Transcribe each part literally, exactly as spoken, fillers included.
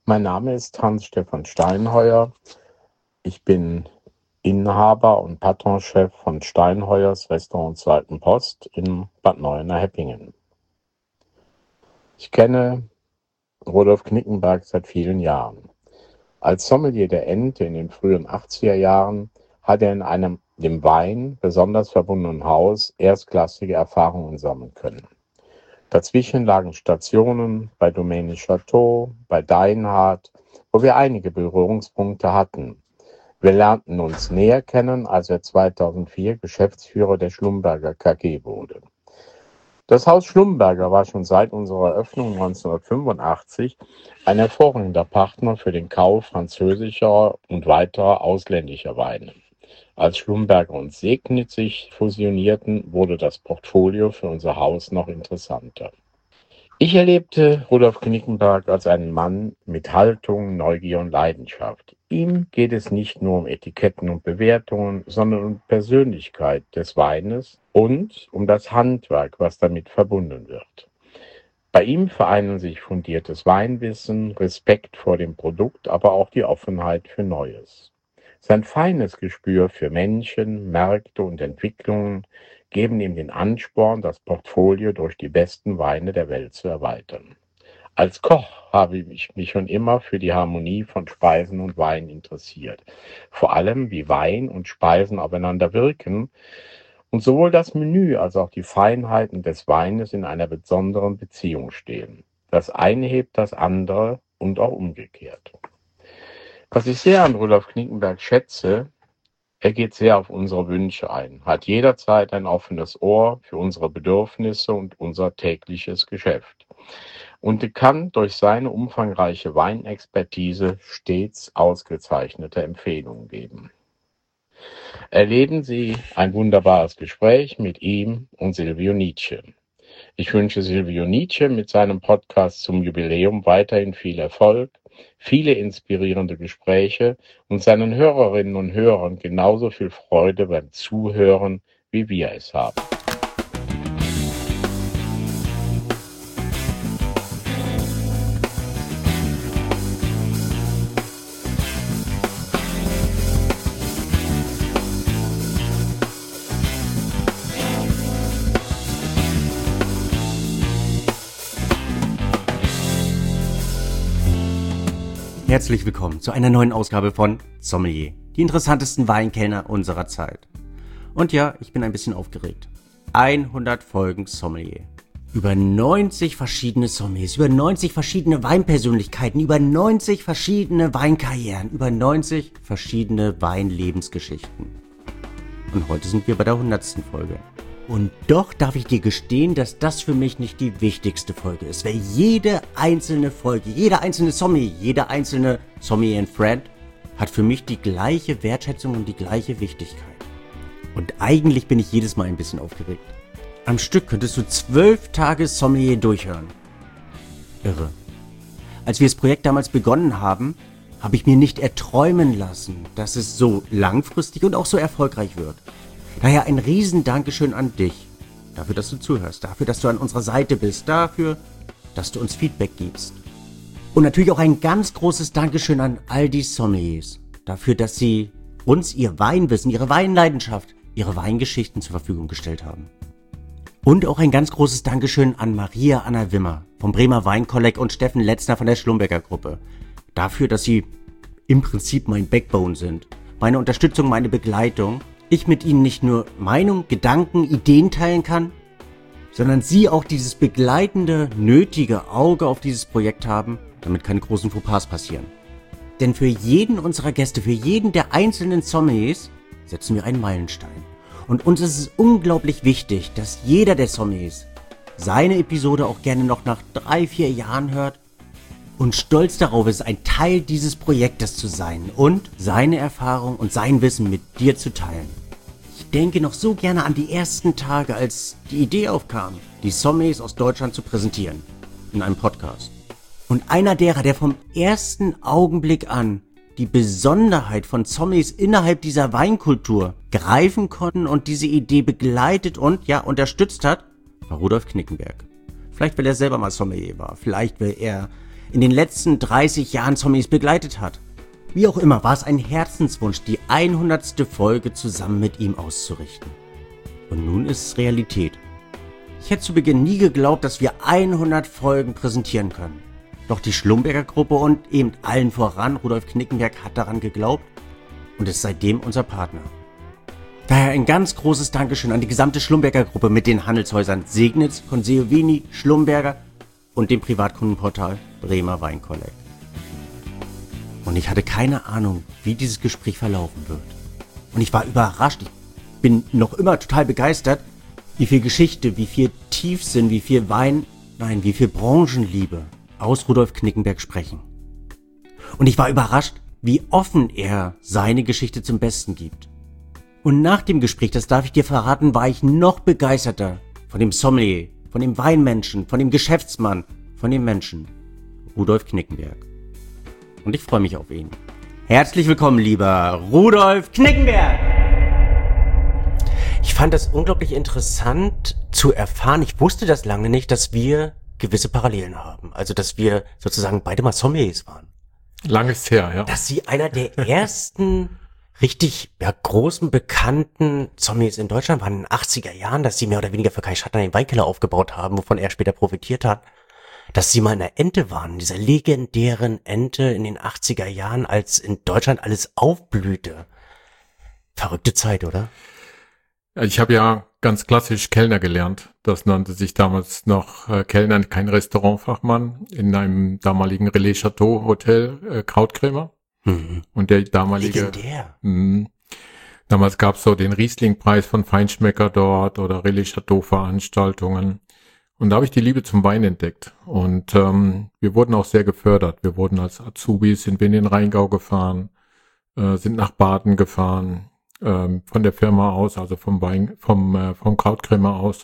Mein Name ist Hans-Stefan Steinheuer. Ich bin Inhaber und Patronchef von Steinheuers Restaurant Zweiten Post in Bad Neuenahr-Heppingen. Ich kenne Rudolf Knickenberg seit vielen Jahren. Als Sommelier der Ente in den frühen achtziger Jahren hat er in einem dem Wein besonders verbundenen Haus erstklassige Erfahrungen sammeln können. Dazwischen lagen Stationen bei Domaine Chateau, bei Deinhardt, wo wir einige Berührungspunkte hatten. Wir lernten uns näher kennen, als er zweitausendvier Geschäftsführer der Schlumberger K G wurde. Das Haus Schlumberger war schon seit unserer Eröffnung neunzehnhundertfünfundachtzig ein hervorragender Partner für den Kauf französischer und weiterer ausländischer Weine. Als Schlumberger und Segnitz sich fusionierten, wurde das Portfolio für unser Haus noch interessanter. Ich erlebte Rudolf Knickenberg als einen Mann mit Haltung, Neugier und Leidenschaft. Ihm geht es nicht nur um Etiketten und Bewertungen, sondern um Persönlichkeit des Weines und um das Handwerk, was damit verbunden wird. Bei ihm vereinen sich fundiertes Weinwissen, Respekt vor dem Produkt, aber auch die Offenheit für Neues. Sein feines Gespür für Menschen, Märkte und Entwicklungen geben ihm den Ansporn, das Portfolio durch die besten Weine der Welt zu erweitern. Als Koch habe ich mich schon immer für die Harmonie von Speisen und Wein interessiert. Vor allem, wie Wein und Speisen aufeinander wirken und sowohl das Menü als auch die Feinheiten des Weines in einer besonderen Beziehung stehen. Das eine hebt das andere und auch umgekehrt. Was ich sehr an Rudolf Knickenberg schätze, er geht sehr auf unsere Wünsche ein, hat jederzeit ein offenes Ohr für unsere Bedürfnisse und unser tägliches Geschäft und kann durch seine umfangreiche Weinexpertise stets ausgezeichnete Empfehlungen geben. Erleben Sie ein wunderbares Gespräch mit ihm und Silvio Nietzsche. Ich wünsche Silvio Nietzsche mit seinem Podcast zum Jubiläum weiterhin viel Erfolg, viele inspirierende Gespräche und seinen Hörerinnen und Hörern genauso viel Freude beim Zuhören, wie wir es haben. Herzlich willkommen zu einer neuen Ausgabe von Sommelier, die interessantesten Weinkellner unserer Zeit. Und ja, ich bin ein bisschen aufgeregt. hundert Folgen Sommelier. Über neunzig verschiedene Sommeliers, über neunzig verschiedene Weinpersönlichkeiten, über neunzig verschiedene Weinkarrieren, über neunzig verschiedene Weinlebensgeschichten. Und heute sind wir bei der hundertsten Folge. Und doch darf ich dir gestehen, dass das für mich nicht die wichtigste Folge ist, weil jede einzelne Folge, jeder einzelne Sommelier, jeder einzelne Sommelier and Friend hat für mich die gleiche Wertschätzung und die gleiche Wichtigkeit. Und eigentlich bin ich jedes Mal ein bisschen aufgeregt. Am Stück könntest du zwölf Tage Sommelier durchhören. Irre. Als wir das Projekt damals begonnen haben, habe ich mir nicht erträumen lassen, dass es so langfristig und auch so erfolgreich wird. Daher ein riesen Dankeschön an dich, dafür, dass du zuhörst, dafür, dass du an unserer Seite bist, dafür, dass du uns Feedback gibst. Und natürlich auch ein ganz großes Dankeschön an all die Sommeliers, dafür, dass sie uns ihr Weinwissen, ihre Weinleidenschaft, ihre Weingeschichten zur Verfügung gestellt haben. Und auch ein ganz großes Dankeschön an Maria Anna Wimmer vom Bremer Weinkolleg und Steffen Letzner von der Schlumberger Gruppe, dafür, dass sie im Prinzip mein Backbone sind, meine Unterstützung, meine Begleitung. Ich mit ihnen nicht nur Meinung, Gedanken, Ideen teilen kann, sondern sie auch dieses begleitende, nötige Auge auf dieses Projekt haben, damit keine großen Fauxpas passieren. Denn für jeden unserer Gäste, für jeden der einzelnen Sommeliers setzen wir einen Meilenstein. Und uns ist es unglaublich wichtig, dass jeder der Sommeliers seine Episode auch gerne noch nach drei, vier Jahren hört und stolz darauf ist, ein Teil dieses Projektes zu sein und seine Erfahrung und sein Wissen mit dir zu teilen. Ich denke noch so gerne an die ersten Tage, als die Idee aufkam, die Sommeliers aus Deutschland zu präsentieren in einem Podcast. Und einer derer, der vom ersten Augenblick an die Besonderheit von Sommeliers innerhalb dieser Weinkultur greifen konnten und diese Idee begleitet und ja unterstützt hat, war Rudolf Knickenberg. Vielleicht, weil er selber mal Sommelier war, vielleicht, weil er in den letzten dreißig Jahren Sommeliers begleitet hat. Wie auch immer, war es ein Herzenswunsch, die hundertste Folge zusammen mit ihm auszurichten. Und nun ist es Realität. Ich hätte zu Beginn nie geglaubt, dass wir hundert Folgen präsentieren können. Doch die Schlumberger Gruppe und eben allen voran Rudolf Knickenberg hat daran geglaubt und ist seitdem unser Partner. Daher ein ganz großes Dankeschön an die gesamte Schlumberger Gruppe mit den Handelshäusern Segnitz, Conseovini, Schlumberger und dem Privatkundenportal Bremer Wein Collect. Und ich hatte keine Ahnung, wie dieses Gespräch verlaufen wird. Und ich war überrascht. Ich bin noch immer total begeistert, wie viel Geschichte, wie viel Tiefsinn, wie viel Wein, nein, wie viel Branchenliebe aus Rudolf Knickenberg sprechen. Und ich war überrascht, wie offen er seine Geschichte zum Besten gibt. Und nach dem Gespräch, das darf ich dir verraten, war ich noch begeisterter von dem Sommelier, von dem Weinmenschen, von dem Geschäftsmann, von dem Menschen, Rudolf Knickenberg. Und ich freue mich auf ihn. Herzlich willkommen, lieber Rudolf Knickenberg! Ich fand das unglaublich interessant zu erfahren. Ich wusste das lange nicht, dass wir gewisse Parallelen haben. Also, dass wir sozusagen beide mal Sommeliers waren. Lang ist her, ja. Dass Sie einer der ersten richtig ja, großen, bekannten Sommeliers in Deutschland waren in den achtziger Jahren, dass Sie mehr oder weniger für Kai Schattner den Weinkeller aufgebaut haben, wovon er später profitiert hat. Dass Sie mal in der Ente waren, dieser legendären Ente in den achtziger Jahren, als in Deutschland alles aufblühte. Verrückte Zeit, oder? Ich habe ja ganz klassisch Kellner gelernt. Das nannte sich damals noch äh, Kellner, kein Restaurantfachmann, in einem damaligen Relais Chateau Hotel äh, Krautkrämer. Mhm. Und der damalige... Legendär. Mh, damals gab's so den Riesling-Preis von Feinschmecker dort oder Relais Chateau Veranstaltungen. Und da habe ich die Liebe zum Wein entdeckt. Und ähm, wir wurden auch sehr gefördert. Wir wurden als Azubis, sind wir in den Rheingau gefahren, äh, sind nach Baden gefahren, ähm, von der Firma aus, also vom Wein, vom, äh, vom Krautkrämer aus.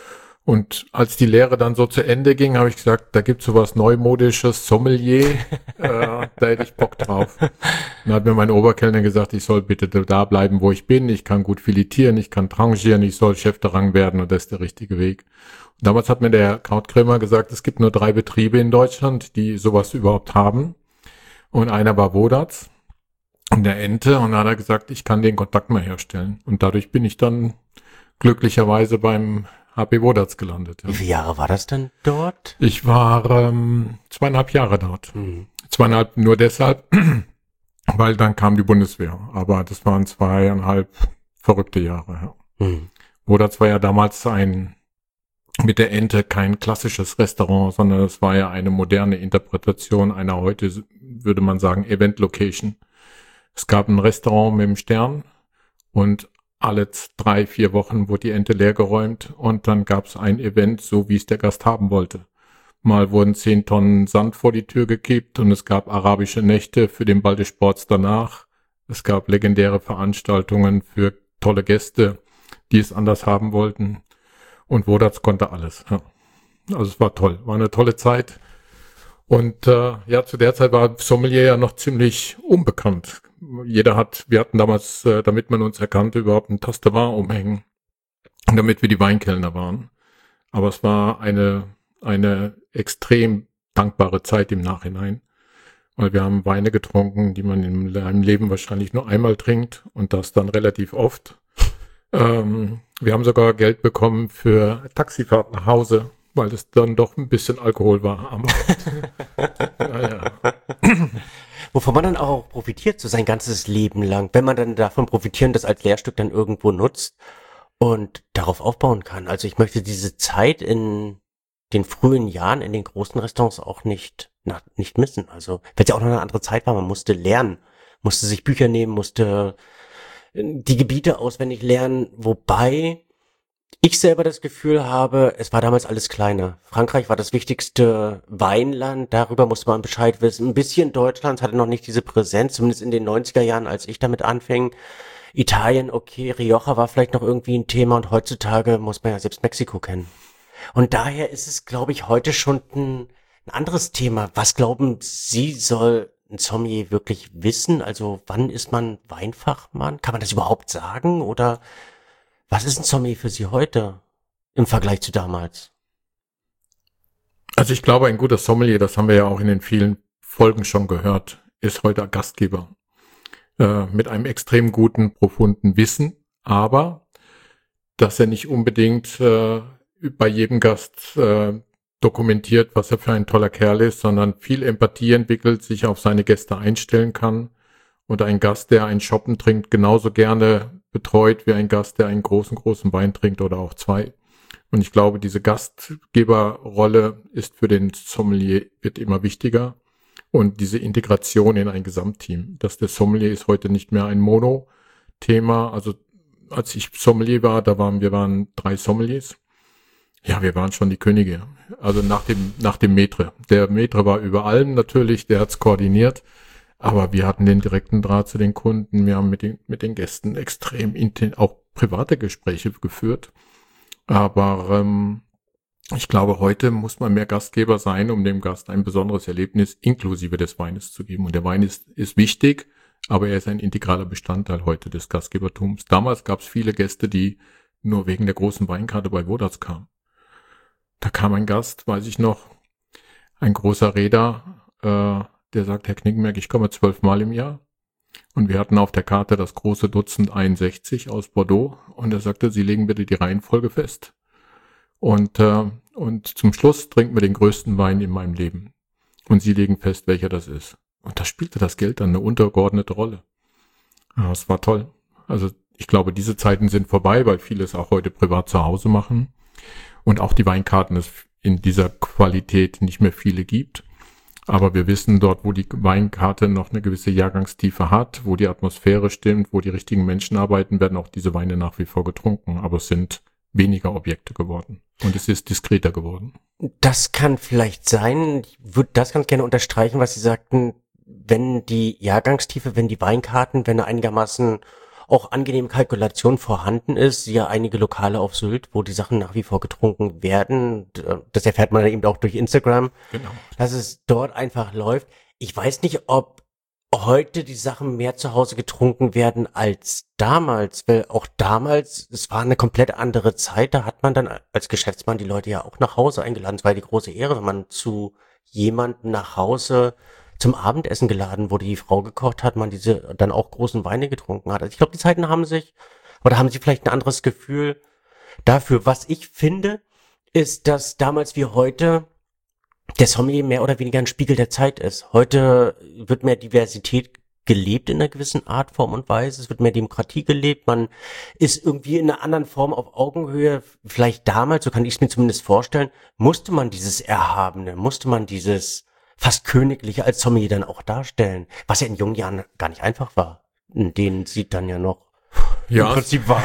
Und als die Lehre dann so zu Ende ging, habe ich gesagt, da gibt's so was Neumodisches, Sommelier, äh, da hätte ich Bock drauf. Dann hat mir mein Oberkellner gesagt, ich soll bitte da bleiben, wo ich bin. Ich kann gut filetieren, ich kann trangieren, ich soll Chef de Rang werden und das ist der richtige Weg. Und damals hat mir der Krautkrämer gesagt, es gibt nur drei Betriebe in Deutschland, die sowas überhaupt haben. Und einer war Wodatz in der Ente und da hat er gesagt, ich kann den Kontakt mal herstellen. Und dadurch bin ich dann glücklicherweise beim H P Wodatz gelandet. Ja. Wie viele Jahre war das denn dort? Ich war ähm, zweieinhalb Jahre dort. Mhm. Zweieinhalb nur deshalb, weil dann kam die Bundeswehr. Aber das waren zweieinhalb verrückte Jahre. Ja. Mhm. Wodatz war ja damals ein mit der Ente kein klassisches Restaurant, sondern es war ja eine moderne Interpretation einer heute, würde man sagen, Event-Location. Es gab ein Restaurant mit dem Stern und alle drei, vier Wochen wurde die Ente leergeräumt und dann gab es ein Event, so wie es der Gast haben wollte. Mal wurden zehn Tonnen Sand vor die Tür gekippt und es gab arabische Nächte für den Ball des Sports danach. Es gab legendäre Veranstaltungen für tolle Gäste, die es anders haben wollten. Und Wodatz konnte alles. Ja. Also es war toll, war eine tolle Zeit. Und äh, ja, zu der Zeit war Sommelier ja noch ziemlich unbekannt. Jeder hat, wir hatten damals, äh, damit man uns erkannte, überhaupt ein Taste Vin umhängen, damit wir die Weinkellner waren. Aber es war eine eine extrem dankbare Zeit im Nachhinein, weil wir haben Weine getrunken, die man in einem Leben wahrscheinlich nur einmal trinkt und das dann relativ oft. Ähm, wir haben sogar Geld bekommen für Taxifahrt nach Hause, weil es dann doch ein bisschen Alkohol war. Aber ja, ja. Wovon man dann auch profitiert, so sein ganzes Leben lang, wenn man dann davon profitieren, das als Lehrstück dann irgendwo nutzt und darauf aufbauen kann. Also ich möchte diese Zeit in den frühen Jahren in den großen Restaurants auch nicht, na, nicht missen. Also, weil es ja auch noch eine andere Zeit war, man musste lernen, musste sich Bücher nehmen, musste die Gebiete auswendig lernen, wobei ich selber das Gefühl habe, es war damals alles kleiner. Frankreich war das wichtigste Weinland, darüber musste man Bescheid wissen. Ein bisschen Deutschland hatte noch nicht diese Präsenz, zumindest in den neunziger Jahren, als ich damit anfing. Italien, okay, Rioja war vielleicht noch irgendwie ein Thema und heutzutage muss man ja selbst Mexiko kennen. Und daher ist es, glaube ich, heute schon ein, ein anderes Thema. Was glauben Sie, soll ein Sommelier wirklich wissen? Also wann ist man Weinfachmann? Kann man das überhaupt sagen? Oder was ist ein Sommelier für Sie heute im Vergleich zu damals? Also ich glaube, ein guter Sommelier, das haben wir ja auch in den vielen Folgen schon gehört, ist heute Gastgeber. Äh, mit einem extrem guten, profunden Wissen, aber dass er nicht unbedingt äh, bei jedem Gast äh, dokumentiert, was er für ein toller Kerl ist, sondern viel Empathie entwickelt, sich auf seine Gäste einstellen kann. Und ein Gast, der einen Schoppen trinkt, genauso gerne betreut wie ein Gast, der einen großen, großen Wein trinkt oder auch zwei. Und ich glaube, diese Gastgeberrolle ist für den Sommelier, wird immer wichtiger. Und diese Integration in ein Gesamtteam, dass der Sommelier ist heute nicht mehr ein Mono-Thema. Also als ich Sommelier war, da waren wir waren drei Sommeliers. Ja, wir waren schon die Könige. Also nach dem nach dem Maitre. Der Maitre war über allem natürlich, der hat's koordiniert. Aber wir hatten den direkten Draht zu den Kunden. Wir haben mit den mit den Gästen extrem inten auch private Gespräche geführt. Aber ähm, ich glaube, heute muss man mehr Gastgeber sein, um dem Gast ein besonderes Erlebnis inklusive des Weines zu geben. Und der Wein ist, ist wichtig, aber er ist ein integraler Bestandteil heute des Gastgebertums. Damals gab es viele Gäste, die nur wegen der großen Weinkarte bei Wodarts kamen. Da kam ein Gast, weiß ich noch, ein großer Reeder, äh, der sagt, Herr Knickenberg, ich komme zwölfmal im Jahr. Und wir hatten auf der Karte das große Dutzend einundsechzig aus Bordeaux. Und er sagte, Sie legen bitte die Reihenfolge fest. Und, äh, und zum Schluss trinken wir den größten Wein in meinem Leben. Und Sie legen fest, welcher das ist. Und da spielte das Geld dann eine untergeordnete Rolle. Ja, das war toll. Also ich glaube, diese Zeiten sind vorbei, weil viele es auch heute privat zu Hause machen. Und auch die Weinkarten es in dieser Qualität nicht mehr viele gibt. Aber wir wissen dort, wo die Weinkarte noch eine gewisse Jahrgangstiefe hat, wo die Atmosphäre stimmt, wo die richtigen Menschen arbeiten, werden auch diese Weine nach wie vor getrunken. Aber es sind weniger Objekte geworden. Und es ist diskreter geworden. Das kann vielleicht sein. Ich würde das ganz gerne unterstreichen, was Sie sagten. Wenn die Jahrgangstiefe, wenn die Weinkarten, wenn da einigermaßen auch angenehme Kalkulation vorhanden ist, ja einige Lokale auf Sylt, wo die Sachen nach wie vor getrunken werden. Das erfährt man eben auch durch Instagram, Genau. Dass es dort einfach läuft. Ich weiß nicht, ob heute die Sachen mehr zu Hause getrunken werden als damals, weil auch damals, es war eine komplett andere Zeit, da hat man dann als Geschäftsmann die Leute ja auch nach Hause eingeladen. Es war die große Ehre, wenn man zu jemandem nach Hause zum Abendessen geladen wurde, die Frau gekocht hat, man diese dann auch großen Weine getrunken hat. Also ich glaube, die Zeiten haben sich, oder haben sie vielleicht ein anderes Gefühl dafür. Was ich finde, ist, dass damals wie heute der Sommelier mehr oder weniger ein Spiegel der Zeit ist. Heute wird mehr Diversität gelebt in einer gewissen Art, Form und Weise. Es wird mehr Demokratie gelebt. Man ist irgendwie in einer anderen Form auf Augenhöhe. Vielleicht damals, so kann ich es mir zumindest vorstellen, musste man dieses Erhabene, musste man dieses fast königliche als Sommelier dann auch darstellen, was ja in jungen Jahren gar nicht einfach war. Den sieht dann ja noch ja, im Prinzip war.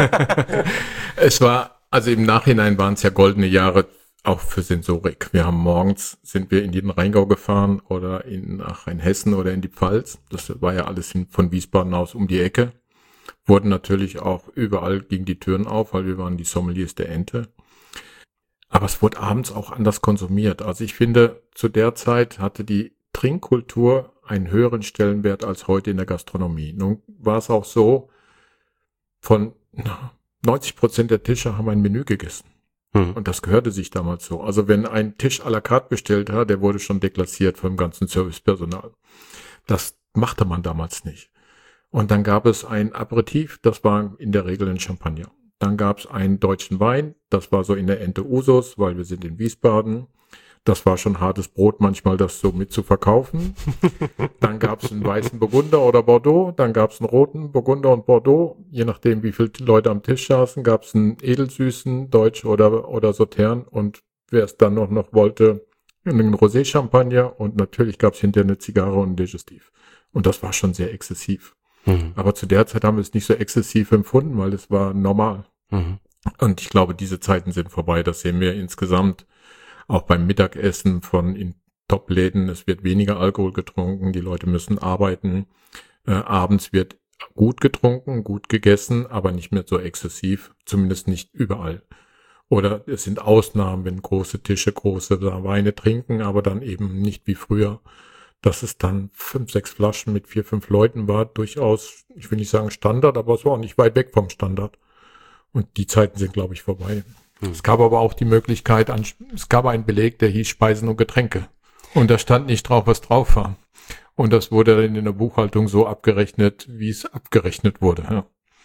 Es war, also im Nachhinein waren es ja goldene Jahre auch für Sensorik. Wir haben morgens, sind wir in den Rheingau gefahren oder in, nach Rheinhessen oder in die Pfalz. Das war ja alles in, von Wiesbaden aus um die Ecke. Wurden natürlich auch überall gegen die Türen auf, weil wir waren die Sommeliers der Ente. Aber es wurde abends auch anders konsumiert. Also ich finde, zu der Zeit hatte die Trinkkultur einen höheren Stellenwert als heute in der Gastronomie. Nun war es auch so, von neunzig Prozent der Tische haben ein Menü gegessen. Hm. Und das gehörte sich damals so. Also wenn ein Tisch à la carte bestellt hat, der wurde schon deklassiert vom ganzen Servicepersonal. Das machte man damals nicht. Und dann gab es ein Aperitif, das war in der Regel ein Champagner. Dann gab es einen deutschen Wein, das war so in der Ente Usus, weil wir sind in Wiesbaden. Das war schon hartes Brot, manchmal das so mit zu verkaufen. Dann gab es einen weißen Burgunder oder Bordeaux, dann gab es einen roten Burgunder und Bordeaux. Je nachdem, wie viele Leute am Tisch saßen, gab es einen edelsüßen, Deutsch oder oder Sautern. Und wer es dann noch, noch wollte, einen Rosé-Champagner. Und natürlich gab es hinterher eine Zigarre und ein Digestiv. Und das war schon sehr exzessiv. Mhm. Aber zu der Zeit haben wir es nicht so exzessiv empfunden, weil es war normal. Mhm. Und ich glaube, diese Zeiten sind vorbei. Das sehen wir insgesamt auch beim Mittagessen von in Top-Läden. Es wird weniger Alkohol getrunken, die Leute müssen arbeiten. Äh, abends wird gut getrunken, gut gegessen, aber nicht mehr so exzessiv, zumindest nicht überall. Oder es sind Ausnahmen, wenn große Tische große Weine trinken, aber dann eben nicht wie früher. Dass es dann fünf, sechs Flaschen mit vier, fünf Leuten war, durchaus, ich will nicht sagen Standard, aber es war auch nicht weit weg vom Standard. Und die Zeiten sind, glaube ich, vorbei. Hm. Es gab aber auch die Möglichkeit, an, es gab einen Beleg, der hieß Speisen und Getränke. Und da stand nicht drauf, was drauf war. Und das wurde dann in der Buchhaltung so abgerechnet, wie es abgerechnet wurde. Ja.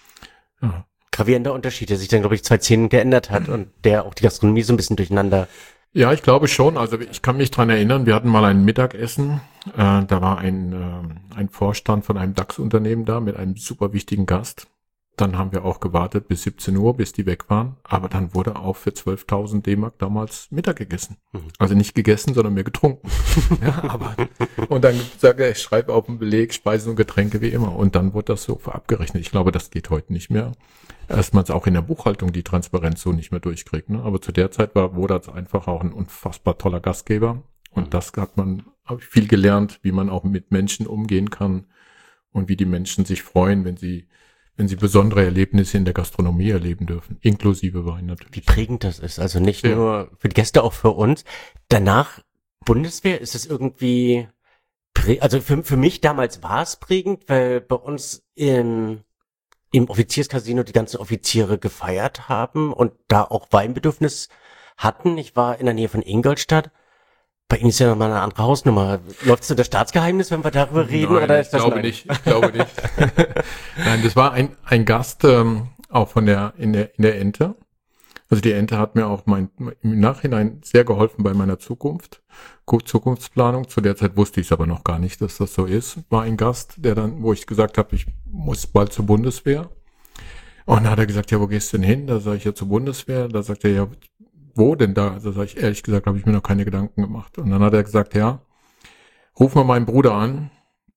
Ja. Gravierender Unterschied, der sich dann, glaube ich, zweitausendzehn geändert hat und der auch die Gastronomie so ein bisschen durcheinander. Ja, ich glaube schon. Also ich kann mich dran erinnern, wir hatten mal ein Mittagessen. Äh, da war ein, äh, ein Vorstand von einem DAX-Unternehmen da mit einem super wichtigen Gast. Dann haben wir auch gewartet bis siebzehn Uhr, bis die weg waren. Aber dann wurde auch für zwölftausend D-Mark damals Mittag gegessen. Mhm. Also nicht gegessen, sondern mehr getrunken. Ja, aber, und dann sagt er, ich schreibe auf den Beleg Speisen und Getränke wie immer. Und dann wurde das so abgerechnet. Ich glaube, das geht heute nicht mehr. Erstmals auch in der Buchhaltung die Transparenz so nicht mehr durchkriegt. Ne? Aber zu der Zeit war Wodarts einfach auch ein unfassbar toller Gastgeber. Und das hat man, habe ich viel gelernt, wie man auch mit Menschen umgehen kann und wie die Menschen sich freuen, wenn sie wenn sie besondere Erlebnisse in der Gastronomie erleben dürfen, inklusive Wein natürlich. Wie prägend das ist, also nicht ja. nur für die Gäste, auch für uns. Danach Bundeswehr, ist es irgendwie, prä- also für, für mich damals war es prägend, weil bei uns im, im Offizierscasino die ganzen Offiziere gefeiert haben und da auch Weinbedürfnis hatten. Ich war in der Nähe von Ingolstadt. Bei Ihnen ist ja nochmal eine andere Hausnummer. Läuft es unter Staatsgeheimnis, wenn wir darüber reden? Nein, oder ist ich das glaube nein? nicht. Ich glaube nicht. Nein, das war ein, ein Gast, ähm, auch von der, in der, in der Ente. Also die Ente hat mir auch mein, im Nachhinein sehr geholfen bei meiner Zukunft. Gut, Zukunftsplanung. Zu der Zeit wusste ich es aber noch gar nicht, dass das so ist. War ein Gast, der dann, wo ich gesagt habe, ich muss bald zur Bundeswehr. Und dann hat er gesagt, ja, wo gehst du denn hin? Da sage ich ja zur Bundeswehr. Da sagt er, ja, wo denn da? Also sage ich, ehrlich gesagt, habe ich mir noch keine Gedanken gemacht. Und dann hat er gesagt, ja, ruf mal meinen Bruder an.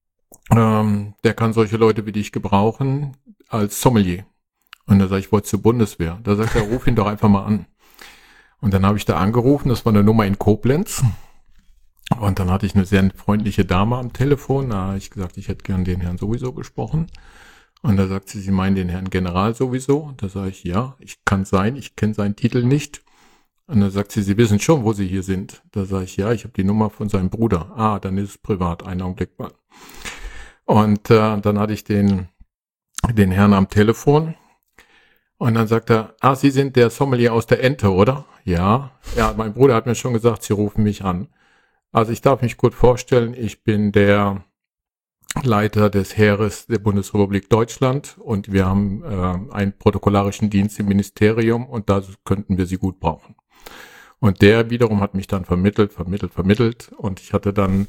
Ähm, der kann solche Leute wie dich gebrauchen als Sommelier. Und da sage ich, ich wollte zur Bundeswehr. Da sagt er, ruf ihn doch einfach mal an. Und dann habe ich da angerufen, das war eine Nummer in Koblenz. Und dann hatte ich eine sehr freundliche Dame am Telefon. Da habe ich gesagt, ich hätte gern den Herrn sowieso gesprochen. Und da sagt sie, Sie meinen den Herrn General sowieso? Da sage ich, ja, ich kann sein, ich kenne seinen Titel nicht. Und dann sagt sie, Sie wissen schon, wo Sie hier sind. Da sage ich, ja, ich habe die Nummer von seinem Bruder. Ah, dann ist es privat, einen Augenblick mal. Und äh, dann hatte ich den, den Herrn am Telefon. Und dann sagt er, ah, Sie sind der Sommelier aus der Ente, oder? Ja. Ja, mein Bruder hat mir schon gesagt, Sie rufen mich an. Also ich darf mich gut vorstellen, ich bin der Leiter des Heeres der Bundesrepublik Deutschland und wir haben äh, einen protokollarischen Dienst im Ministerium und da könnten wir Sie gut brauchen. Und der wiederum hat mich dann vermittelt, vermittelt, vermittelt und ich hatte dann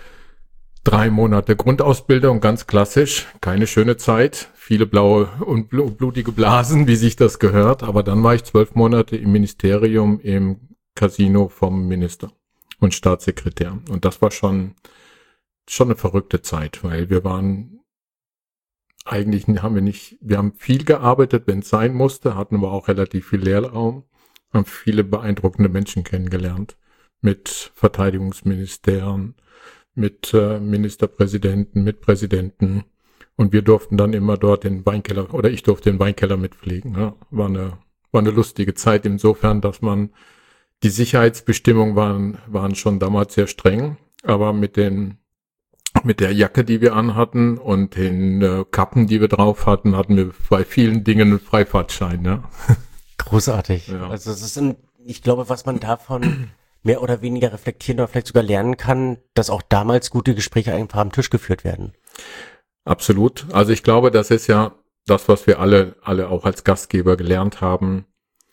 drei Monate Grundausbildung, ganz klassisch, keine schöne Zeit, viele blaue und blutige Blasen, wie sich das gehört, aber dann war ich zwölf Monate im Ministerium im Casino vom Minister und Staatssekretär und das war schon schon eine verrückte Zeit, weil wir waren eigentlich haben wir nicht, wir haben viel gearbeitet, wenn es sein musste, hatten aber auch relativ viel Leerraum, haben viele beeindruckende Menschen kennengelernt mit Verteidigungsministern, mit äh, Ministerpräsidenten, mit Präsidenten und wir durften dann immer dort den Weinkeller oder ich durfte den Weinkeller mitpflegen. Ja. War eine war eine lustige Zeit insofern, dass man die Sicherheitsbestimmungen waren waren schon damals sehr streng, aber mit den mit der Jacke, die wir anhatten und den äh, Kappen, die wir drauf hatten, hatten wir bei vielen Dingen einen Freifahrtschein. Ja. Großartig. Ja. Also es ist ein, ich glaube, was man davon mehr oder weniger reflektieren oder vielleicht sogar lernen kann, dass auch damals gute Gespräche einfach am Tisch geführt werden. Absolut. Also ich glaube, das ist ja das, was wir alle, alle auch als Gastgeber gelernt haben.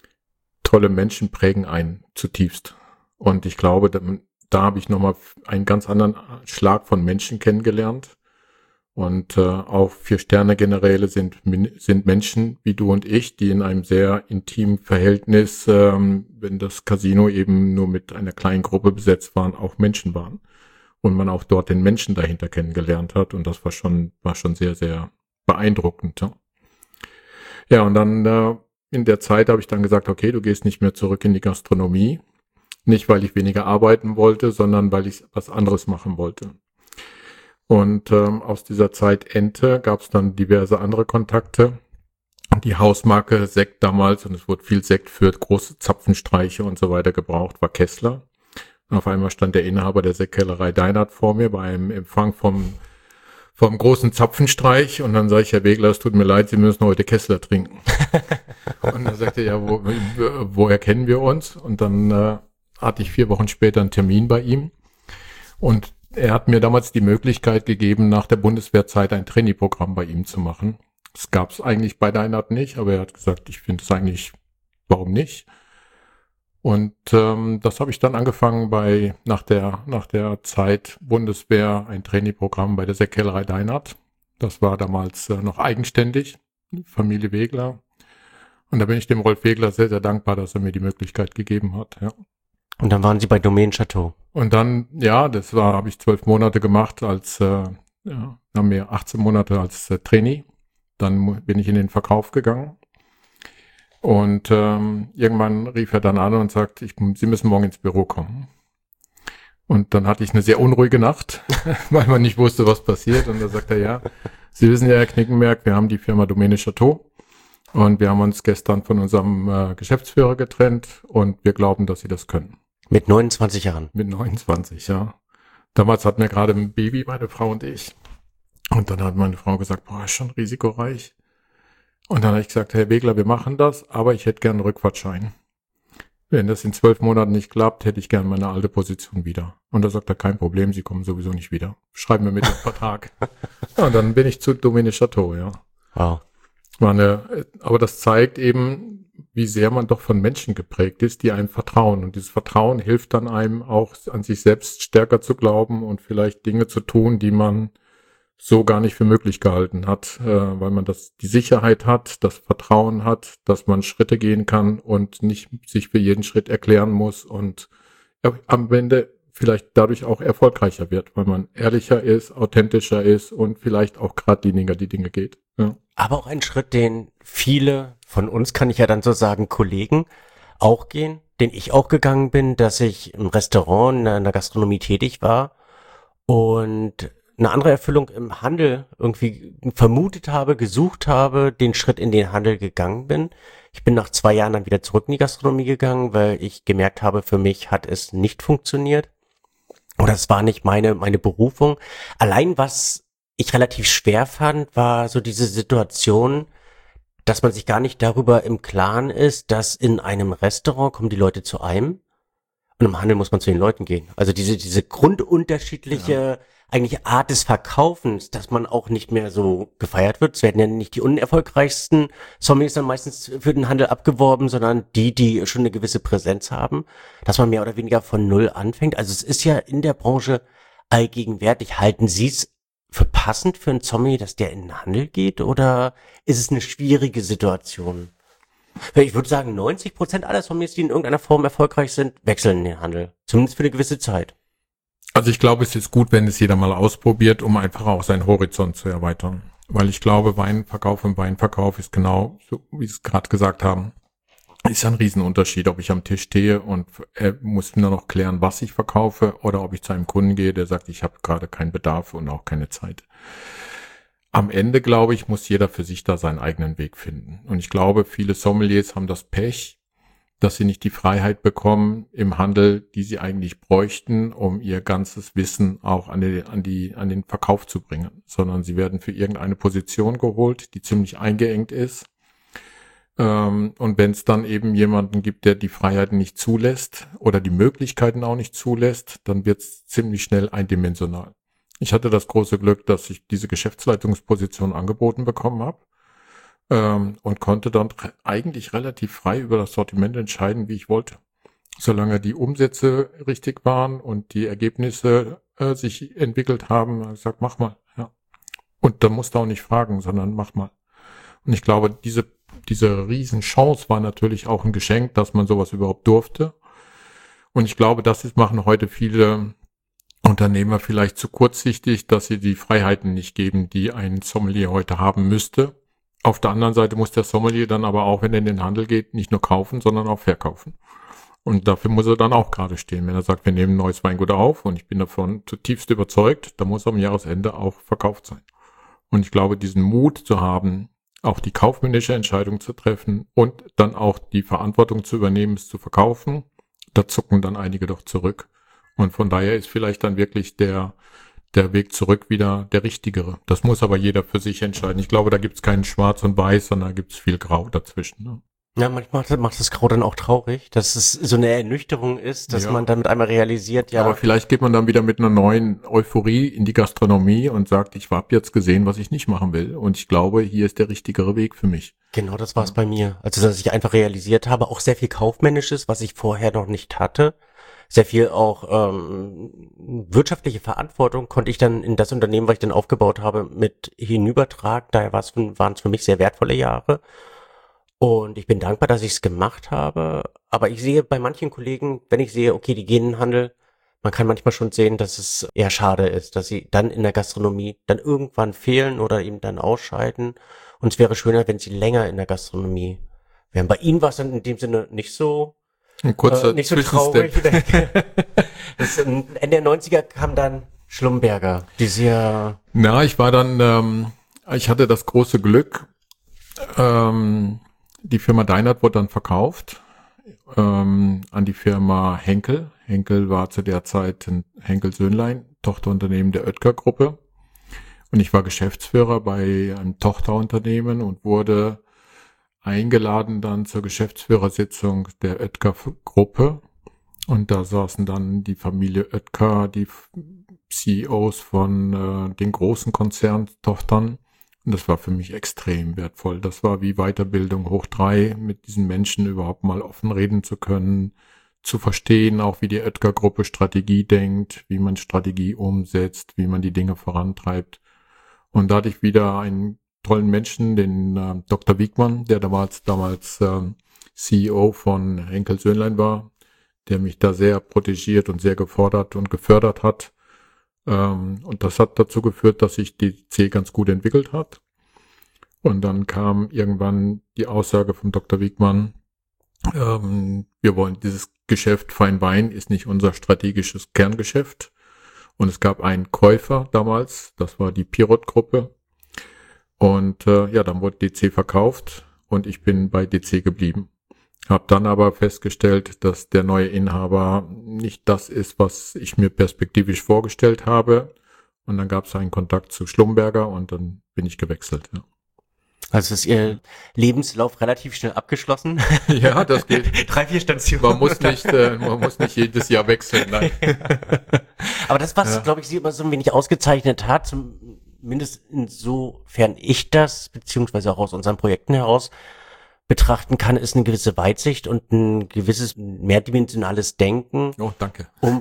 Tolle Menschen prägen einen zutiefst. Und ich glaube, da, da habe ich nochmal einen ganz anderen Schlag von Menschen kennengelernt. Und äh, auch Vier-Sterne-Generäle sind, sind Menschen wie du und ich, die in einem sehr intimen Verhältnis, ähm, wenn das Casino eben nur mit einer kleinen Gruppe besetzt waren, auch Menschen waren. Und man auch dort den Menschen dahinter kennengelernt hat. Und das war schon, war schon sehr, sehr beeindruckend. Ja, ja und dann äh, in der Zeit habe ich dann gesagt, okay, du gehst nicht mehr zurück in die Gastronomie. Nicht, weil ich weniger arbeiten wollte, sondern weil ich was anderes machen wollte. Und ähm, aus dieser Zeit Ente gab es dann diverse andere Kontakte. Die Hausmarke Sekt damals, und es wurde viel Sekt für große Zapfenstreiche und so weiter gebraucht, war Kessler. Und auf einmal stand der Inhaber der Sektkellerei Deinert vor mir bei einem Empfang vom vom großen Zapfenstreich und dann sage ich, Herr Wegler, es tut mir leid, Sie müssen heute Kessler trinken. Und dann sagte er, ja, wo, woher kennen wir uns? Und dann äh, hatte ich vier Wochen später einen Termin bei ihm und er hat mir damals die Möglichkeit gegeben, nach der Bundeswehrzeit ein Trainee-Programm bei ihm zu machen. Das gab es eigentlich bei Deinert nicht, aber er hat gesagt, ich finde es eigentlich, warum nicht? Und ähm, das habe ich dann angefangen bei nach der nach der Zeit Bundeswehr ein Trainee-Programm bei der Sektkellerei Deinert. Das war damals äh, noch eigenständig, Familie Wegler. Und da bin ich dem Rolf Wegler sehr, sehr dankbar, dass er mir die Möglichkeit gegeben hat. Ja. Und dann waren Sie bei Domaine Chateau. Und dann, ja, das war, habe ich zwölf Monate gemacht als, äh, ja, haben wir achtzehn Monate als äh, Trainee. Dann bin ich in den Verkauf gegangen. Und ähm, irgendwann rief er dann an und sagt, ich, Sie müssen morgen ins Büro kommen. Und dann hatte ich eine sehr unruhige Nacht, weil man nicht wusste, was passiert. Und da sagt er, ja, Sie wissen ja, Herr Knickenberg, wir haben die Firma Domaine Chateau. Und wir haben uns gestern von unserem äh, Geschäftsführer getrennt und wir glauben, dass Sie das können. Mit neunundzwanzig Jahren? Mit neunundzwanzig, ja. Damals hatten wir gerade ein Baby, meine Frau und ich. Und dann hat meine Frau gesagt, boah, ist schon risikoreich. Und dann habe ich gesagt, Herr Wegler, wir machen das, aber ich hätte gerne einen Rückfahrtschein. Wenn das in zwölf Monaten nicht klappt, hätte ich gerne meine alte Position wieder. Und da sagt er, kein Problem, Sie kommen sowieso nicht wieder. Schreiben wir mit dem Vertrag. Ja, und dann bin ich zu Domaine Chateau, ja. Wow. War eine, aber das zeigt eben, wie sehr man doch von Menschen geprägt ist, die einem vertrauen. Und dieses Vertrauen hilft dann einem auch, an sich selbst stärker zu glauben und vielleicht Dinge zu tun, die man so gar nicht für möglich gehalten hat, äh, weil man das die Sicherheit hat, das Vertrauen hat, dass man Schritte gehen kann und nicht sich für jeden Schritt erklären muss und äh, am Ende vielleicht dadurch auch erfolgreicher wird, weil man ehrlicher ist, authentischer ist und vielleicht auch geradliniger die Dinge geht. Ja. Aber auch ein Schritt, den viele von uns, kann ich ja dann so sagen, Kollegen auch gehen, den ich auch gegangen bin, dass ich im Restaurant, in der Gastronomie tätig war und eine andere Erfüllung im Handel irgendwie vermutet habe, gesucht habe, den Schritt in den Handel gegangen bin. Ich bin nach zwei Jahren dann wieder zurück in die Gastronomie gegangen, weil ich gemerkt habe, für mich hat es nicht funktioniert. Oder es war nicht meine, meine Berufung. Allein was ich relativ schwer fand, war so diese Situation, dass man sich gar nicht darüber im Klaren ist, dass in einem Restaurant kommen die Leute zu einem und im Handel muss man zu den Leuten gehen. Also diese, diese grundunterschiedliche, ja. eigentlich Art des Verkaufens, dass man auch nicht mehr so gefeiert wird. Es werden ja nicht die unerfolgreichsten Sommeliers dann meistens für den Handel abgeworben, sondern die, die schon eine gewisse Präsenz haben, dass man mehr oder weniger von Null anfängt. Also es ist ja in der Branche allgegenwärtig. Halten Sie es für passend für einen Sommelier, dass der in den Handel geht, oder ist es eine schwierige Situation? Ich würde sagen, neunzig Prozent aller Sommeliers, die in irgendeiner Form erfolgreich sind, wechseln in den Handel. Zumindest für eine gewisse Zeit. Also ich glaube, es ist gut, wenn es jeder mal ausprobiert, um einfach auch seinen Horizont zu erweitern. Weil ich glaube, Weinverkauf und Weinverkauf ist genau, so wie Sie es gerade gesagt haben, ist ein Riesenunterschied, ob ich am Tisch stehe und er muss nur noch klären, was ich verkaufe, oder ob ich zu einem Kunden gehe, der sagt, ich habe gerade keinen Bedarf und auch keine Zeit. Am Ende, glaube ich, muss jeder für sich da seinen eigenen Weg finden. Und ich glaube, viele Sommeliers haben das Pech, dass sie nicht die Freiheit bekommen im Handel, die sie eigentlich bräuchten, um ihr ganzes Wissen auch an die, an die, an den Verkauf zu bringen, sondern sie werden für irgendeine Position geholt, die ziemlich eingeengt ist. Und wenn es dann eben jemanden gibt, der die Freiheiten nicht zulässt oder die Möglichkeiten auch nicht zulässt, dann wird es ziemlich schnell eindimensional. Ich hatte das große Glück, dass ich diese Geschäftsleitungsposition angeboten bekommen habe. Und konnte dann eigentlich relativ frei über das Sortiment entscheiden, wie ich wollte. Solange die Umsätze richtig waren und die Ergebnisse äh, sich entwickelt haben, habe ich gesagt, mach mal. Ja. Und da musst du auch nicht fragen, sondern mach mal. Und ich glaube, diese diese Riesenchance war natürlich auch ein Geschenk, dass man sowas überhaupt durfte. Und ich glaube, das ist, machen heute viele Unternehmer vielleicht zu kurzsichtig, dass sie die Freiheiten nicht geben, die ein Sommelier heute haben müsste. Auf der anderen Seite muss der Sommelier dann aber auch, wenn er in den Handel geht, nicht nur kaufen, sondern auch verkaufen. Und dafür muss er dann auch gerade stehen. Wenn er sagt, wir nehmen ein neues Weingut auf und ich bin davon zutiefst überzeugt, dann muss er am Jahresende auch verkauft sein. Und ich glaube, diesen Mut zu haben, auch die kaufmännische Entscheidung zu treffen und dann auch die Verantwortung zu übernehmen, es zu verkaufen, da zucken dann einige doch zurück. Und von daher ist vielleicht dann wirklich der der Weg zurück wieder der richtigere. Das muss aber jeder für sich entscheiden. Ich glaube, da gibt's keinen Schwarz und Weiß, sondern da gibt's viel Grau dazwischen. Ne? Ja, manchmal macht das Grau dann auch traurig, dass es so eine Ernüchterung ist, dass Ja. man dann mit einmal realisiert, ja. Aber vielleicht geht man dann wieder mit einer neuen Euphorie in die Gastronomie und sagt, ich habe jetzt gesehen, was ich nicht machen will. Und ich glaube, hier ist der richtigere Weg für mich. Genau, das war es bei mir. Also, dass ich einfach realisiert habe, auch sehr viel Kaufmännisches, was ich vorher noch nicht hatte. Sehr viel auch ähm, wirtschaftliche Verantwortung konnte ich dann in das Unternehmen, was ich dann aufgebaut habe, mit hinübertragen. Daher waren es für mich sehr wertvolle Jahre. Und ich bin dankbar, dass ich es gemacht habe. Aber ich sehe bei manchen Kollegen, wenn ich sehe, okay, die gehen in den Handel, man kann manchmal schon sehen, dass es eher schade ist, dass sie dann in der Gastronomie dann irgendwann fehlen oder eben dann ausscheiden. Und es wäre schöner, wenn sie länger in der Gastronomie wären. Bei Ihnen war es dann in dem Sinne nicht so, Ein kurzer äh, nicht so traurig. Das, Ende der neunziger kam dann Schlumberger, die sehr... Na, ich war dann, ähm, ich hatte das große Glück, ähm, die Firma Deinert wurde dann verkauft ähm, an die Firma Henkel. Henkel war zu der Zeit ein Henkel-Söhnlein, Tochterunternehmen der Oetker-Gruppe. Und ich war Geschäftsführer bei einem Tochterunternehmen und wurde eingeladen dann zur Geschäftsführersitzung der Oetker-Gruppe. Und da saßen dann die Familie Oetker, die C E Os von äh, den großen Konzerntochtern. Und das war für mich extrem wertvoll. Das war wie Weiterbildung hoch drei, mit diesen Menschen überhaupt mal offen reden zu können, zu verstehen, auch wie die Oetker-Gruppe Strategie denkt, wie man Strategie umsetzt, wie man die Dinge vorantreibt. Und da hatte ich wieder einen tollen Menschen, den äh, Doktor Wiegmann, der damals, damals äh, C E O von Henkel Söhnlein war, der mich da sehr protegiert und sehr gefordert und gefördert hat. Und das hat dazu geführt, dass sich die D C ganz gut entwickelt hat. Und dann kam irgendwann die Aussage von Doktor Wiegmann, ähm, wir wollen dieses Geschäft Feinwein ist nicht unser strategisches Kerngeschäft. Und es gab einen Käufer damals, das war die Pirot-Gruppe. Und äh, ja, dann wurde D C verkauft und ich bin bei D C geblieben. Habe dann aber festgestellt, dass der neue Inhaber nicht das ist, was ich mir perspektivisch vorgestellt habe. Und dann gab es einen Kontakt zu Schlumberger und dann bin ich gewechselt. Ja. Also ist Ihr Lebenslauf relativ schnell abgeschlossen? Ja, das geht. Drei, vier Stationen. Man muss nicht, äh, man muss nicht jedes Jahr wechseln. Nein. Aber das, was, Ja. glaube ich, Sie immer so ein wenig ausgezeichnet hat, zumindest insofern ich das, beziehungsweise auch aus unseren Projekten heraus, betrachten kann, ist eine gewisse Weitsicht und ein gewisses mehrdimensionales Denken. Oh, danke. Um,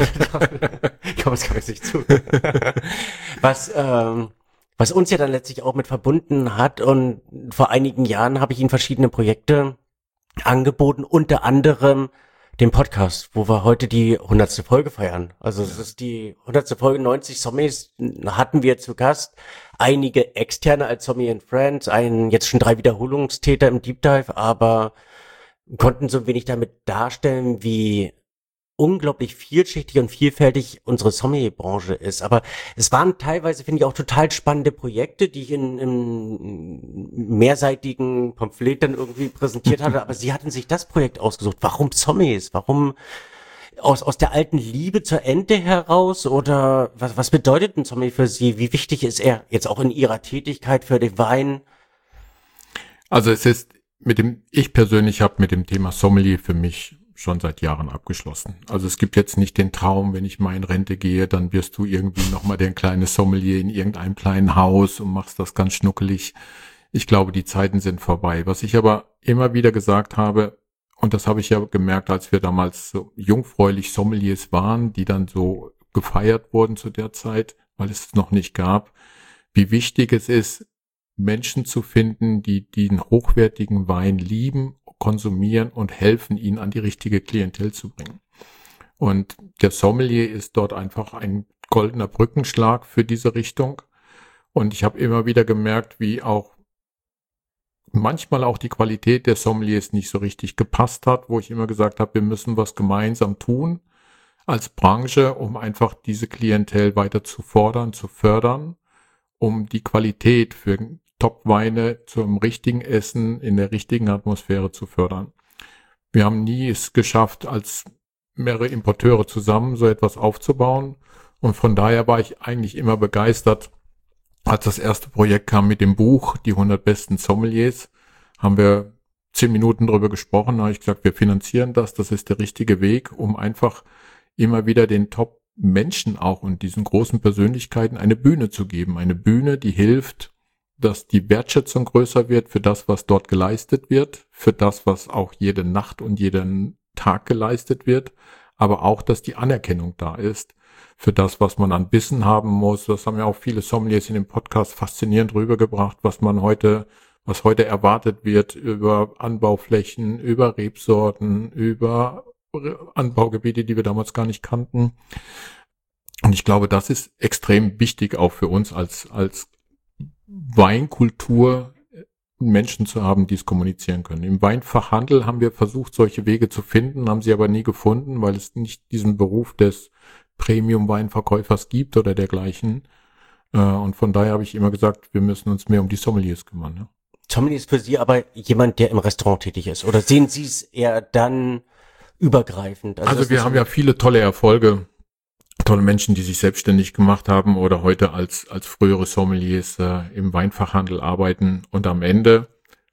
ich komme, es kam jetzt nicht zu. Was, ähm, was uns ja dann letztlich auch mit verbunden hat, und vor einigen Jahren habe ich Ihnen verschiedene Projekte angeboten, unter anderem den Podcast, wo wir heute die hundertste Folge feiern. Also es ist die hundertste Folge, neunzig Zombies hatten wir zu Gast. Einige Externe als Zombie and Friends, einen jetzt schon drei Wiederholungstäter im Deep Dive, aber konnten so wenig damit darstellen, wie unglaublich vielschichtig und vielfältig unsere Sommelier-Branche ist. Aber es waren teilweise, finde ich, auch total spannende Projekte, die ich in, in mehrseitigen Pamphlet dann irgendwie präsentiert hatte. Aber Sie hatten sich das Projekt ausgesucht. Warum Sommeliers? Warum aus, aus der alten Liebe zur Ente heraus? Oder was, was bedeutet ein Sommelier für Sie? Wie wichtig ist er jetzt auch in Ihrer Tätigkeit für den Wein? Also es ist mit dem, ich persönlich habe mit dem Thema Sommelier für mich schon seit Jahren abgeschlossen. Also es gibt jetzt nicht den Traum, wenn ich mal in Rente gehe, dann wirst du irgendwie nochmal der kleine Sommelier in irgendeinem kleinen Haus und machst das ganz schnuckelig. Ich glaube, die Zeiten sind vorbei. Was ich aber immer wieder gesagt habe, und das habe ich ja gemerkt, als wir damals so jungfräulich Sommeliers waren, die dann so gefeiert wurden zu der Zeit, weil es es noch nicht gab, wie wichtig es ist, Menschen zu finden, die den hochwertigen Wein lieben, konsumieren und helfen, ihn an die richtige Klientel zu bringen. Und der Sommelier ist dort einfach ein goldener Brückenschlag für diese Richtung. Und ich habe immer wieder gemerkt, wie auch manchmal auch die Qualität der Sommeliers nicht so richtig gepasst hat, wo ich immer gesagt habe, wir müssen was gemeinsam tun als Branche, um einfach diese Klientel weiter zu fordern, zu fördern, um die Qualität für Top-Weine zum richtigen Essen in der richtigen Atmosphäre zu fördern. Wir haben nie es geschafft, als mehrere Importeure zusammen so etwas aufzubauen. Und von daher war ich eigentlich immer begeistert. Als das erste Projekt kam mit dem Buch, die hundert besten Sommeliers, haben wir zehn Minuten drüber gesprochen. Da habe ich gesagt, wir finanzieren das. Das ist der richtige Weg, um einfach immer wieder den Top-Menschen auch und diesen großen Persönlichkeiten eine Bühne zu geben. Eine Bühne, die hilft, dass die Wertschätzung größer wird für das, was dort geleistet wird, für das, was auch jede Nacht und jeden Tag geleistet wird, aber auch, dass die Anerkennung da ist für das, was man an Wissen haben muss. Das haben ja auch viele Sommeliers in dem Podcast faszinierend rübergebracht, was man heute, was heute erwartet wird über Anbauflächen, über Rebsorten, über Anbaugebiete, die wir damals gar nicht kannten. Und ich glaube, das ist extrem wichtig auch für uns als, als Weinkultur, Menschen zu haben, die es kommunizieren können. Im Weinfachhandel haben wir versucht, solche Wege zu finden, haben sie aber nie gefunden, weil es nicht diesen Beruf des Premium-Weinverkäufers gibt oder dergleichen. Und von daher habe ich immer gesagt, wir müssen uns mehr um die Sommeliers kümmern. Ne? Sommelier ist für Sie aber jemand, der im Restaurant tätig ist. Oder sehen Sie es eher dann übergreifend? Also, also wir haben ja viele tolle Erfolge, tolle Menschen, die sich selbstständig gemacht haben oder heute als als frühere Sommeliers äh, im Weinfachhandel arbeiten. Und am Ende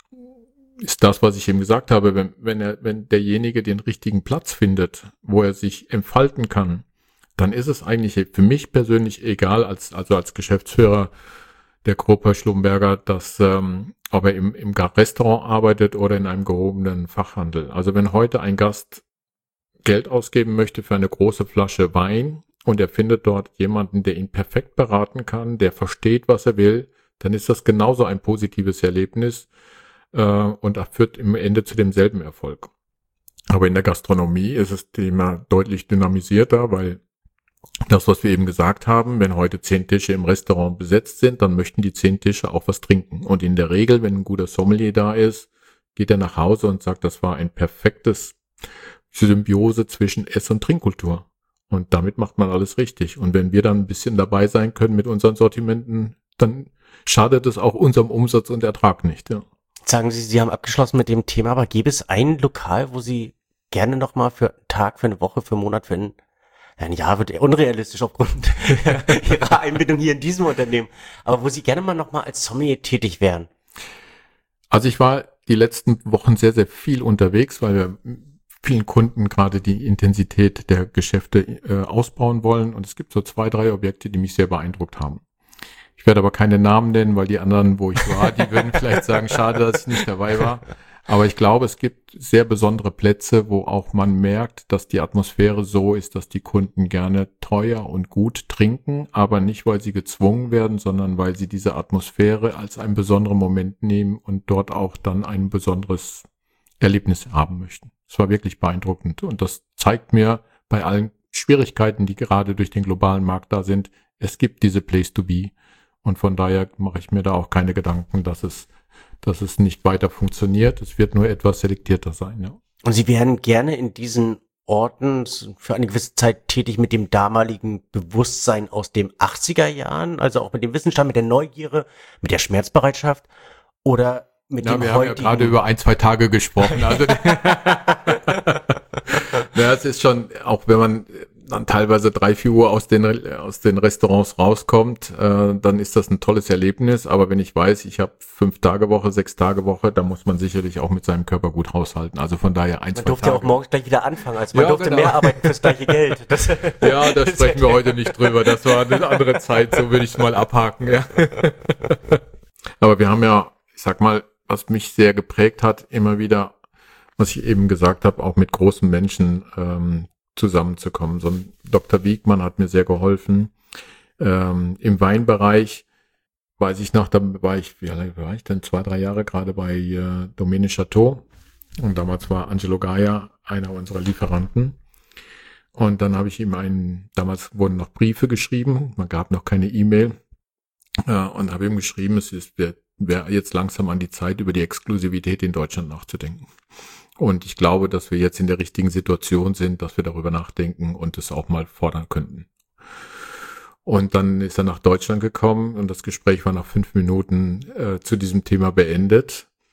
ist das, was ich eben gesagt habe, wenn wenn er wenn derjenige den richtigen Platz findet, wo er sich entfalten kann, dann ist es eigentlich für mich persönlich egal, als also als Geschäftsführer der Gruppe Schlumberger, dass ähm, ob er im, im Restaurant arbeitet oder in einem gehobenen Fachhandel. Also wenn heute ein Gast Geld ausgeben möchte für eine große Flasche Wein und er findet dort jemanden, der ihn perfekt beraten kann, der versteht, was er will, dann ist das genauso ein positives Erlebnis äh, und das führt im Ende zu demselben Erfolg. Aber in der Gastronomie ist das Thema deutlich dynamisierter, weil das, was wir eben gesagt haben, wenn heute zehn Tische im Restaurant besetzt sind, dann möchten die zehn Tische auch was trinken. Und in der Regel, wenn ein guter Sommelier da ist, geht er nach Hause und sagt, das war ein perfektes Symbiose zwischen Ess- und Trinkkultur. Und damit macht man alles richtig. Und wenn wir dann ein bisschen dabei sein können mit unseren Sortimenten, dann schadet es auch unserem Umsatz und Ertrag nicht. Ja. Sagen Sie, Sie haben abgeschlossen mit dem Thema, aber gäbe es ein Lokal, wo Sie gerne nochmal für einen Tag, für eine Woche, für einen Monat, für ein, ein Jahr wird eher unrealistisch aufgrund Ihrer Einbindung hier in diesem Unternehmen, aber wo Sie gerne mal nochmal als Sommelier tätig wären? Also ich war die letzten Wochen sehr, sehr viel unterwegs, weil wir vielen Kunden gerade die Intensität der Geschäfte äh, ausbauen wollen. Und es gibt so zwei, drei Objekte, die mich sehr beeindruckt haben. Ich werde aber keine Namen nennen, weil die anderen, wo ich war, die würden vielleicht sagen, schade, dass ich nicht dabei war. Aber ich glaube, es gibt sehr besondere Plätze, wo auch man merkt, dass die Atmosphäre so ist, dass die Kunden gerne teuer und gut trinken, aber nicht, weil sie gezwungen werden, sondern weil sie diese Atmosphäre als einen besonderen Moment nehmen und dort auch dann ein besonderes Erlebnis haben möchten. Es war wirklich beeindruckend und das zeigt mir bei allen Schwierigkeiten, die gerade durch den globalen Markt da sind, es gibt diese Place to be und von daher mache ich mir da auch keine Gedanken, dass es dass es nicht weiter funktioniert. Es wird nur etwas selektierter sein. Ja. Und Sie wären gerne in diesen Orten für eine gewisse Zeit tätig mit dem damaligen Bewusstsein aus den achtziger Jahren, also auch mit dem Wissensstand, mit der Neugierde, mit der Schmerzbereitschaft oder mit ja, dem wir heutigen... haben ja gerade über ein, zwei Tage gesprochen. Also ja, es ist schon, auch wenn man dann teilweise drei, vier Uhr aus den aus den Restaurants rauskommt, äh, dann ist das ein tolles Erlebnis. Aber wenn ich weiß, ich habe fünf Tage Woche, sechs Tage Woche, dann muss man sicherlich auch mit seinem Körper gut haushalten. Also von daher ein, man zwei durfte Tage. ja auch morgens gleich wieder anfangen. Also man ja, durfte genau. mehr arbeiten fürs gleiche Geld. Das ja, da sprechen wir heute nicht drüber. Das war eine andere Zeit, so würde ich es mal abhaken. Ja. Aber wir haben ja, ich sag mal, was mich sehr geprägt hat, immer wieder, was ich eben gesagt habe, auch mit großen Menschen ähm, zusammenzukommen. So ein Doktor Wiegmann hat mir sehr geholfen. Ähm, im Weinbereich weiß ich noch, da war ich, wie lange war ich denn? Zwei, drei Jahre gerade bei äh, Domaine Chateau. Und damals war Angelo Gaia einer unserer Lieferanten. Und dann habe ich ihm einen, damals wurden noch Briefe geschrieben, man gab noch keine E-Mail. Äh, und habe ihm geschrieben, es ist, wäre wär jetzt langsam an die Zeit, über die Exklusivität in Deutschland nachzudenken. Und ich glaube, dass wir jetzt in der richtigen Situation sind, dass wir darüber nachdenken und es auch mal fordern könnten. Und dann ist er nach Deutschland gekommen und das Gespräch war nach fünf Minuten äh, zu diesem Thema beendet.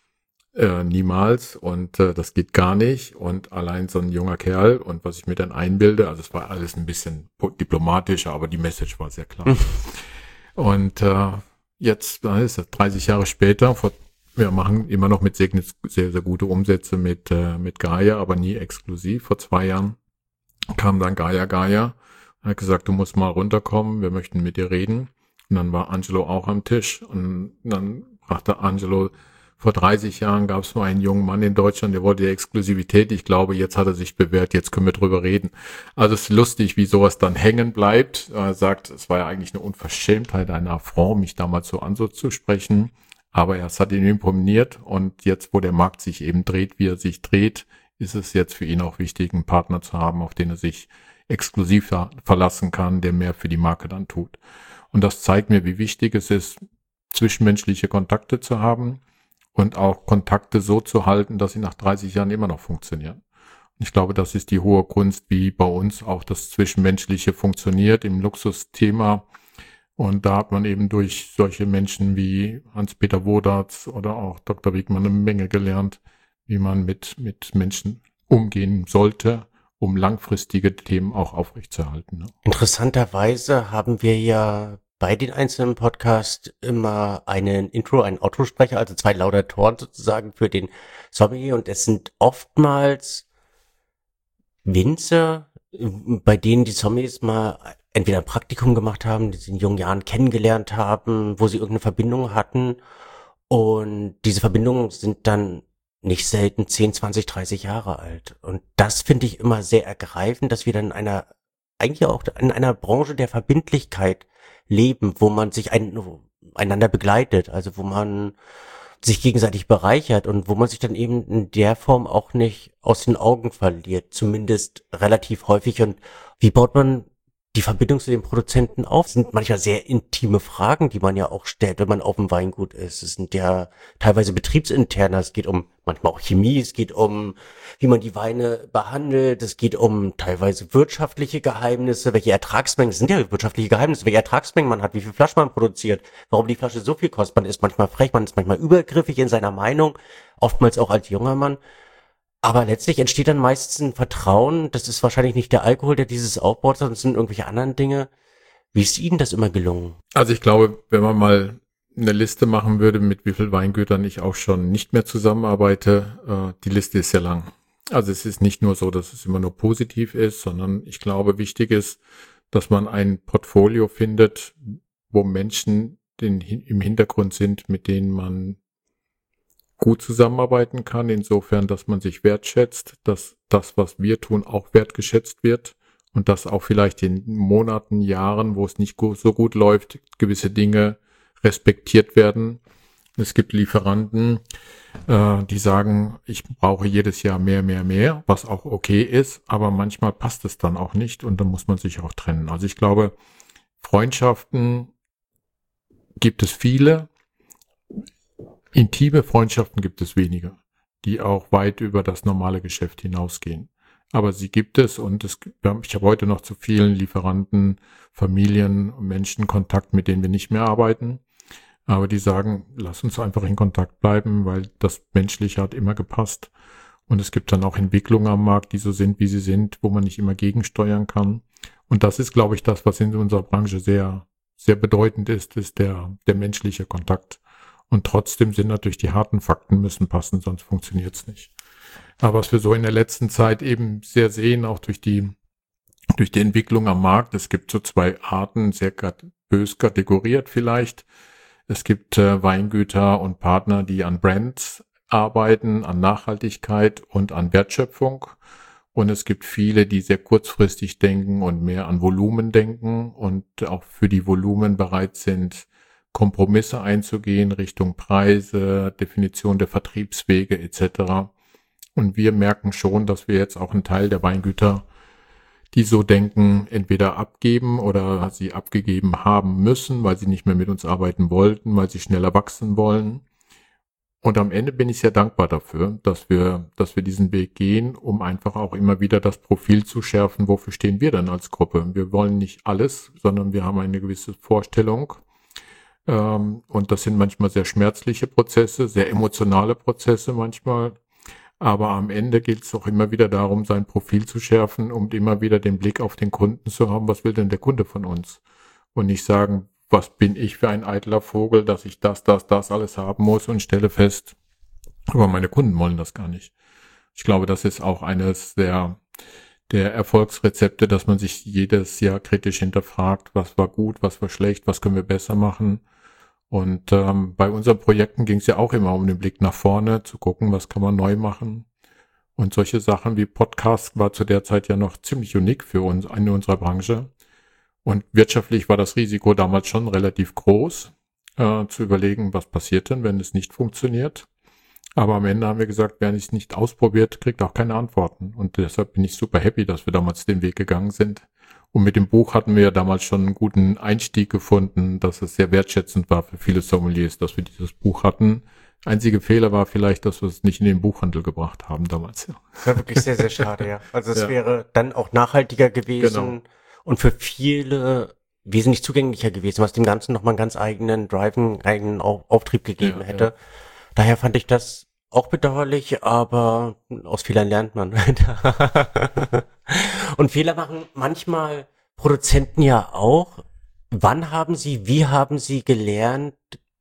Äh, niemals und äh, das geht gar nicht und allein so ein junger Kerl und was ich mir dann einbilde, also es war alles ein bisschen diplomatischer, aber die Message war sehr klar. Und äh, jetzt da ist es dreißig Jahre später, vor, wir machen immer noch mit Signets sehr, sehr gute Umsätze mit äh, mit Gaia, aber nie exklusiv. Vor zwei Jahren kam dann Gaia Gaia und hat gesagt, du musst mal runterkommen, wir möchten mit dir reden. Und dann war Angelo auch am Tisch und dann brachte Angelo, vor dreißig Jahren gab es mal einen jungen Mann in Deutschland, der wollte die Exklusivität. Ich glaube, jetzt hat er sich bewährt, jetzt können wir drüber reden. Also es ist lustig, wie sowas dann hängen bleibt. Er sagt, es war ja eigentlich eine Unverschämtheit, ein Affront, mich damals so anzusprechen. Aber es hat ihn imponiert und jetzt, wo der Markt sich eben dreht, wie er sich dreht, ist es jetzt für ihn auch wichtig, einen Partner zu haben, auf den er sich exklusiv verlassen kann, der mehr für die Marke dann tut. Und das zeigt mir, wie wichtig es ist, zwischenmenschliche Kontakte zu haben und auch Kontakte so zu halten, dass sie nach dreißig Jahren immer noch funktionieren. Und ich glaube, das ist die hohe Kunst, wie bei uns auch das Zwischenmenschliche funktioniert im Luxusthema. Und da hat man eben durch solche Menschen wie Hans-Peter Wodarz oder auch Doktor Wigmann eine Menge gelernt, wie man mit, mit Menschen umgehen sollte, um langfristige Themen auch aufrechtzuerhalten. Ne? Interessanterweise haben wir ja bei den einzelnen Podcasts immer einen Intro, einen Autosprecher, also zwei Laudatoren sozusagen für den Sommelier und es sind oftmals Winzer, bei denen die Sommeliers mal entweder ein Praktikum gemacht haben, die sie in jungen Jahren kennengelernt haben, wo sie irgendeine Verbindung hatten und diese Verbindungen sind dann nicht selten zehn, zwanzig, dreißig Jahre alt und das finde ich immer sehr ergreifend, dass wir dann in einer, eigentlich auch in einer Branche der Verbindlichkeit leben, wo man sich ein, einander begleitet, also wo man sich gegenseitig bereichert und wo man sich dann eben in der Form auch nicht aus den Augen verliert, zumindest relativ häufig. Und wie baut man die Verbindung zu den Produzenten auf? Das sind manchmal sehr intime Fragen, die man ja auch stellt, wenn man auf dem Weingut ist. Es sind ja teilweise betriebsinterne, es geht um manchmal auch Chemie, es geht um, wie man die Weine behandelt, es geht um teilweise wirtschaftliche Geheimnisse, welche Ertragsmengen, es sind ja wirtschaftliche Geheimnisse, welche Ertragsmengen man hat, wie viel Flaschen man produziert, warum die Flasche so viel kostet. Man ist manchmal frech, man ist manchmal übergriffig in seiner Meinung, oftmals auch als junger Mann. Aber letztlich entsteht dann meistens ein Vertrauen, das ist wahrscheinlich nicht der Alkohol, der dieses aufbaut, sondern es sind irgendwelche anderen Dinge. Wie ist Ihnen das immer gelungen? Also ich glaube, wenn man mal eine Liste machen würde, mit wie viel Weingütern ich auch schon nicht mehr zusammenarbeite, äh, die Liste ist sehr lang. Also es ist nicht nur so, dass es immer nur positiv ist, sondern ich glaube, wichtig ist, dass man ein Portfolio findet, wo Menschen den, im Hintergrund sind, mit denen man gut zusammenarbeiten kann, insofern, dass man sich wertschätzt, dass das, was wir tun, auch wertgeschätzt wird und dass auch vielleicht in Monaten, Jahren, wo es nicht so gut läuft, gewisse Dinge respektiert werden. Es gibt Lieferanten, äh, die sagen, ich brauche jedes Jahr mehr, mehr, mehr, was auch okay ist, aber manchmal passt es dann auch nicht und dann muss man sich auch trennen. Also ich glaube, Freundschaften gibt es viele. Intime Freundschaften gibt es weniger, die auch weit über das normale Geschäft hinausgehen. Aber sie gibt es und es, ich habe heute noch zu vielen Lieferanten, Familien und Menschen Kontakt, mit denen wir nicht mehr arbeiten. Aber die sagen, lass uns einfach in Kontakt bleiben, weil das Menschliche hat immer gepasst. Und es gibt dann auch Entwicklungen am Markt, die so sind, wie sie sind, wo man nicht immer gegensteuern kann. Und das ist, glaube ich, das, was in unserer Branche sehr, sehr bedeutend ist, ist der, der menschliche Kontakt. Und trotzdem sind natürlich die harten Fakten müssen passen, sonst funktioniert es nicht. Aber was wir so in der letzten Zeit eben sehr sehen, auch durch die durch die Entwicklung am Markt, es gibt so zwei Arten, sehr bös kategoriert vielleicht. Es gibt äh, Weingüter und Partner, die an Brands arbeiten, an Nachhaltigkeit und an Wertschöpfung. Und es gibt viele, die sehr kurzfristig denken und mehr an Volumen denken und auch für die Volumen bereit sind, Kompromisse einzugehen Richtung Preise, Definition der Vertriebswege et cetera. Und wir merken schon, dass wir jetzt auch einen Teil der Weingüter, die so denken, entweder abgeben oder sie abgegeben haben müssen, weil sie nicht mehr mit uns arbeiten wollten, weil sie schneller wachsen wollen. Und am Ende bin ich sehr dankbar dafür, dass wir, dass wir diesen Weg gehen, um einfach auch immer wieder das Profil zu schärfen, wofür stehen wir denn als Gruppe. Wir wollen nicht alles, sondern wir haben eine gewisse Vorstellung, Ähm, und das sind manchmal sehr schmerzliche Prozesse, sehr emotionale Prozesse manchmal. Aber am Ende geht es auch immer wieder darum, sein Profil zu schärfen, um immer wieder den Blick auf den Kunden zu haben. Was will denn der Kunde von uns? Und nicht sagen, was bin ich für ein eitler Vogel, dass ich das, das, das alles haben muss und stelle fest, aber meine Kunden wollen das gar nicht. Ich glaube, das ist auch eines der, der Erfolgsrezepte, dass man sich jedes Jahr kritisch hinterfragt, was war gut, was war schlecht, was können wir besser machen. Und ähm, bei unseren Projekten ging es ja auch immer um den Blick nach vorne, zu gucken, was kann man neu machen. Und solche Sachen wie Podcast war zu der Zeit ja noch ziemlich unique für uns in unserer Branche. Und wirtschaftlich war das Risiko damals schon relativ groß, äh, zu überlegen, was passiert denn, wenn es nicht funktioniert. Aber am Ende haben wir gesagt, wer es nicht ausprobiert, kriegt auch keine Antworten. Und deshalb bin ich super happy, dass wir damals den Weg gegangen sind. Und mit dem Buch hatten wir ja damals schon einen guten Einstieg gefunden, dass es sehr wertschätzend war für viele Sommeliers, dass wir dieses Buch hatten. Einzige Fehler war vielleicht, dass wir es nicht in den Buchhandel gebracht haben damals. Ja. Das war wirklich sehr, sehr schade, ja. Also es Ja. wäre dann auch nachhaltiger gewesen Genau. und für viele wesentlich zugänglicher gewesen, was dem Ganzen nochmal einen ganz eigenen Drive, einen eigenen Au- Auftrieb gegeben Ja, hätte. ja. Daher fand ich das auch bedauerlich, aber aus Fehlern lernt man. Und Fehler machen manchmal Produzenten ja auch. Wann haben Sie, wie haben Sie gelernt,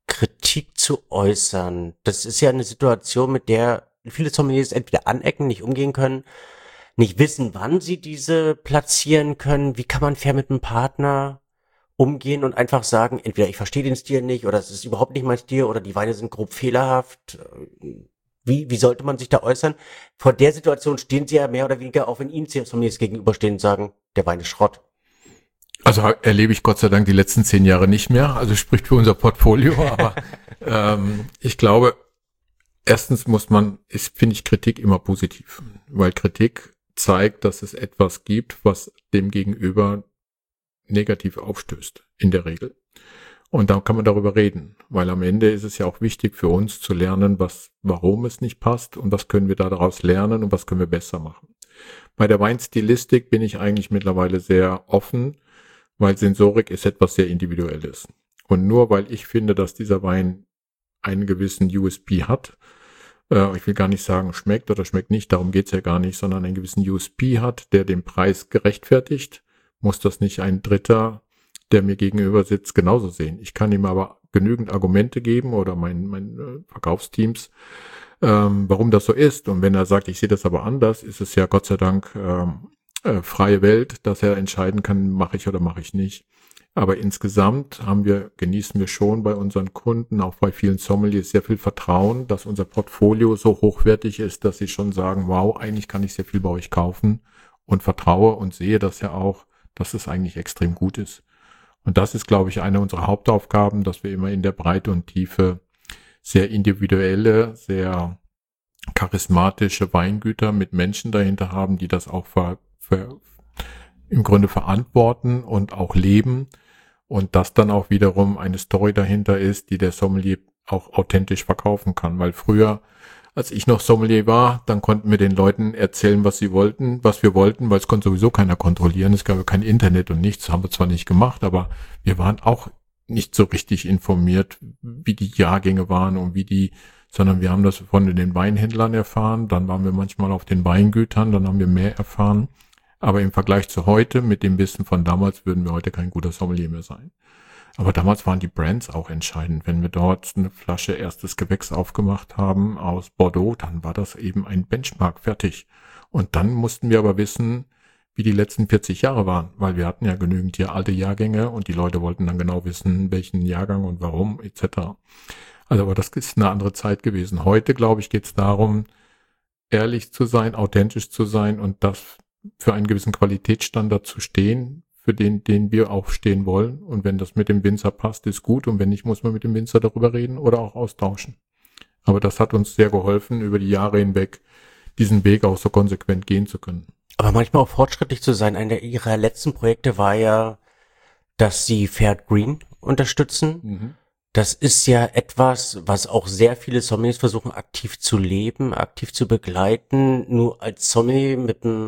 Kritik zu äußern? Das ist ja eine Situation, mit der viele Sommeliers entweder anecken, nicht umgehen können, nicht wissen, wann sie diese platzieren können. Wie kann man fair mit einem Partner umgehen und einfach sagen, entweder ich verstehe den Stil nicht oder es ist überhaupt nicht mein Stil oder die Weine sind grob fehlerhaft. Wie, wie sollte man sich da äußern? Vor der Situation stehen Sie ja mehr oder weniger, auch wenn Ihnen Sommeliers gegenüberstehen und sagen, der Wein ist Schrott. Also erlebe ich Gott sei Dank die letzten zehn Jahre nicht mehr. Also spricht für unser Portfolio. Aber ähm, ich glaube, erstens muss man, ist, finde ich Kritik immer positiv. Weil Kritik zeigt, dass es etwas gibt, was dem Gegenüber negativ aufstößt, in der Regel. Und dann kann man darüber reden, weil am Ende ist es ja auch wichtig für uns zu lernen, was, warum es nicht passt und was können wir daraus lernen und was können wir besser machen. Bei der Weinstilistik bin ich eigentlich mittlerweile sehr offen, weil Sensorik ist etwas sehr Individuelles. Und nur weil ich finde, dass dieser Wein einen gewissen U S P hat, äh, ich will gar nicht sagen, schmeckt oder schmeckt nicht, darum geht's ja gar nicht, sondern einen gewissen U S P hat, der den Preis gerechtfertigt, muss das nicht ein Dritter, der mir gegenüber sitzt, genauso sehen. Ich kann ihm aber genügend Argumente geben oder mein, mein äh, Verkaufsteams, ähm, warum das so ist. Und wenn er sagt, ich sehe das aber anders, ist es ja Gott sei Dank ähm, äh, freie Welt, dass er entscheiden kann, mache ich oder mache ich nicht. Aber insgesamt haben wir, genießen wir schon bei unseren Kunden, auch bei vielen Sommeliers, sehr viel Vertrauen, dass unser Portfolio so hochwertig ist, dass sie schon sagen, wow, eigentlich kann ich sehr viel bei euch kaufen und vertraue und sehe das ja auch, dass es eigentlich extrem gut ist. Und das ist, glaube ich, eine unserer Hauptaufgaben, dass wir immer in der Breite und Tiefe sehr individuelle, sehr charismatische Weingüter mit Menschen dahinter haben, die das auch ver, ver, im Grunde verantworten und auch leben. Und das dann auch wiederum eine Story dahinter ist, die der Sommelier auch authentisch verkaufen kann. Weil früher, als ich noch Sommelier war, dann konnten wir den Leuten erzählen, was sie wollten, was wir wollten, weil es konnte sowieso keiner kontrollieren. Es gab ja kein Internet und nichts, haben wir zwar nicht gemacht, aber wir waren auch nicht so richtig informiert, wie die Jahrgänge waren und wie die, sondern wir haben das von den Weinhändlern erfahren, dann waren wir manchmal auf den Weingütern, dann haben wir mehr erfahren. Aber im Vergleich zu heute, mit dem Wissen von damals, würden wir heute kein guter Sommelier mehr sein. Aber damals waren die Brands auch entscheidend. Wenn wir dort eine Flasche erstes Gewächs aufgemacht haben aus Bordeaux, dann war das eben ein Benchmark fertig. Und dann mussten wir aber wissen, wie die letzten vierzig Jahre waren, weil wir hatten ja genügend hier alte Jahrgänge und die Leute wollten dann genau wissen, welchen Jahrgang und warum et cetera. Also aber das ist eine andere Zeit gewesen. Heute, glaube ich, geht es darum, ehrlich zu sein, authentisch zu sein und das für einen gewissen Qualitätsstandard zu stehen, für den, den wir auch stehen wollen. Und wenn das mit dem Winzer passt, ist gut. Und wenn nicht, muss man mit dem Winzer darüber reden oder auch austauschen. Aber das hat uns sehr geholfen, über die Jahre hinweg diesen Weg auch so konsequent gehen zu können. Aber manchmal auch fortschrittlich zu sein. Einer ihrer letzten Projekte war ja, dass sie Fair Green unterstützen. Mhm. Das ist ja etwas, was auch sehr viele Sommeliers versuchen aktiv zu leben, aktiv zu begleiten. Nur als Sommelier mit einem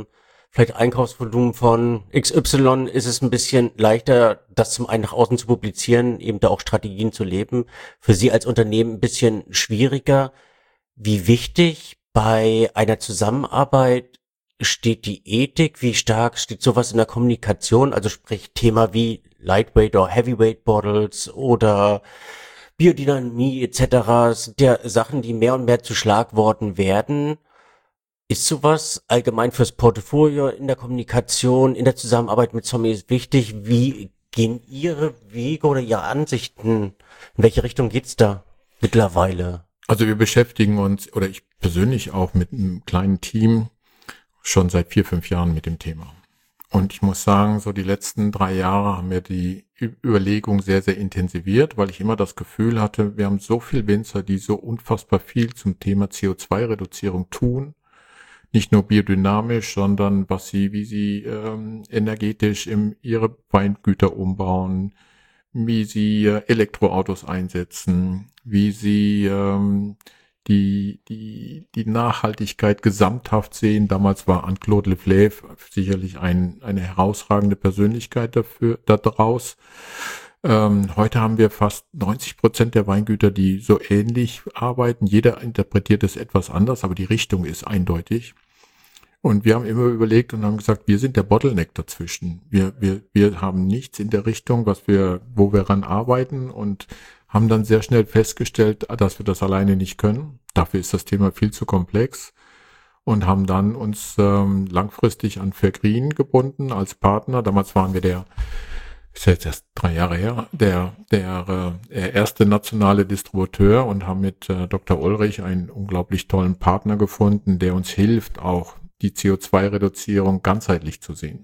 vielleicht Einkaufsvolumen von X Y ist es ein bisschen leichter, das zum einen nach außen zu publizieren, eben da auch Strategien zu leben. Für Sie als Unternehmen ein bisschen schwieriger. Wie wichtig bei einer Zusammenarbeit steht die Ethik? Wie stark steht sowas in der Kommunikation? Also sprich Thema wie Lightweight oder Heavyweight Bottles oder Biodynamie et cetera sind ja Sachen, die mehr und mehr zu Schlagworten werden. Ist sowas allgemein fürs Portfolio in der Kommunikation, in der Zusammenarbeit mit Sommeliers wichtig? Wie gehen Ihre Wege oder Ihre Ansichten? In welche Richtung geht's da mittlerweile? Also wir beschäftigen uns, oder ich persönlich auch mit einem kleinen Team, schon seit vier, fünf Jahren mit dem Thema. Und ich muss sagen, so die letzten drei Jahre haben wir die Überlegung sehr, sehr intensiviert, weil ich immer das Gefühl hatte, wir haben so viel Winzer, die so unfassbar viel zum Thema C O zwei Reduzierung tun. Nicht nur biodynamisch, sondern was sie, wie sie ähm, energetisch im, ihre Weingüter umbauen, wie sie äh, Elektroautos einsetzen, wie sie ähm, die die die Nachhaltigkeit gesamthaft sehen. Damals war Anne-Claude Leflaive sicherlich ein, eine herausragende Persönlichkeit dafür da draus. Ähm, heute haben wir fast neunzig Prozent der Weingüter, die so ähnlich arbeiten. Jeder interpretiert es etwas anders, aber die Richtung ist eindeutig. Und wir haben immer überlegt und haben gesagt, wir sind der Bottleneck dazwischen. Wir, wir, wir haben nichts in der Richtung, was wir, wo wir ran arbeiten und haben dann sehr schnell festgestellt, dass wir das alleine nicht können. Dafür ist das Thema viel zu komplex und haben dann uns ähm, langfristig an Fairgreen gebunden als Partner. Damals waren wir der, ist jetzt erst drei Jahre her, der, der äh, erste nationale Distributeur und haben mit äh, Doktor Ulrich einen unglaublich tollen Partner gefunden, der uns hilft, auch die C O zwei Reduzierung ganzheitlich zu sehen.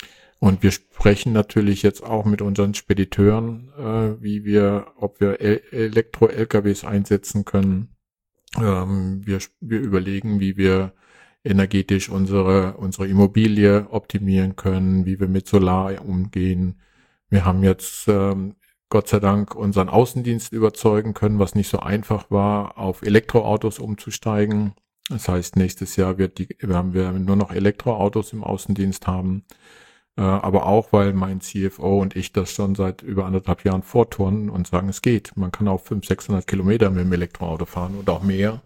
Und wir sprechen natürlich jetzt auch mit unseren Spediteuren, äh, wie wir, ob wir El- Elektro-L K Ws einsetzen können. Ähm, wir, wir überlegen, wie wir energetisch unsere, unsere Immobilie optimieren können, wie wir mit Solar umgehen. Wir haben jetzt, ähm, Gott sei Dank, unseren Außendienst überzeugen können, was nicht so einfach war, auf Elektroautos umzusteigen. Das heißt, nächstes Jahr wird die, werden wir nur noch Elektroautos im Außendienst haben. Äh, aber auch, weil mein C F O und ich das schon seit über anderthalb Jahren vorturnen und sagen, es geht. Man kann auch fünfhundert, sechshundert Kilometer mit dem Elektroauto fahren und auch mehr.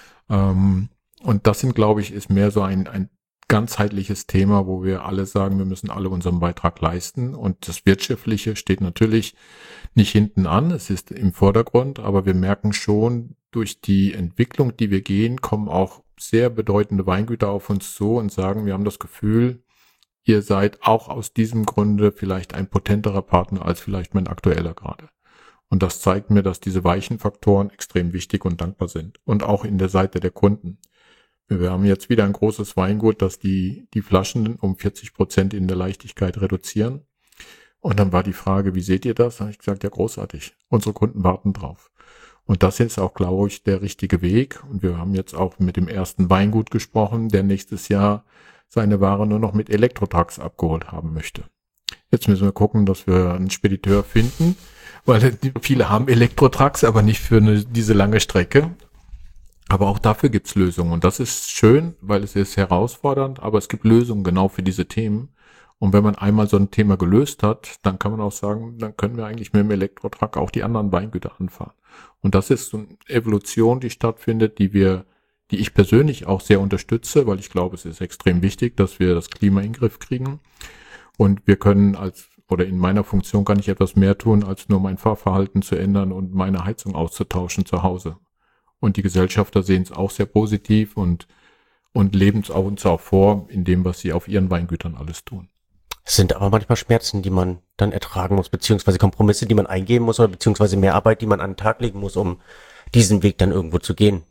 Ähm, und das sind, glaube ich, ist mehr so ein, ein ganzheitliches Thema, wo wir alle sagen, wir müssen alle unseren Beitrag leisten. Und das Wirtschaftliche steht natürlich nicht hinten an. Es ist im Vordergrund, aber wir merken schon, durch die Entwicklung, die wir gehen, kommen auch sehr bedeutende Weingüter auf uns zu und sagen, wir haben das Gefühl, ihr seid auch aus diesem Grunde vielleicht ein potenterer Partner als vielleicht mein aktueller gerade. Und das zeigt mir, dass diese weichen Faktoren extrem wichtig und dankbar sind. Und auch in der Seite der Kunden. Wir haben jetzt wieder ein großes Weingut, das die, die Flaschen um vierzig Prozent in der Leichtigkeit reduzieren. Und dann war die Frage, wie seht ihr das? Da habe ich gesagt, ja, großartig. Unsere Kunden warten drauf. Und das ist auch, glaube ich, der richtige Weg. Und wir haben jetzt auch mit dem ersten Weingut gesprochen, der nächstes Jahr seine Ware nur noch mit Elektrotrucks abgeholt haben möchte. Jetzt müssen wir gucken, dass wir einen Spediteur finden, weil viele haben Elektrotrucks, aber nicht für eine, diese lange Strecke. Aber auch dafür gibt's Lösungen. Und das ist schön, weil es ist herausfordernd, aber es gibt Lösungen genau für diese Themen. Und wenn man einmal so ein Thema gelöst hat, dann kann man auch sagen, dann können wir eigentlich mit dem Elektrotruck auch die anderen Weingüter anfahren. Und das ist so eine Evolution, die stattfindet, die wir, die ich persönlich auch sehr unterstütze, weil ich glaube, es ist extrem wichtig, dass wir das Klima in den Griff kriegen. Und wir können als, oder in meiner Funktion kann ich etwas mehr tun, als nur mein Fahrverhalten zu ändern und meine Heizung auszutauschen zu Hause. Und die Gesellschafter sehen es auch sehr positiv und, und leben es auch uns auch vor, in dem, was sie auf ihren Weingütern alles tun. Es sind aber manchmal Schmerzen, die man dann ertragen muss, beziehungsweise Kompromisse, die man eingehen muss, oder beziehungsweise mehr Arbeit, die man an den Tag legen muss, um diesen Weg dann irgendwo zu gehen.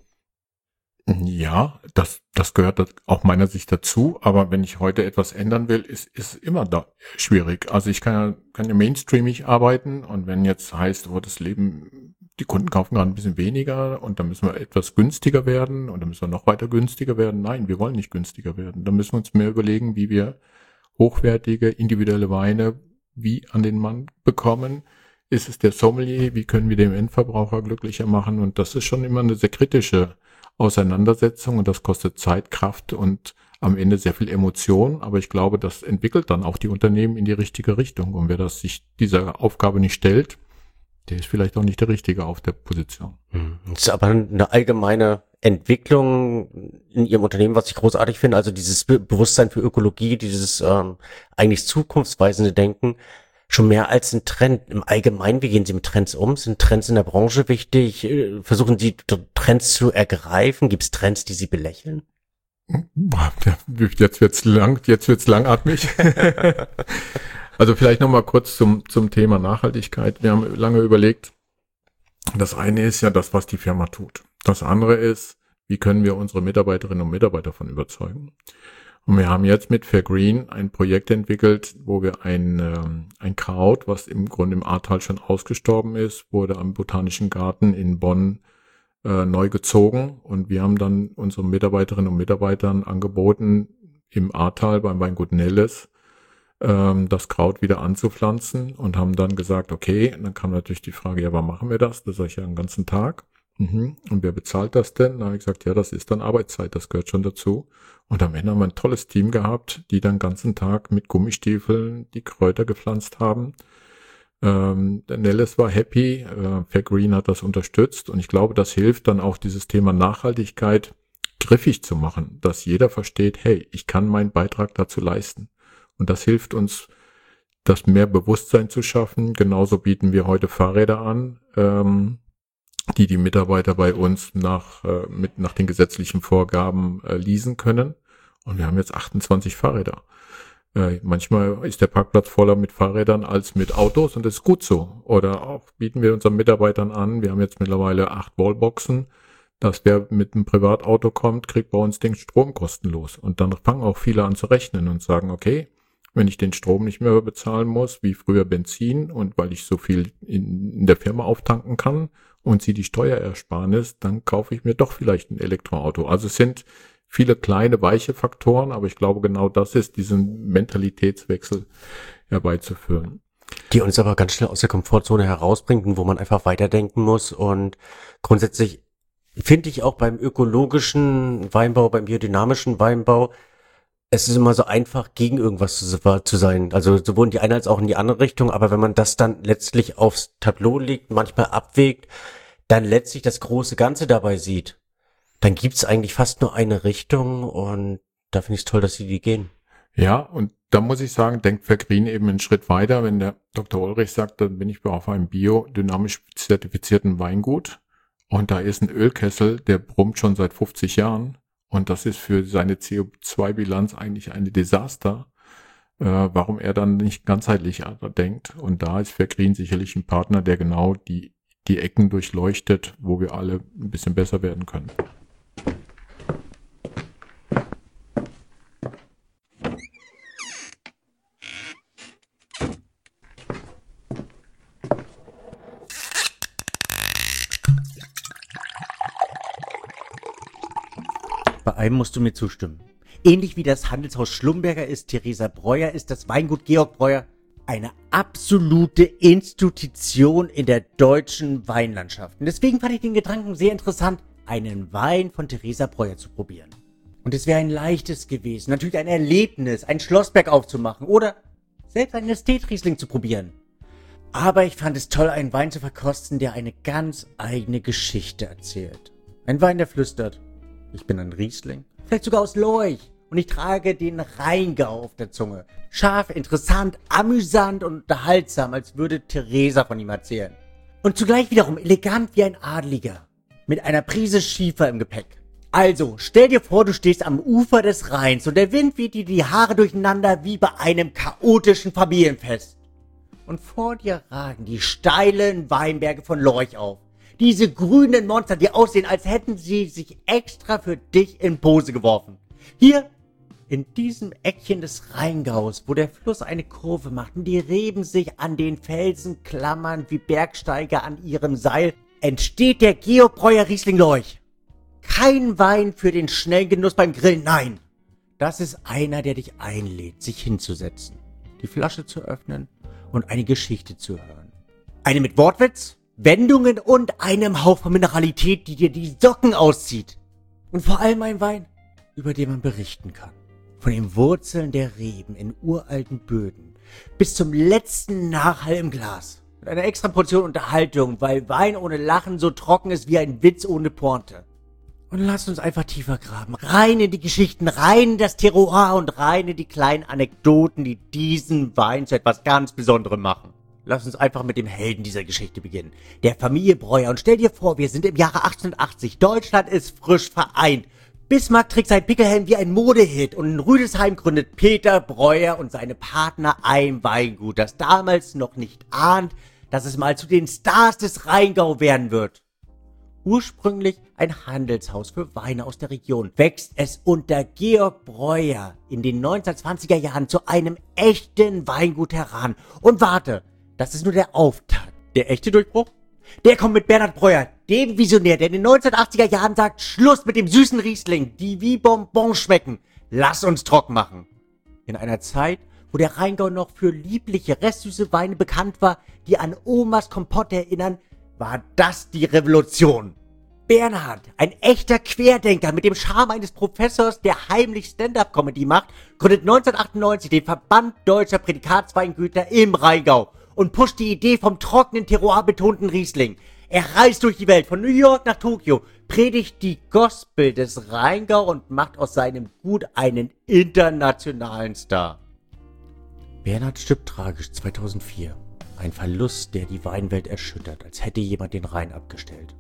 Ja, das, das gehört auch meiner Sicht dazu, aber wenn ich heute etwas ändern will, ist, ist immer da schwierig. Also ich kann ja, kann ja mainstreamig arbeiten und wenn jetzt heißt, oh, das Leben, die Kunden kaufen gerade ein bisschen weniger und dann müssen wir etwas günstiger werden und dann müssen wir noch weiter günstiger werden. Nein, wir wollen nicht günstiger werden. Dann müssen wir uns mehr überlegen, wie wir hochwertige, individuelle Weine wie an den Mann bekommen. Ist es der Sommelier? Wie können wir den Endverbraucher glücklicher machen? Und das ist schon immer eine sehr kritische Auseinandersetzung und das kostet Zeit, Kraft und am Ende sehr viel Emotion. Aber ich glaube, das entwickelt dann auch die Unternehmen in die richtige Richtung. Und wer das sich dieser Aufgabe nicht stellt, der ist vielleicht auch nicht der Richtige auf der Position. Das ist aber eine allgemeine Entwicklung in Ihrem Unternehmen, was ich großartig finde. Also dieses Be- Bewusstsein für Ökologie, dieses ähm, eigentlich zukunftsweisende Denken, schon mehr als ein Trend. Im Allgemeinen, wie gehen Sie mit Trends um? Sind Trends in der Branche wichtig? Äh, Versuchen Sie d- Trends zu ergreifen? Gibt es Trends, die Sie belächeln? Boah, Jetzt wird's lang, jetzt wird's langatmig. Also vielleicht noch mal kurz zum zum Thema Nachhaltigkeit. Wir haben lange überlegt. Das eine ist ja das, was die Firma tut. Das andere ist, wie können wir unsere Mitarbeiterinnen und Mitarbeiter davon überzeugen? Und wir haben jetzt mit Fair Green ein Projekt entwickelt, wo wir ein ähm, ein Kraut, was im Grunde im Ahrtal schon ausgestorben ist, wurde am Botanischen Garten in Bonn äh, neu gezogen. Und wir haben dann unseren Mitarbeiterinnen und Mitarbeitern angeboten, im Ahrtal beim Weingut Nelles ähm, das Kraut wieder anzupflanzen und haben dann gesagt, okay, und dann kam natürlich die Frage, ja, wann machen wir das? Das sage ich ja den ganzen Tag. Mhm. Und wer bezahlt das denn? Dann habe ich gesagt, ja, das ist dann Arbeitszeit, das gehört schon dazu. Und am Ende haben wir ein tolles Team gehabt, die dann den ganzen Tag mit Gummistiefeln die Kräuter gepflanzt haben. Ähm, der Nelles war happy, äh, Fair Green hat das unterstützt und ich glaube, das hilft dann auch, dieses Thema Nachhaltigkeit griffig zu machen, dass jeder versteht, hey, ich kann meinen Beitrag dazu leisten. Und das hilft uns, das mehr Bewusstsein zu schaffen. Genauso bieten wir heute Fahrräder an, ähm, die die Mitarbeiter bei uns nach, äh, mit, nach den gesetzlichen Vorgaben äh, leasen können. Und wir haben jetzt achtundzwanzig Fahrräder. Äh, manchmal ist der Parkplatz voller mit Fahrrädern als mit Autos und das ist gut so. Oder auch bieten wir unseren Mitarbeitern an, wir haben jetzt mittlerweile acht Wallboxen, dass wer mit einem Privatauto kommt, kriegt bei uns den Strom kostenlos. Und dann fangen auch viele an zu rechnen und sagen, okay, wenn ich den Strom nicht mehr bezahlen muss, wie früher Benzin und weil ich so viel in, in der Firma auftanken kann und sie die Steuerersparnis, dann kaufe ich mir doch vielleicht ein Elektroauto. Also es sind viele kleine, weiche Faktoren, aber ich glaube, genau das ist, diesen Mentalitätswechsel herbeizuführen. Die uns aber ganz schnell aus der Komfortzone herausbringt und wo man einfach weiterdenken muss. Und grundsätzlich finde ich auch beim ökologischen Weinbau, beim biodynamischen Weinbau, es ist immer so einfach, gegen irgendwas zu, zu sein. Also sowohl in die eine als auch in die andere Richtung. Aber wenn man das dann letztlich aufs Tableau legt, manchmal abwägt, dann letztlich das große Ganze dabei sieht, dann gibt's eigentlich fast nur eine Richtung. Und da finde ich es toll, dass sie die gehen. Ja, und da muss ich sagen, denkt Fair Green eben einen Schritt weiter. Wenn der Doktor Ulrich sagt, dann bin ich auf einem biodynamisch zertifizierten Weingut. Und da ist ein Ölkessel, der brummt schon seit fünfzig Jahren. Und das ist für seine C O zwei Bilanz eigentlich ein Desaster, äh, warum er dann nicht ganzheitlich denkt. Und da ist Fair Green sicherlich ein Partner, der genau die, die Ecken durchleuchtet, wo wir alle ein bisschen besser werden können. Bei einem musst du mir zustimmen. Ähnlich wie das Handelshaus Schlumberger ist Theresa Breuer, ist das Weingut Georg Breuer eine absolute Institution in der deutschen Weinlandschaft. Und deswegen fand ich den Gedanken sehr interessant, einen Wein von Theresa Breuer zu probieren. Und es wäre ein leichtes gewesen, natürlich ein Erlebnis, ein Schlossberg aufzumachen oder selbst einen Estate-Riesling zu probieren. Aber ich fand es toll, einen Wein zu verkosten, der eine ganz eigene Geschichte erzählt. Ein Wein, der flüstert: Ich bin ein Riesling, vielleicht sogar aus Lorch, und ich trage den Rheingau auf der Zunge. Scharf, interessant, amüsant und unterhaltsam, als würde Theresa von ihm erzählen. Und zugleich wiederum elegant wie ein Adliger, mit einer Prise Schiefer im Gepäck. Also, stell dir vor, du stehst am Ufer des Rheins und der Wind weht dir die Haare durcheinander wie bei einem chaotischen Familienfest. Und vor dir ragen die steilen Weinberge von Lorch auf. Diese grünen Monster, die aussehen, als hätten sie sich extra für dich in Pose geworfen. Hier, in diesem Eckchen des Rheingaus, wo der Fluss eine Kurve macht und die Reben sich an den Felsen klammern wie Bergsteiger an ihrem Seil, entsteht der Georg Breuer Riesling Lorch. Kein Wein für den schnellen Genuss beim Grillen, nein. Das ist einer, der dich einlädt, sich hinzusetzen, die Flasche zu öffnen und eine Geschichte zu hören. Eine mit Wortwitz, Wendungen und einem Hauch von Mineralität, die dir die Socken auszieht. Und vor allem ein Wein, über den man berichten kann. Von den Wurzeln der Reben in uralten Böden bis zum letzten Nachhall im Glas. Mit einer extra Portion Unterhaltung, weil Wein ohne Lachen so trocken ist wie ein Witz ohne Pointe. Und lasst uns einfach tiefer graben. Rein in die Geschichten, rein in das Terroir und rein in die kleinen Anekdoten, die diesen Wein zu etwas ganz Besonderem machen. Lass uns einfach mit dem Helden dieser Geschichte beginnen. Der Familie Breuer. Und stell dir vor, wir sind im Jahre achtzehnhundertachtzig. Deutschland ist frisch vereint. Bismarck trägt sein Pickelhelm wie ein Modehit. Und in Rüdesheim gründet Peter Breuer und seine Partner ein Weingut, das damals noch nicht ahnt, dass es mal zu den Stars des Rheingau werden wird. Ursprünglich ein Handelshaus für Weine aus der Region, wächst es unter Georg Breuer in den neunzehnhundertzwanziger Jahren zu einem echten Weingut heran. Und warte, das ist nur der Auftakt. Der echte Durchbruch? Der kommt mit Bernhard Breuer, dem Visionär, der in den neunzehnhundertachtziger Jahren sagt, Schluss mit dem süßen Riesling, die wie Bonbons schmecken. Lass uns trocken machen. In einer Zeit, wo der Rheingau noch für liebliche, restsüße Weine bekannt war, die an Omas Kompott erinnern, war das die Revolution. Bernhard, ein echter Querdenker mit dem Charme eines Professors, der heimlich Stand-Up-Comedy macht, gründet neunzehnhundertachtundneunzig den Verband Deutscher Prädikatsweingüter im Rheingau und pusht die Idee vom trockenen, terroirbetonten Riesling. Er reist durch die Welt, von New York nach Tokio, predigt die Gospel des Rheingau und macht aus seinem Gut einen internationalen Star. Bernhard stirbt tragisch zweitausendvier. Ein Verlust, der die Weinwelt erschüttert, als hätte jemand den Rhein abgestellt.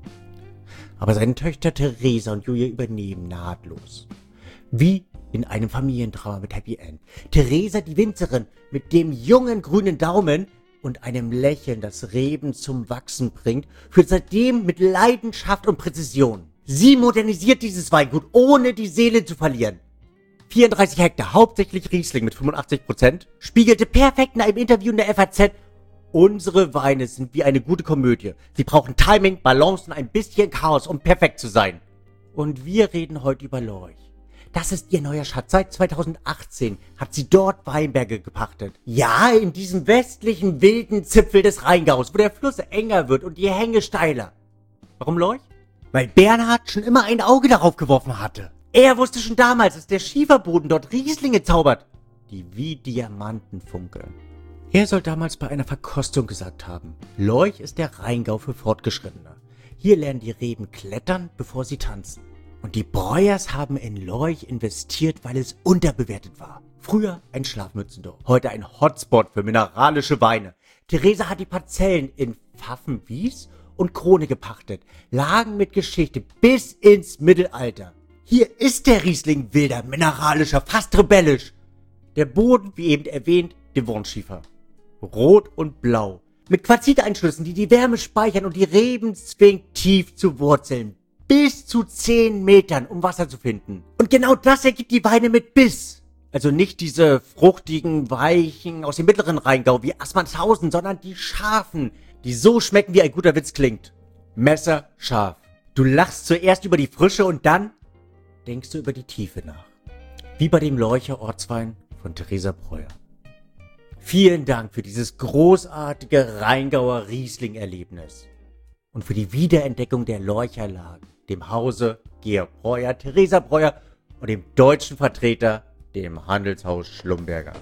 Aber seine Töchter Theresa und Julia übernehmen nahtlos. Wie in einem Familiendrama mit Happy End. Theresa, die Winzerin, mit dem jungen grünen Daumen und einem Lächeln, das Reben zum Wachsen bringt, führt seitdem mit Leidenschaft und Präzision. Sie modernisiert dieses Weingut, ohne die Seele zu verlieren. vierunddreißig Hektar, hauptsächlich Riesling mit fünfundachtzig Prozent, spiegelte perfekt in einem Interview in der F A Z: Unsere Weine sind wie eine gute Komödie. Sie brauchen Timing, Balance und ein bisschen Chaos, um perfekt zu sein. Und wir reden heute über Lorch. Das ist ihr neuer Schatz. Seit zweitausendachtzehn hat sie dort Weinberge gepachtet. Ja, in diesem westlichen, wilden Zipfel des Rheingaus, wo der Fluss enger wird und die Hänge steiler. Warum Lorch? Weil Bernhard schon immer ein Auge darauf geworfen hatte. Er wusste schon damals, dass der Schieferboden dort Rieslinge zaubert, die wie Diamanten funkeln. Er soll damals bei einer Verkostung gesagt haben, Lorch ist der Rheingau für Fortgeschrittene. Hier lernen die Reben klettern, bevor sie tanzen. Und die Breuers haben in Lorch investiert, weil es unterbewertet war. Früher ein Schlafmützendorf, heute ein Hotspot für mineralische Weine. Theresa hat die Parzellen in Pfaffenwies und Krone gepachtet, lagen mit Geschichte bis ins Mittelalter. Hier ist der Riesling wilder, mineralischer, fast rebellisch. Der Boden, wie eben erwähnt, Devonschiefer. Rot und blau. Mit Quarziteinschlüssen, die die Wärme speichern und die Reben zwingt tief zu Wurzeln. Bis zu zehn Metern, um Wasser zu finden. Und genau das ergibt die Weine mit Biss. Also nicht diese fruchtigen, weichen aus dem mittleren Rheingau wie Assmannshausen, sondern die scharfen, die so schmecken, wie ein guter Witz klingt. Messerscharf. Du lachst zuerst über die Frische und dann denkst du über die Tiefe nach. Wie bei dem Lorcher Ortswein von Theresa Breuer. Vielen Dank für dieses großartige Rheingauer Riesling-Erlebnis und für die Wiederentdeckung der Lorcher Lagen, dem Hause Georg Breuer, Theresa Breuer und dem deutschen Vertreter, dem Handelshaus Schlumberger.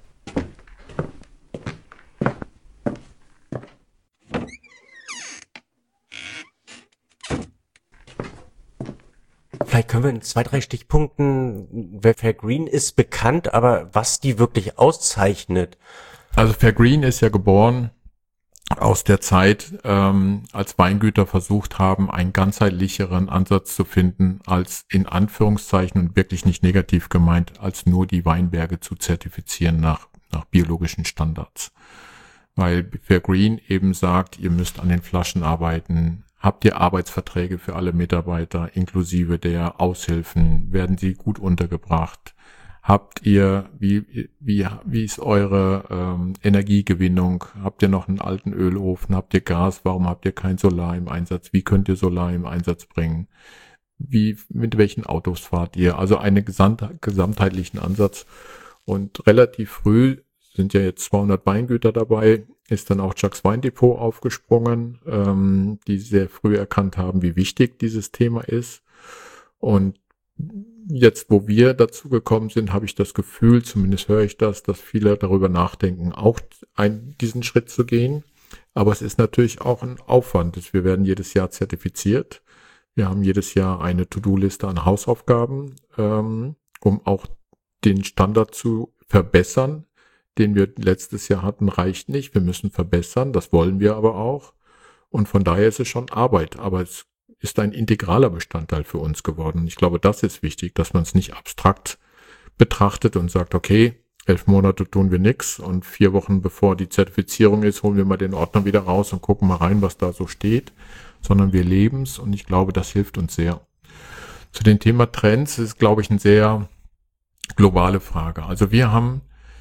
Vielleicht können wir in zwei, drei Stichpunkten, wer Fair Green ist bekannt, aber was die wirklich auszeichnet. Also Fair Green ist ja geboren aus der Zeit, ähm, als Weingüter versucht haben, einen ganzheitlicheren Ansatz zu finden, als in Anführungszeichen und wirklich nicht negativ gemeint, als nur die Weinberge zu zertifizieren nach, nach biologischen Standards. Weil Fair Green eben sagt, ihr müsst an den Flaschen arbeiten. Habt ihr Arbeitsverträge für alle Mitarbeiter, inklusive der Aushilfen? Werden sie gut untergebracht? Habt ihr, wie, wie, wie ist eure ähm, Energiegewinnung? Habt ihr noch einen alten Ölofen? Habt ihr Gas? Warum habt ihr kein Solar im Einsatz? Wie könnt ihr Solar im Einsatz bringen? Wie, mit welchen Autos fahrt ihr? Also einen gesamt, gesamtheitlichen Ansatz. Und relativ früh sind ja jetzt zweihundert Weingüter dabei, ist dann auch Chucks Weindepot aufgesprungen, ähm, die sehr früh erkannt haben, wie wichtig dieses Thema ist. Und jetzt, wo wir dazu gekommen sind, habe ich das Gefühl, zumindest höre ich das, dass viele darüber nachdenken, auch einen, diesen Schritt zu gehen. Aber es ist natürlich auch ein Aufwand. Wir werden jedes Jahr zertifiziert. Wir haben jedes Jahr eine To-Do-Liste an Hausaufgaben, ähm, um auch den Standard zu verbessern, den wir letztes Jahr hatten, reicht nicht. Wir müssen verbessern, das wollen wir aber auch. Und von daher ist es schon Arbeit, aber es ist ein integraler Bestandteil für uns geworden. Ich glaube, das ist wichtig, dass man es nicht abstrakt betrachtet und sagt, okay, elf Monate tun wir nichts und vier Wochen bevor die Zertifizierung ist, holen wir mal den Ordner wieder raus und gucken mal rein, was da so steht, sondern wir leben es und ich glaube, das hilft uns sehr. Zu dem Thema Trends ist, glaube ich, eine sehr globale Frage. Also wir haben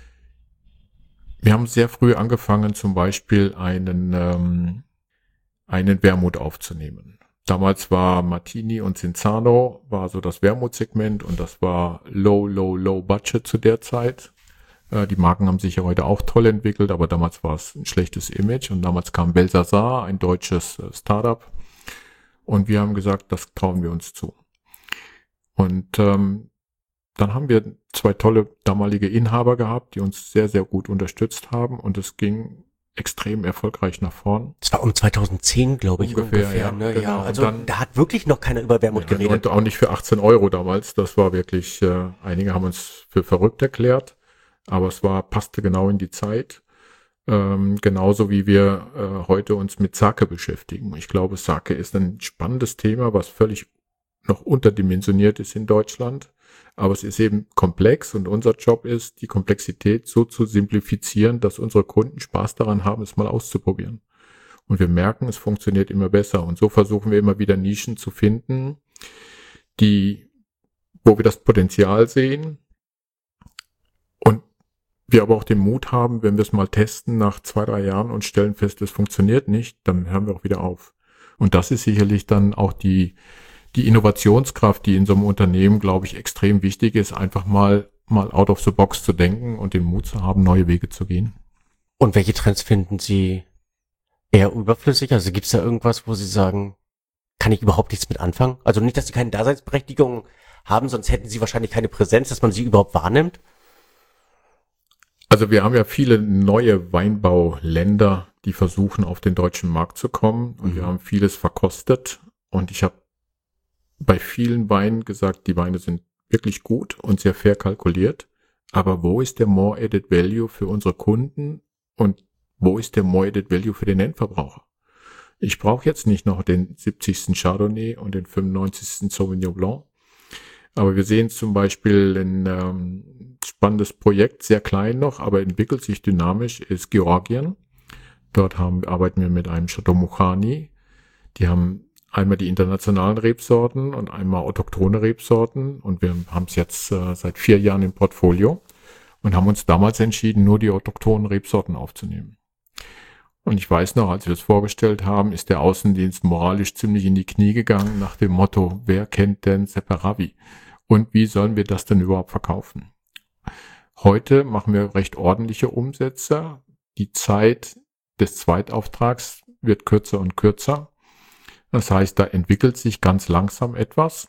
wir haben sehr früh angefangen, zum Beispiel einen ähm, einen Wermut aufzunehmen. Damals war Martini und Cinzano war so das Wermutsegment und das war low, low, low budget zu der Zeit. Äh, die Marken haben sich ja heute auch toll entwickelt, aber damals war es ein schlechtes Image und damals kam Belsazar, ein deutsches äh, Startup und wir haben gesagt, das trauen wir uns zu. Und ähm, dann haben wir zwei tolle damalige Inhaber gehabt, die uns sehr, sehr gut unterstützt haben und es ging extrem erfolgreich nach vorn. Das war um zweitauszehn, glaube ich, ungefähr. ungefähr ja, ne? Genau. Ja, also dann, da hat wirklich noch keiner über Wermut ja, geredet. Und auch nicht für achtzehn Euro damals. Das war wirklich, äh, einige haben uns für verrückt erklärt, aber es war passte genau in die Zeit. Ähm, genauso wie wir äh, heute uns mit Sake beschäftigen. Ich glaube, Sake ist ein spannendes Thema, was völlig noch unterdimensioniert ist in Deutschland. Aber es ist eben komplex und unser Job ist, die Komplexität so zu simplifizieren, dass unsere Kunden Spaß daran haben, es mal auszuprobieren. Und wir merken, es funktioniert immer besser. Und so versuchen wir immer wieder Nischen zu finden, die, wo wir das Potenzial sehen und wir aber auch den Mut haben, wenn wir es mal testen nach zwei, drei Jahren und stellen fest, es funktioniert nicht, dann hören wir auch wieder auf. Und das ist sicherlich dann auch die Die Innovationskraft, die in so einem Unternehmen, glaube ich, extrem wichtig ist, einfach mal mal out of the box zu denken und den Mut zu haben, neue Wege zu gehen. Und welche Trends finden Sie eher überflüssig? Also gibt es da irgendwas, wo Sie sagen, kann ich überhaupt nichts mit anfangen? Also nicht, dass Sie keine Daseinsberechtigung haben, sonst hätten Sie wahrscheinlich keine Präsenz, dass man sie überhaupt wahrnimmt. Also wir haben ja viele neue Weinbauländer, die versuchen, auf den deutschen Markt zu kommen. Und mhm. wir haben vieles verkostet. Und ich habe bei vielen Weinen gesagt, die Weine sind wirklich gut und sehr fair kalkuliert. Aber wo ist der More Added Value für unsere Kunden und wo ist der More Added Value für den Endverbraucher? Ich brauche jetzt nicht noch den siebzigsten Chardonnay und den fünfundneunzigsten Sauvignon Blanc. Aber wir sehen zum Beispiel ein ähm, spannendes Projekt, sehr klein noch, aber entwickelt sich dynamisch, ist Georgien. Dort haben, arbeiten wir mit einem Chateau Mouchani. Die haben einmal die internationalen Rebsorten und einmal autochthone Rebsorten und wir haben es jetzt äh, seit vier Jahren im Portfolio und haben uns damals entschieden, nur die autochthonen Rebsorten aufzunehmen. Und ich weiß noch, als wir es vorgestellt haben, ist der Außendienst moralisch ziemlich in die Knie gegangen nach dem Motto, wer kennt denn Separavi? Und wie sollen wir das denn überhaupt verkaufen? Heute machen wir recht ordentliche Umsätze. Die Zeit des Zweitauftrags wird kürzer und kürzer. Das heißt, da entwickelt sich ganz langsam etwas.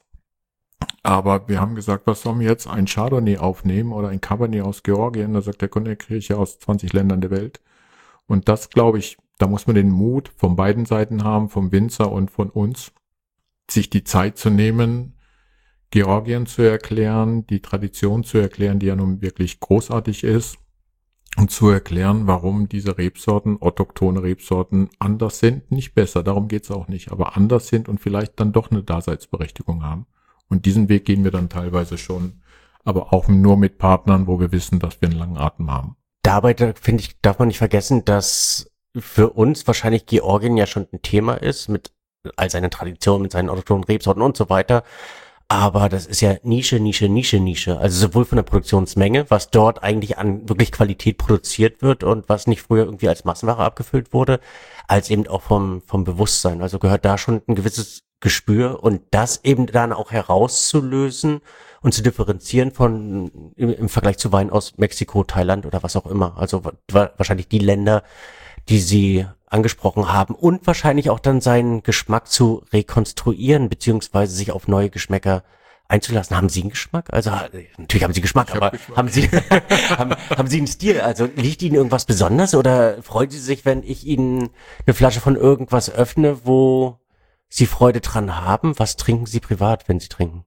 Aber wir haben gesagt, was sollen wir jetzt? Ein Chardonnay aufnehmen oder ein Cabernet aus Georgien? Da sagt der Kunde, kriege ich ja aus zwanzig Ländern der Welt. Und das, glaube ich, da muss man den Mut von beiden Seiten haben, vom Winzer und von uns, sich die Zeit zu nehmen, Georgien zu erklären, die Tradition zu erklären, die ja nun wirklich großartig ist, und zu erklären, warum diese Rebsorten, autochthone Rebsorten, anders sind, nicht besser, darum geht's auch nicht, aber anders sind und vielleicht dann doch eine Daseinsberechtigung haben. Und diesen Weg gehen wir dann teilweise schon, aber auch nur mit Partnern, wo wir wissen, dass wir einen langen Atem haben. Dabei, finde ich, darf man nicht vergessen, dass für uns wahrscheinlich Georgien ja schon ein Thema ist, mit all seinen Traditionen, mit seinen autochthonen Rebsorten und so weiter. Aber das ist ja Nische, Nische, Nische, Nische. Also sowohl von der Produktionsmenge, was dort eigentlich an wirklich Qualität produziert wird und was nicht früher irgendwie als Massenware abgefüllt wurde, als eben auch vom vom Bewusstsein. Also gehört da schon ein gewisses Gespür und das eben dann auch herauszulösen und zu differenzieren von im, im Vergleich zu Wein aus Mexiko, Thailand oder was auch immer. Also wa- wahrscheinlich die Länder, die Sie angesprochen haben und wahrscheinlich auch dann seinen Geschmack zu rekonstruieren beziehungsweise sich auf neue Geschmäcker einzulassen. Haben Sie einen Geschmack? Also natürlich haben Sie Geschmack, Ich hab aber Geschmack. haben Sie haben, haben Sie einen Stil? Also liegt Ihnen irgendwas besonders oder freuen Sie sich, wenn ich Ihnen eine Flasche von irgendwas öffne, wo Sie Freude dran haben? Was trinken Sie privat, wenn Sie trinken?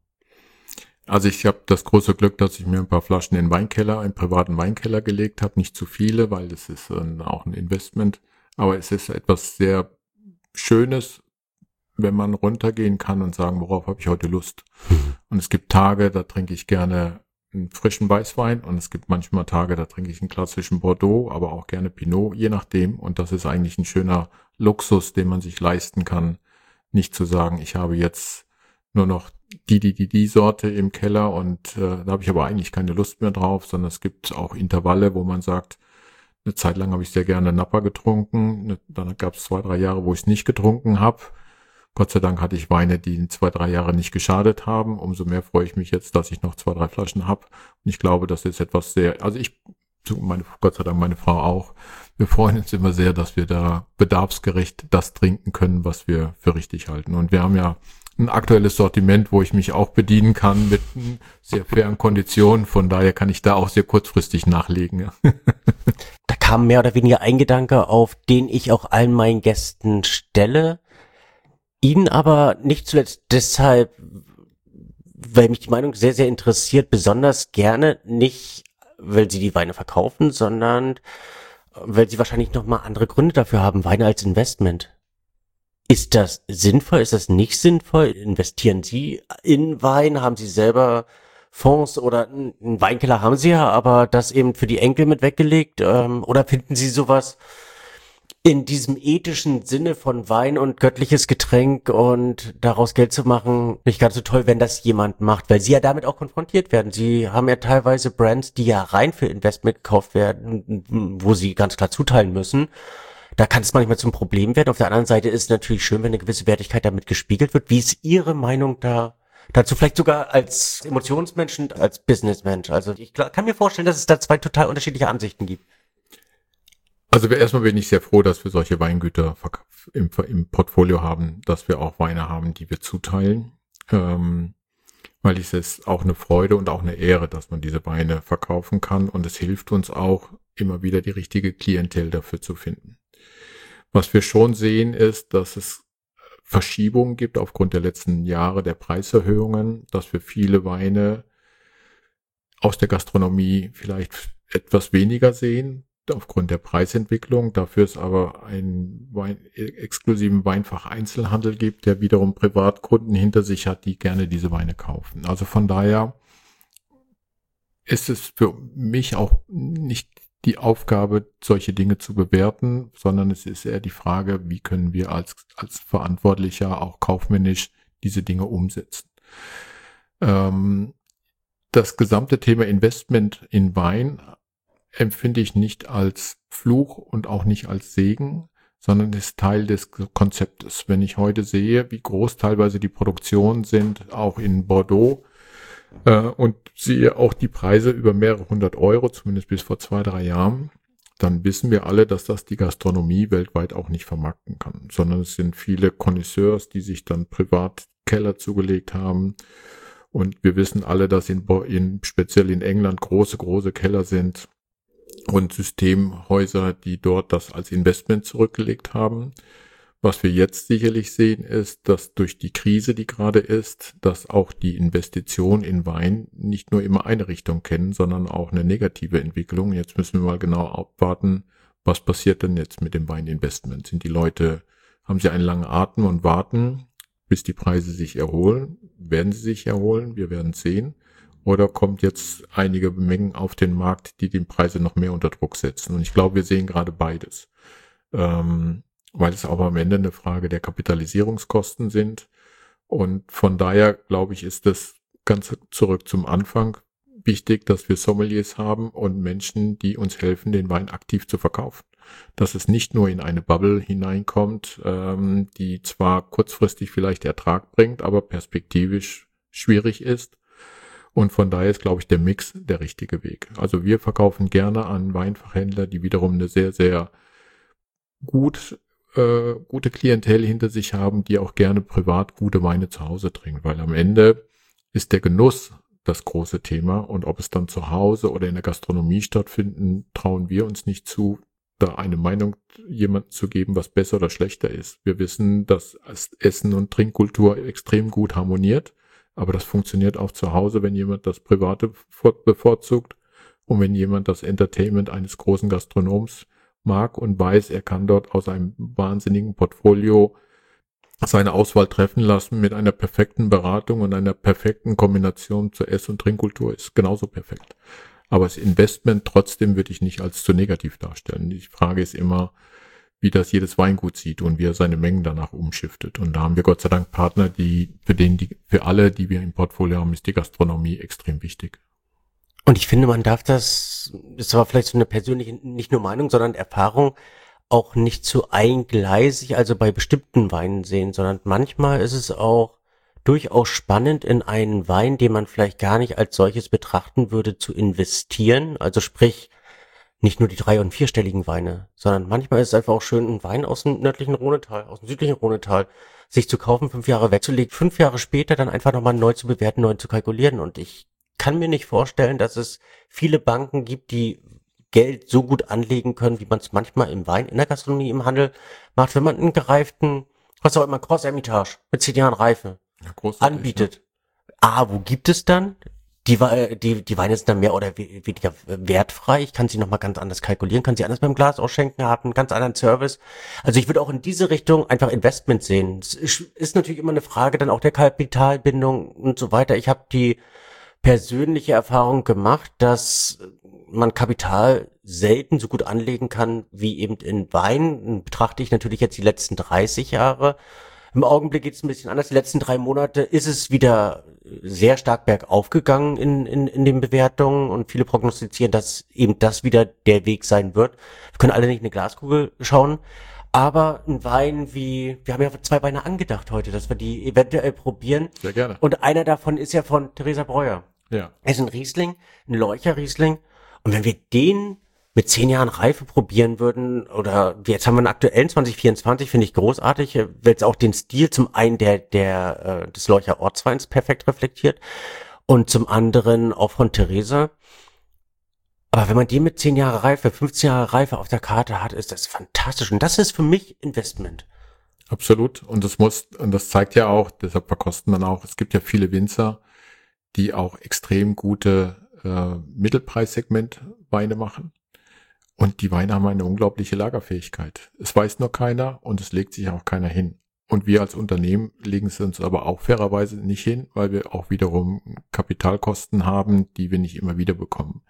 Also ich habe das große Glück, dass ich mir ein paar Flaschen in den Weinkeller, einen privaten Weinkeller gelegt habe. Nicht zu viele, weil das ist äh, auch ein Investment. Aber es ist etwas sehr Schönes, wenn man runtergehen kann und sagen, worauf habe ich heute Lust. Und es gibt Tage, da trinke ich gerne einen frischen Weißwein und es gibt manchmal Tage, da trinke ich einen klassischen Bordeaux, aber auch gerne Pinot, je nachdem. Und das ist eigentlich ein schöner Luxus, den man sich leisten kann, nicht zu sagen, ich habe jetzt nur noch die, die, die, die Sorte im Keller und äh, da habe ich aber eigentlich keine Lust mehr drauf, sondern es gibt auch Intervalle, wo man sagt, eine Zeit lang habe ich sehr gerne Napa getrunken, dann gab es zwei, drei Jahre, wo ich es nicht getrunken habe. Gott sei Dank hatte ich Weine, die in zwei, drei Jahre nicht geschadet haben. Umso mehr freue ich mich jetzt, dass ich noch zwei, drei Flaschen habe. Und ich glaube, das ist etwas sehr, also ich, meine, Gott sei Dank meine Frau auch, wir freuen uns immer sehr, dass wir da bedarfsgerecht das trinken können, was wir für richtig halten. Und wir haben ja ein aktuelles Sortiment, wo ich mich auch bedienen kann mit sehr fairen Konditionen. Von daher kann ich da auch sehr kurzfristig nachlegen. Ja. Da kam mehr oder weniger ein Gedanke, auf den ich auch allen meinen Gästen stelle. Ihnen aber nicht zuletzt deshalb, weil mich die Meinung sehr, sehr interessiert, besonders gerne nicht, weil Sie die Weine verkaufen, sondern weil Sie wahrscheinlich nochmal andere Gründe dafür haben, Weine als Investment. Ist das sinnvoll? Ist das nicht sinnvoll? Investieren Sie in Wein? Haben Sie selber Fonds oder einen Weinkeller haben Sie ja, aber das eben für die Enkel mit weggelegt? Ähm, oder finden Sie sowas in diesem ethischen Sinne von Wein und göttliches Getränk und daraus Geld zu machen, nicht ganz so toll, wenn das jemand macht, weil Sie ja damit auch konfrontiert werden. Sie haben ja teilweise Brands, die ja rein für Investment gekauft werden, wo Sie ganz klar zuteilen müssen. Da kann es manchmal zum Problem werden. Auf der anderen Seite ist es natürlich schön, wenn eine gewisse Wertigkeit damit gespiegelt wird. Wie ist Ihre Meinung da dazu? Vielleicht sogar als Emotionsmensch, als Businessmensch. Also ich kann mir vorstellen, dass es da zwei total unterschiedliche Ansichten gibt. Also erstmal bin ich sehr froh, dass wir solche Weingüter im, im Portfolio haben, dass wir auch Weine haben, die wir zuteilen. Ähm, weil es ist auch eine Freude und auch eine Ehre, dass man diese Weine verkaufen kann. Und es hilft uns auch, immer wieder die richtige Klientel dafür zu finden. Was wir schon sehen, ist, dass es Verschiebungen gibt aufgrund der letzten Jahre der Preiserhöhungen, dass wir viele Weine aus der Gastronomie vielleicht etwas weniger sehen, aufgrund der Preisentwicklung. Dafür es aber einen Wein, exklusiven Weinfach-Einzelhandel gibt, der wiederum Privatkunden hinter sich hat, die gerne diese Weine kaufen. Also von daher ist es für mich auch nicht die Aufgabe, solche Dinge zu bewerten, sondern es ist eher die Frage, wie können wir als, als Verantwortlicher auch kaufmännisch diese Dinge umsetzen. Ähm, das gesamte Thema Investment in Wein empfinde ich nicht als Fluch und auch nicht als Segen, sondern ist Teil des Konzeptes. Wenn ich heute sehe, wie groß teilweise die Produktionen sind, auch in Bordeaux, äh, und sehe auch die Preise über mehrere hundert Euro, zumindest bis vor zwei, drei Jahren, dann wissen wir alle, dass das die Gastronomie weltweit auch nicht vermarkten kann, sondern es sind viele Connoisseurs, die sich dann privat Keller zugelegt haben. Und wir wissen alle, dass in, in speziell in England große, große Keller sind und Systemhäuser, die dort das als Investment zurückgelegt haben. Was wir jetzt sicherlich sehen, ist, dass durch die Krise, die gerade ist, dass auch die Investitionen in Wein nicht nur immer eine Richtung kennen, sondern auch eine negative Entwicklung. Jetzt müssen wir mal genau abwarten, was passiert denn jetzt mit dem Weininvestment? Sind die Leute, haben sie einen langen Atem und warten, bis die Preise sich erholen? Werden sie sich erholen? Wir werden sehen. Oder kommt jetzt einige Mengen auf den Markt, die die Preise noch mehr unter Druck setzen? Und ich glaube, wir sehen gerade beides. Ähm, weil es auch am Ende eine Frage der Kapitalisierungskosten sind. Und von daher, glaube ich, ist das ganz zurück zum Anfang wichtig, dass wir Sommeliers haben und Menschen, die uns helfen, den Wein aktiv zu verkaufen. Dass es nicht nur in eine Bubble hineinkommt, ähm, die zwar kurzfristig vielleicht Ertrag bringt, aber perspektivisch schwierig ist. Und von daher ist, glaube ich, der Mix der richtige Weg. Also wir verkaufen gerne an Weinfachhändler, die wiederum eine sehr, sehr gut äh, gute Klientel hinter sich haben, die auch gerne privat gute Weine zu Hause trinken. Weil am Ende ist der Genuss das große Thema. Und ob es dann zu Hause oder in der Gastronomie stattfinden, trauen wir uns nicht zu, da eine Meinung jemandem zu geben, was besser oder schlechter ist. Wir wissen, dass Essen und Trinkkultur extrem gut harmoniert, aber das funktioniert auch zu Hause, wenn jemand das Private bevorzugt und wenn jemand das Entertainment eines großen Gastronoms mag und weiß, er kann dort aus einem wahnsinnigen Portfolio seine Auswahl treffen lassen mit einer perfekten Beratung und einer perfekten Kombination zur Ess- und Trinkkultur, ist genauso perfekt. Aber das Investment trotzdem würde ich nicht als zu negativ darstellen. Die Frage ist immer, wie das jedes Weingut sieht und wie er seine Mengen danach umschiftet. Und da haben wir Gott sei Dank Partner, die für den, die, für alle, die wir im Portfolio haben, ist die Gastronomie extrem wichtig. Und ich finde, man darf das, ist aber vielleicht so eine persönliche, nicht nur Meinung, sondern Erfahrung, auch nicht zu eingleisig, also bei bestimmten Weinen sehen, sondern manchmal ist es auch durchaus spannend, in einen Wein, den man vielleicht gar nicht als solches betrachten würde, zu investieren. Also sprich, nicht nur die drei- und vierstelligen Weine, sondern manchmal ist es einfach auch schön, einen Wein aus dem nördlichen Rhonetal, aus dem südlichen Rhonetal, sich zu kaufen, fünf Jahre wegzulegen, fünf Jahre später dann einfach nochmal neu zu bewerten, neu zu kalkulieren. Und ich kann mir nicht vorstellen, dass es viele Banken gibt, die Geld so gut anlegen können, wie man es manchmal im Wein, in der Gastronomie, im Handel macht, wenn man einen gereiften, was auch immer, Cross Hermitage mit zehn Jahren Reife Ja, anbietet. Ja. Ah, wo gibt es dann? Die, die, die Weine sind dann mehr oder weniger wertfrei. Ich kann sie nochmal ganz anders kalkulieren, kann sie anders beim Glas ausschenken, haben einen ganz anderen Service. Also ich würde auch in diese Richtung einfach Investment sehen. Es ist natürlich immer eine Frage dann auch der Kapitalbindung und so weiter. Ich habe die persönliche Erfahrung gemacht, dass man Kapital selten so gut anlegen kann wie eben in Wein. Betrachte ich natürlich jetzt die letzten dreißig Jahre. Im Augenblick geht es ein bisschen anders. Die letzten drei Monate ist es wieder sehr stark bergauf gegangen in, in, in den Bewertungen und viele prognostizieren, dass eben das wieder der Weg sein wird. Wir können alle nicht in eine Glaskugel schauen, aber ein Wein wie, wir haben ja zwei Weine angedacht heute, dass wir die eventuell probieren. Sehr gerne. Und einer davon ist ja von Theresa Breuer. Ja. Er ist ein Riesling, ein Leucher-Riesling. Und wenn wir den mit zehn Jahren Reife probieren würden, oder jetzt haben wir einen aktuellen zwanzig vierundzwanzig, finde ich großartig, weil es auch den Stil zum einen der, der, äh, des Leucher Ortsweins perfekt reflektiert und zum anderen auch von Theresa. Aber wenn man den mit zehn Jahre Reife, fünfzehn Jahre Reife auf der Karte hat, ist das fantastisch. Und das ist für mich Investment. Absolut. Und das muss, und das zeigt ja auch, deshalb verkosten man auch, es gibt ja viele Winzer, die auch extrem gute äh, Mittelpreissegment-Weine machen. Und die Weine haben eine unglaubliche Lagerfähigkeit. Es weiß nur keiner und es legt sich auch keiner hin. Und wir als Unternehmen legen es uns aber auch fairerweise nicht hin, weil wir auch wiederum Kapitalkosten haben, die wir nicht immer wieder bekommen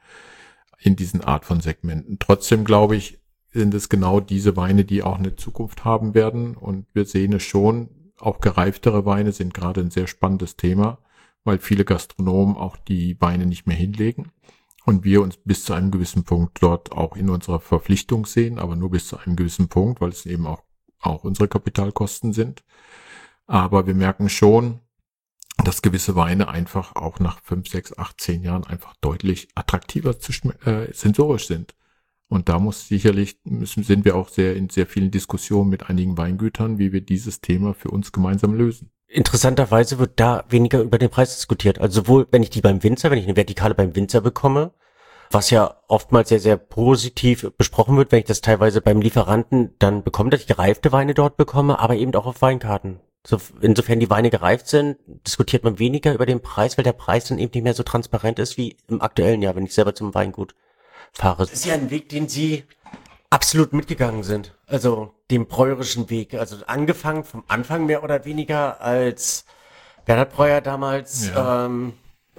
in diesen Art von Segmenten. Trotzdem glaube ich, sind es genau diese Weine, die auch eine Zukunft haben werden. Und wir sehen es schon, auch gereiftere Weine sind gerade ein sehr spannendes Thema, weil viele Gastronomen auch die Weine nicht mehr hinlegen. Und wir uns bis zu einem gewissen Punkt dort auch in unserer Verpflichtung sehen, aber nur bis zu einem gewissen Punkt, weil es eben auch, auch unsere Kapitalkosten sind. Aber wir merken schon, dass gewisse Weine einfach auch nach fünf, sechs, acht, zehn Jahren einfach deutlich attraktiver zu äh, sensorisch sind. Und da muss sicherlich, müssen, sind wir auch sehr in sehr vielen Diskussionen mit einigen Weingütern, wie wir dieses Thema für uns gemeinsam lösen. Interessanterweise wird da weniger über den Preis diskutiert. Also sowohl, wenn ich die beim Winzer, wenn ich eine Vertikale beim Winzer bekomme, was ja oftmals sehr, sehr positiv besprochen wird, wenn ich das teilweise beim Lieferanten dann bekomme, dass ich gereifte Weine dort bekomme, aber eben auch auf Weinkarten. So, insofern die Weine gereift sind, diskutiert man weniger über den Preis, weil der Preis dann eben nicht mehr so transparent ist wie im aktuellen Jahr, wenn ich selber zum Weingut fahre. Das ist ja ein Weg, den Sie absolut mitgegangen sind. Also dem breuerischen Weg. Also angefangen vom Anfang mehr oder weniger, als Bernhard Breuer damals ja. ähm,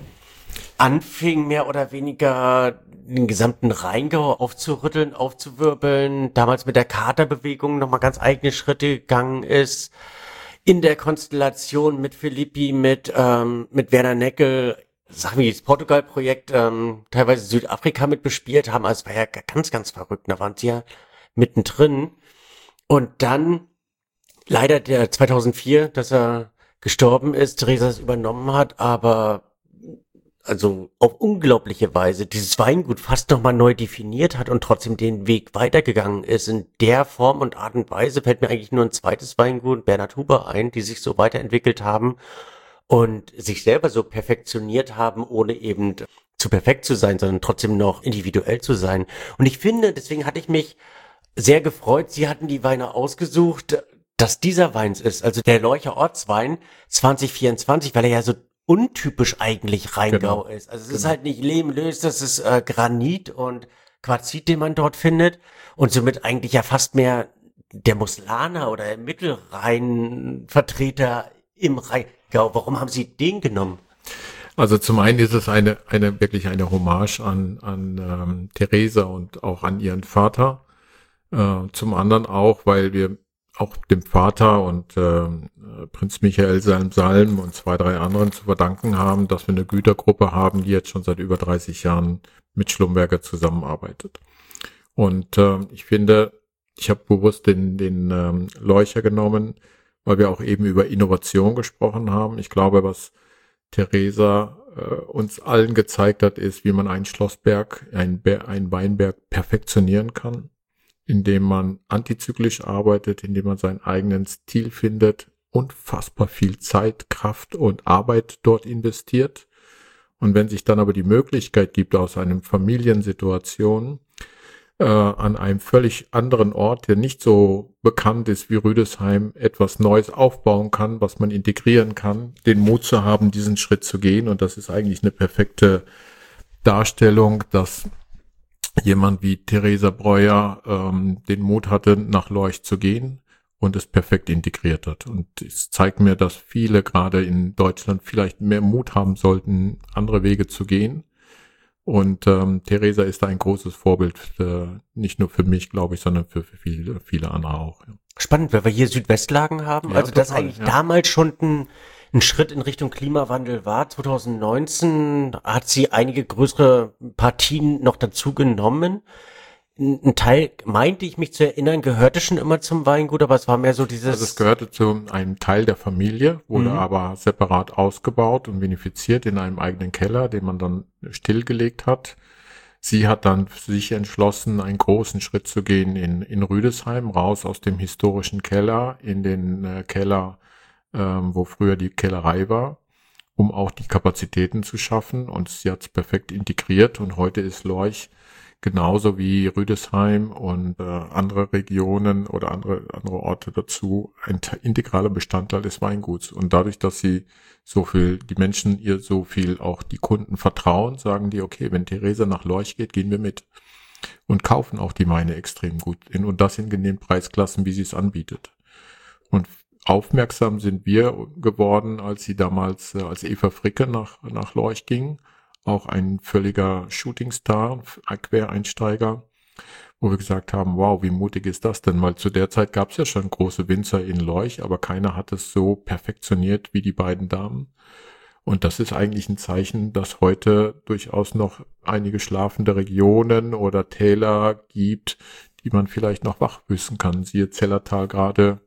anfing, mehr oder weniger den gesamten Rheingau aufzurütteln, aufzuwirbeln, damals mit der Katerbewegung nochmal ganz eigene Schritte gegangen ist, in der Konstellation mit Filippi, mit ähm, mit Werner Neckel, sagen wir das Portugal-Projekt, ähm, teilweise Südafrika mit bespielt haben, also es war ja ganz, ganz verrückt, da waren sie ja mittendrin. Und dann leider der zweitausendvier, dass er gestorben ist, Theresa es übernommen hat, aber also auf unglaubliche Weise dieses Weingut fast nochmal neu definiert hat und trotzdem den Weg weitergegangen ist. In der Form und Art und Weise fällt mir eigentlich nur ein zweites Weingut, Bernhard Huber, ein, die sich so weiterentwickelt haben und sich selber so perfektioniert haben, ohne eben zu perfekt zu sein, sondern trotzdem noch individuell zu sein. Und ich finde, deswegen hatte ich mich sehr gefreut, Sie hatten die Weine ausgesucht, dass dieser Wein es ist, also der Lorcher Ortswein zwanzig vierundzwanzig, weil er ja so untypisch eigentlich Rheingau Genau. ist. Also es Genau. ist halt nicht Lehmlös, das ist äh, Granit und Quarzit, den man dort findet und somit eigentlich ja fast mehr der Muslaner oder Mittelrhein-Vertreter im Rheingau. Warum haben Sie den genommen? Also zum einen ist es eine, eine wirklich eine Hommage an, an ähm, Theresa und auch an ihren Vater. Äh, zum anderen auch, weil wir auch dem Vater und äh, Prinz Michael Salm-Salm und zwei, drei anderen zu verdanken haben, dass wir eine Gütergruppe haben, die jetzt schon seit über dreißig Jahren mit Schlumberger zusammenarbeitet. Und äh, ich finde, ich habe bewusst den, den ähm, Lorcher genommen, weil wir auch eben über Innovation gesprochen haben. Ich glaube, was Theresa äh, uns allen gezeigt hat, ist, wie man einen Schlossberg, einen, einen Weinberg perfektionieren kann, indem man antizyklisch arbeitet, indem man seinen eigenen Stil findet, unfassbar viel Zeit, Kraft und Arbeit dort investiert. Und wenn sich dann aber die Möglichkeit gibt, aus einem Familiensituation äh, an einem völlig anderen Ort, der nicht so bekannt ist wie Rüdesheim, etwas Neues aufbauen kann, was man integrieren kann, den Mut zu haben, diesen Schritt zu gehen. Und das ist eigentlich eine perfekte Darstellung, dass jemand wie Theresa Breuer ähm, den Mut hatte, nach Lorch zu gehen und es perfekt integriert hat. Und es zeigt mir, dass viele gerade in Deutschland vielleicht mehr Mut haben sollten, andere Wege zu gehen. Und ähm, Theresa ist da ein großes Vorbild, für, nicht nur für mich, glaube ich, sondern für, für viele, viele andere auch. Ja. Spannend, weil wir hier Südwestlagen haben. Ja, also das total, eigentlich ja. damals schon ein, ein Schritt in Richtung Klimawandel war. zwanzig neunzehn hat sie einige größere Partien noch dazu genommen. Ein, ein Teil, meinte ich mich zu erinnern, gehörte schon immer zum Weingut, aber es war mehr so dieses... Also es gehörte zu einem Teil der Familie, wurde Mhm. aber separat ausgebaut und vinifiziert in einem eigenen Keller, den man dann stillgelegt hat. Sie hat dann für sich entschlossen, einen großen Schritt zu gehen in, in Rüdesheim, raus aus dem historischen Keller in den äh, Keller, ähm, wo früher die Kellerei war, um auch die Kapazitäten zu schaffen. Und sie hat es perfekt integriert und heute ist Lorch genauso wie Rüdesheim und äh, andere Regionen oder andere andere Orte dazu ein integraler Bestandteil des Weinguts. Und dadurch, dass sie so viel, die Menschen ihr so viel, auch die Kunden vertrauen, sagen die, okay, wenn Theresa nach Lorch geht, gehen wir mit. Und kaufen auch die Weine extrem gut in und das in den Preisklassen, wie sie es anbietet. Und aufmerksam sind wir geworden, als sie damals, äh, als Eva Fricke nach, nach Lorch ging, auch ein völliger Shootingstar, ein Quereinsteiger, wo wir gesagt haben, wow, wie mutig ist das denn? Weil zu der Zeit gab es ja schon große Winzer in Lorch, aber keiner hat es so perfektioniert wie die beiden Damen. Und das ist eigentlich ein Zeichen, dass heute durchaus noch einige schlafende Regionen oder Täler gibt, die man vielleicht noch wachbüßen kann. Siehe Zellertal gerade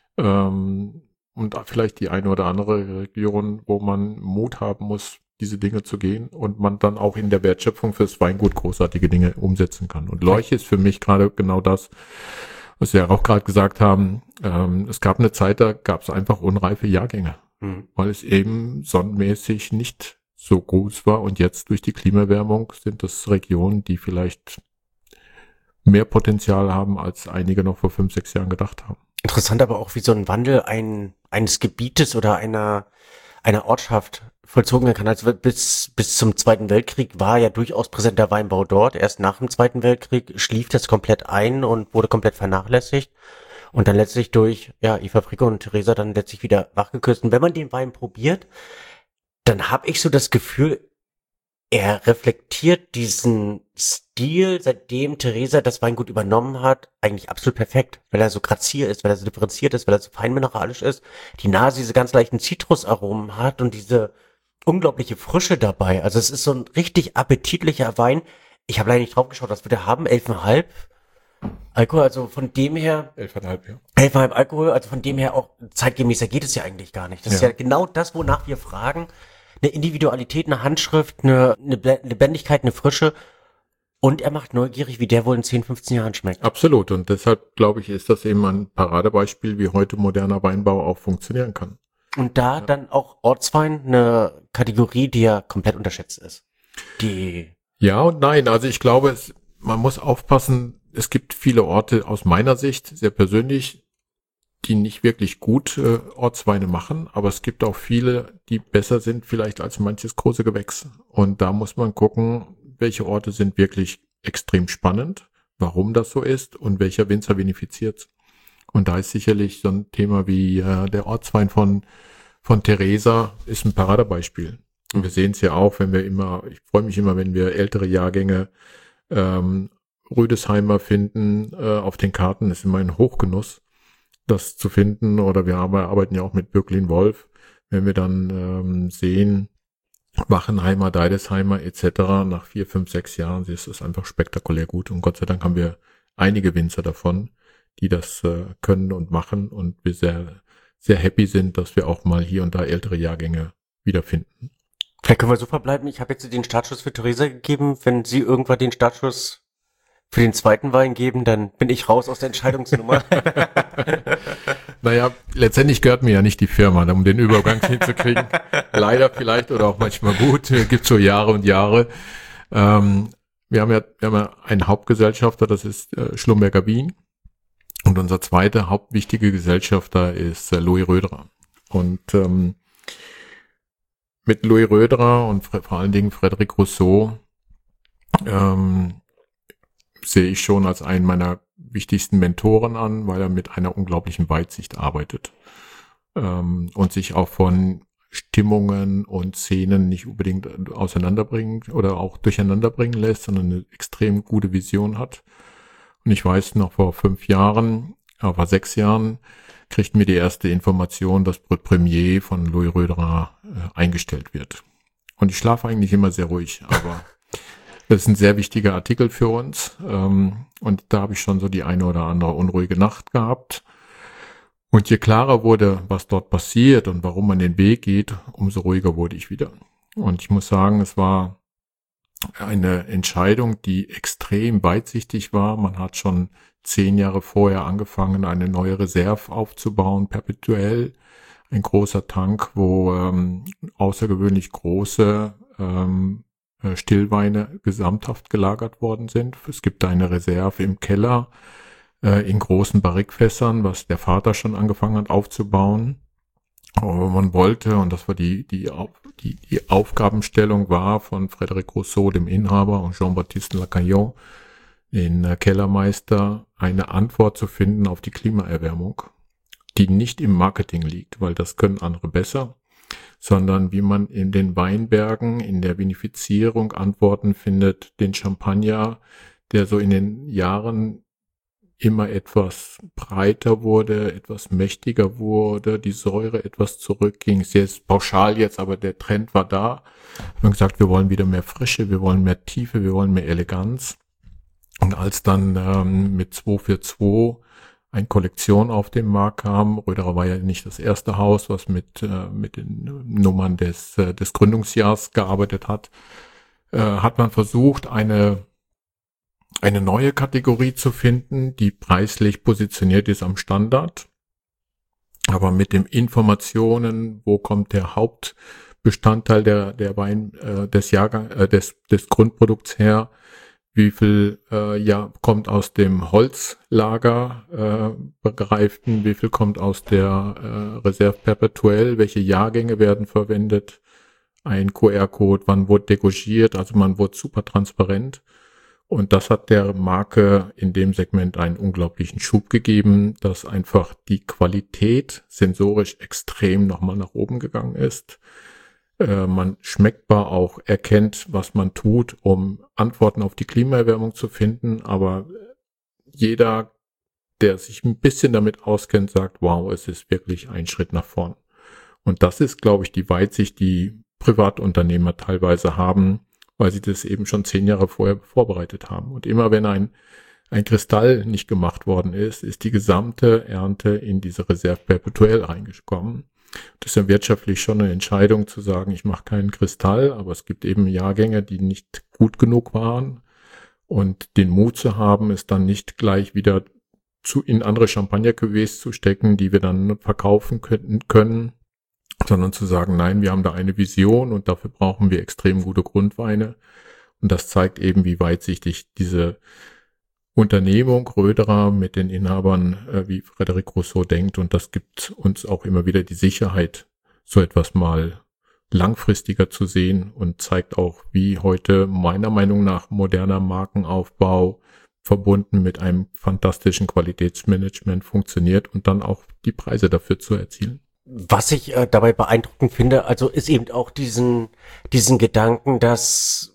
ähm, und vielleicht die eine oder andere Region, wo man Mut haben muss, diese Dinge zu gehen und man dann auch in der Wertschöpfung fürs Weingut großartige Dinge umsetzen kann. Und Lorch ist für mich gerade genau das, was wir ja auch gerade gesagt haben. Ähm, es gab eine Zeit, da gab es einfach unreife Jahrgänge, Mhm. weil es eben sonnenmäßig nicht so groß war. Und jetzt durch die Klimaerwärmung sind das Regionen, die vielleicht mehr Potenzial haben, als einige noch vor fünf, sechs Jahren gedacht haben. Interessant aber auch, wie so ein Wandel ein, eines Gebietes oder einer, einer Ortschaft vollzogen werden kann. Also bis, bis zum Zweiten Weltkrieg war ja durchaus präsent der Weinbau dort. Erst nach dem Zweiten Weltkrieg schlief das komplett ein und wurde komplett vernachlässigt. Und dann letztlich durch, ja, Eva Fricke und Theresa dann letztlich wieder wachgeküsst. Und wenn man den Wein probiert, dann habe ich so das Gefühl, er reflektiert diesen Stil, seitdem Theresa das Weingut übernommen hat, eigentlich absolut perfekt, weil er so grazier ist, weil er so differenziert ist, weil er so feinmineralisch ist, die Nase diese ganz leichten Zitrusaromen hat und diese unglaubliche Frische dabei. Also es ist so ein richtig appetitlicher Wein. Ich habe leider nicht drauf geschaut, was wir da haben, elf Komma fünf Alkohol, also von dem her, Elfeinhalb, ja. elf Komma fünf Alkohol, also von dem her auch zeitgemäßer geht es ja eigentlich gar nicht. Das ist Ja. ja genau das, wonach wir fragen. Eine Individualität, eine Handschrift, eine, eine Lebendigkeit, eine Frische. Und er macht neugierig, wie der wohl in zehn, fünfzehn Jahren schmeckt. Absolut. Und deshalb, glaube ich, ist das eben ein Paradebeispiel, wie heute moderner Weinbau auch funktionieren kann. Und da Ja. dann auch Ortswein eine Kategorie, die ja komplett unterschätzt ist. Die Ja und nein. Also ich glaube, es, man muss aufpassen. Es gibt viele Orte aus meiner Sicht, sehr persönlich, die nicht wirklich gut äh, Ortsweine machen. Aber es gibt auch viele, die besser sind vielleicht als manches große Gewächs. Und da muss man gucken, welche Orte sind wirklich extrem spannend, warum das so ist und welcher Winzer vinifiziert. Und da ist sicherlich so ein Thema wie äh, der Ortswein von von Theresa ist ein Paradebeispiel. Und wir sehen es ja auch, wenn wir immer, ich freue mich immer, wenn wir ältere Jahrgänge ähm, Rüdesheimer finden äh, auf den Karten, ist immer ein Hochgenuss, das zu finden. Oder wir arbeiten ja auch mit Böcklin Wolf, wenn wir dann ähm, sehen, Wachenheimer, Deidesheimer et cetera nach vier, fünf, sechs Jahren ist es einfach spektakulär gut. Und Gott sei Dank haben wir einige Winzer davon, die das äh, können und machen und wir sehr sehr happy sind, dass wir auch mal hier und da ältere Jahrgänge wiederfinden. Vielleicht können wir so verbleiben. Ich habe jetzt den Startschuss für Theresa gegeben. Wenn Sie irgendwann den Startschuss für den zweiten Wein geben, dann bin ich raus aus der Entscheidungsnummer. Naja, letztendlich gehört mir ja nicht die Firma, um den Übergang hinzukriegen. Leider vielleicht oder auch manchmal gut. Gibt so Jahre und Jahre. Ähm, wir haben ja, wir haben ja einen Hauptgesellschafter, das ist äh, Schlumberger Wien. Und unser zweiter hauptwichtiger Gesellschafter ist äh, Louis Röderer. Und ähm, mit Louis Röderer und vor allen Dingen Frédéric Rousseau ähm, sehe ich schon als einen meiner wichtigsten Mentoren an, weil er mit einer unglaublichen Weitsicht arbeitet ähm, und sich auch von Stimmungen und Szenen nicht unbedingt auseinanderbringen oder auch durcheinander bringen lässt, sondern eine extrem gute Vision hat. Und ich weiß noch vor fünf Jahren, äh, vor sechs Jahren, kriegten wir die erste Information, dass Brut Premier von Louis Röderer äh, eingestellt wird. Und ich schlafe eigentlich immer sehr ruhig, aber das ist ein sehr wichtiger Artikel für uns. Ähm, und da habe ich schon so die eine oder andere unruhige Nacht gehabt. Und je klarer wurde, was dort passiert und warum man den Weg geht, umso ruhiger wurde ich wieder. Und ich muss sagen, es war eine Entscheidung, die extrem weitsichtig war. Man hat schon zehn Jahre vorher angefangen, eine neue Reserve aufzubauen, perpetuell. Ein großer Tank, wo ähm, außergewöhnlich große ähm, Stillweine gesamthaft gelagert worden sind. Es gibt eine Reserve im Keller äh, in großen Barrikfässern, was der Vater schon angefangen hat aufzubauen. Aber man wollte, und das war die, die, die, die Aufgabenstellung war von Frédéric Rousseau, dem Inhaber, und Jean-Baptiste Lacaillon, den Kellermeister, eine Antwort zu finden auf die Klimaerwärmung, die nicht im Marketing liegt, weil das können andere besser, sondern wie man in den Weinbergen, in der Vinifizierung Antworten findet, den Champagner, der so in den Jahren immer etwas breiter wurde, etwas mächtiger wurde, die Säure etwas zurückging. Sehr pauschal jetzt, aber der Trend war da. Wir haben gesagt, wir wollen wieder mehr Frische, wir wollen mehr Tiefe, wir wollen mehr Eleganz. Und als dann ähm, mit zwei vier zwei eine Kollektion auf den Markt kam, Röderer war ja nicht das erste Haus, was mit äh, mit den Nummern des äh, des Gründungsjahrs gearbeitet hat, äh, hat man versucht, eine eine neue Kategorie zu finden, die preislich positioniert ist am Standard, aber mit den Informationen, wo kommt der Hauptbestandteil der der Wein äh, des Jahrgang äh, des des Grundprodukts her, wie viel äh, ja kommt aus dem Holzlager äh, begreiften, wie viel kommt aus der äh, Reserve perpetuell, welche Jahrgänge werden verwendet, ein Q R-Code, wann wurde degorgiert, also man wurde super transparent. Und das hat der Marke in dem Segment einen unglaublichen Schub gegeben, dass einfach die Qualität sensorisch extrem nochmal nach oben gegangen ist. Äh, man schmeckbar auch erkennt, was man tut, um Antworten auf die Klimaerwärmung zu finden. Aber jeder, der sich ein bisschen damit auskennt, sagt, wow, es ist wirklich ein Schritt nach vorn. Und das ist, glaube ich, die Weitsicht, die Privatunternehmer teilweise haben, weil sie das eben schon zehn Jahre vorher vorbereitet haben. Und immer wenn ein, ein Kristall nicht gemacht worden ist, ist die gesamte Ernte in diese Reserve perpetuell reingekommen. Das ist ja wirtschaftlich schon eine Entscheidung zu sagen, ich mache keinen Kristall, aber es gibt eben Jahrgänge, die nicht gut genug waren. Und den Mut zu haben, es dann nicht gleich wieder zu in andere Champagner-Cuvées zu stecken, die wir dann verkaufen könnten, können, sondern zu sagen, nein, wir haben da eine Vision und dafür brauchen wir extrem gute Grundweine. Und das zeigt eben, wie weitsichtig diese Unternehmung Röderer mit den Inhabern äh, wie Frédéric Rousseau denkt. Und das gibt uns auch immer wieder die Sicherheit, so etwas mal langfristiger zu sehen und zeigt auch, wie heute meiner Meinung nach moderner Markenaufbau verbunden mit einem fantastischen Qualitätsmanagement funktioniert und dann auch die Preise dafür zu erzielen. Was ich äh, dabei beeindruckend finde, also ist eben auch diesen, diesen Gedanken, dass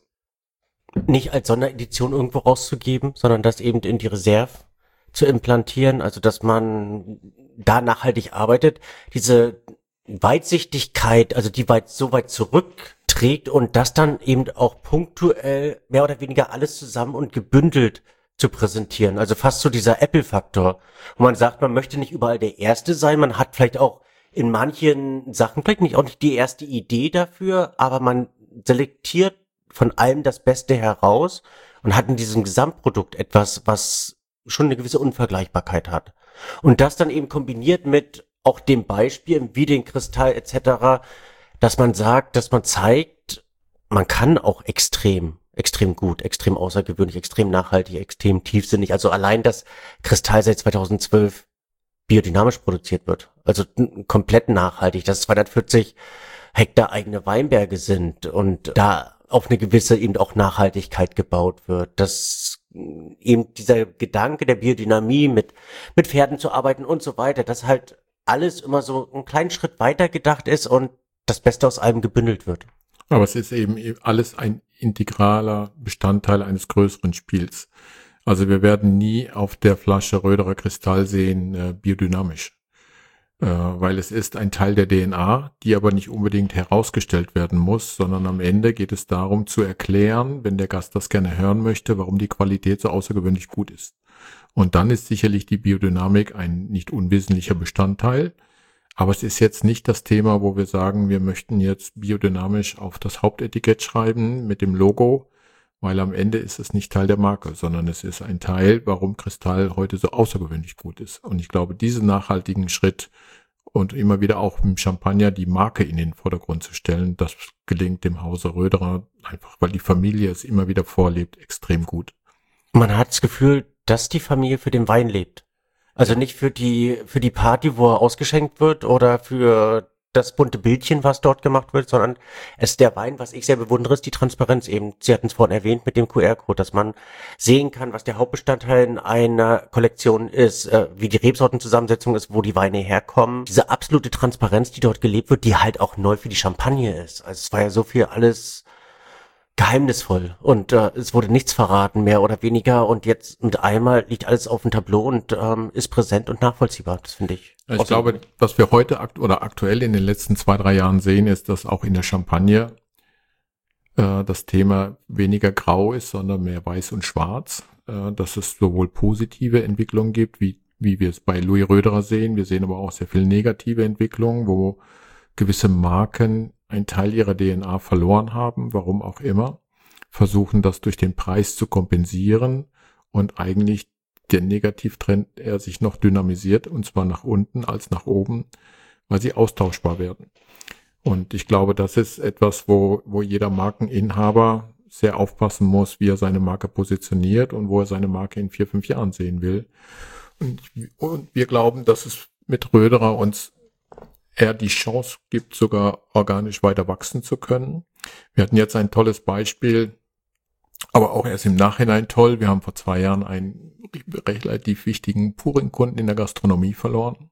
nicht als Sonderedition irgendwo rauszugeben, sondern das eben in die Reserve zu implantieren, also dass man da nachhaltig arbeitet, diese Weitsichtigkeit, also die weit so weit zurückträgt und das dann eben auch punktuell mehr oder weniger alles zusammen und gebündelt zu präsentieren. Also fast so dieser Apple-Faktor, wo man sagt, man möchte nicht überall der Erste sein, man hat vielleicht auch in manchen Sachen vielleicht nicht auch nicht die erste Idee dafür, aber man selektiert von allem das Beste heraus und hat in diesem Gesamtprodukt etwas, was schon eine gewisse Unvergleichbarkeit hat. Und das dann eben kombiniert mit auch dem Beispiel wie den Kristall et cetera, dass man sagt, dass man zeigt, man kann auch extrem, extrem gut, extrem außergewöhnlich, extrem nachhaltig, extrem tiefsinnig. Also allein, dass Kristall seit zweitausendzwölf biodynamisch produziert wird, also komplett nachhaltig, dass zweihundertvierzig Hektar eigene Weinberge sind und da auf eine gewisse eben auch Nachhaltigkeit gebaut wird, dass eben dieser Gedanke der Biodynamie mit mit Pferden zu arbeiten und so weiter, dass halt alles immer so einen kleinen Schritt weiter gedacht ist und das Beste aus allem gebündelt wird. Aber es ist eben alles ein integraler Bestandteil eines größeren Spiels. Also wir werden nie auf der Flasche Röderer Kristall sehen, äh, biodynamisch. Äh, weil es ist ein Teil der D N A, die aber nicht unbedingt herausgestellt werden muss, sondern am Ende geht es darum zu erklären, wenn der Gast das gerne hören möchte, warum die Qualität so außergewöhnlich gut ist. Und dann ist sicherlich die Biodynamik ein nicht unwesentlicher Bestandteil. Aber es ist jetzt nicht das Thema, wo wir sagen, wir möchten jetzt biodynamisch auf das Hauptetikett schreiben mit dem Logo, weil am Ende ist es nicht Teil der Marke, sondern es ist ein Teil, warum Kristall heute so außergewöhnlich gut ist. Und ich glaube, diesen nachhaltigen Schritt und immer wieder auch im Champagner die Marke in den Vordergrund zu stellen, das gelingt dem Hause Röderer einfach, weil die Familie es immer wieder vorlebt, extrem gut. Man hat das Gefühl, dass die Familie für den Wein lebt. Also nicht für die für die Party, wo er ausgeschenkt wird oder für das bunte Bildchen, was dort gemacht wird, sondern es ist der Wein, was ich sehr bewundere, ist die Transparenz eben. Sie hatten es vorhin erwähnt mit dem Q R-Code, dass man sehen kann, was der Hauptbestandteil in einer Kollektion ist, äh, wie die Rebsortenzusammensetzung ist, wo die Weine herkommen. Diese absolute Transparenz, die dort gelebt wird, die halt auch neu für die Champagne ist. Also es war ja so viel alles geheimnisvoll und äh, es wurde nichts verraten, mehr oder weniger, und jetzt mit einmal liegt alles auf dem Tableau und ähm, ist präsent und nachvollziehbar. Das finde ich. Ich glaube, was wir heute akt- oder aktuell in den letzten zwei, drei Jahren sehen, ist, dass auch in der Champagne äh, das Thema weniger grau ist, sondern mehr weiß und schwarz. Äh, dass es sowohl positive Entwicklungen gibt, wie wie wir es bei Louis Röderer sehen. Wir sehen aber auch sehr viel negative Entwicklungen, wo gewisse Marken einen Teil ihrer D N A verloren haben, warum auch immer, versuchen das durch den Preis zu kompensieren und eigentlich der Negativtrend eher sich noch dynamisiert, und zwar nach unten als nach oben, weil sie austauschbar werden. Und ich glaube, das ist etwas, wo, wo jeder Markeninhaber sehr aufpassen muss, wie er seine Marke positioniert und wo er seine Marke in vier, fünf Jahren sehen will. Und, und wir glauben, dass es mit Röderer uns er die Chance gibt, sogar organisch weiter wachsen zu können. Wir hatten jetzt ein tolles Beispiel, aber auch erst im Nachhinein toll. Wir haben vor zwei Jahren einen relativ wichtigen Puring-Kunden in der Gastronomie verloren,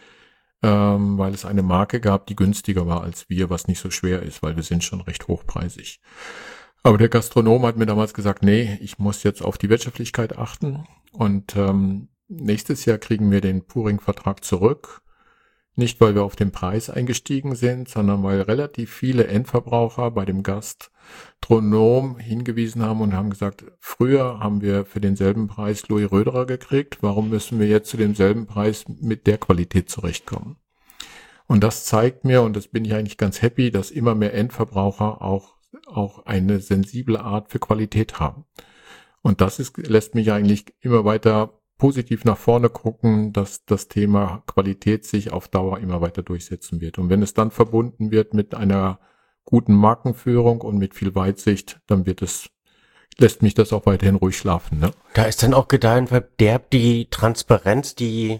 ähm, weil es eine Marke gab, die günstiger war als wir, was nicht so schwer ist, weil wir sind schon recht hochpreisig. Aber der Gastronom hat mir damals gesagt, nee, ich muss jetzt auf die Wirtschaftlichkeit achten, und ähm, nächstes Jahr kriegen wir den Puring-Vertrag zurück. Nicht, weil wir auf den Preis eingestiegen sind, sondern weil relativ viele Endverbraucher bei dem Gastronom hingewiesen haben und haben gesagt, früher haben wir für denselben Preis Louis Röderer gekriegt, warum müssen wir jetzt zu demselben Preis mit der Qualität zurechtkommen? Und das zeigt mir, und das bin ich eigentlich ganz happy, dass immer mehr Endverbraucher auch, auch eine sensible Art für Qualität haben. Und das ist, lässt mich eigentlich immer weiter positiv nach vorne gucken, dass das Thema Qualität sich auf Dauer immer weiter durchsetzen wird. Und wenn es dann verbunden wird mit einer guten Markenführung und mit viel Weitsicht, dann wird es, lässt mich das auch weiterhin ruhig schlafen, ne? Da ist dann auch gedeihen verderbt die Transparenz, die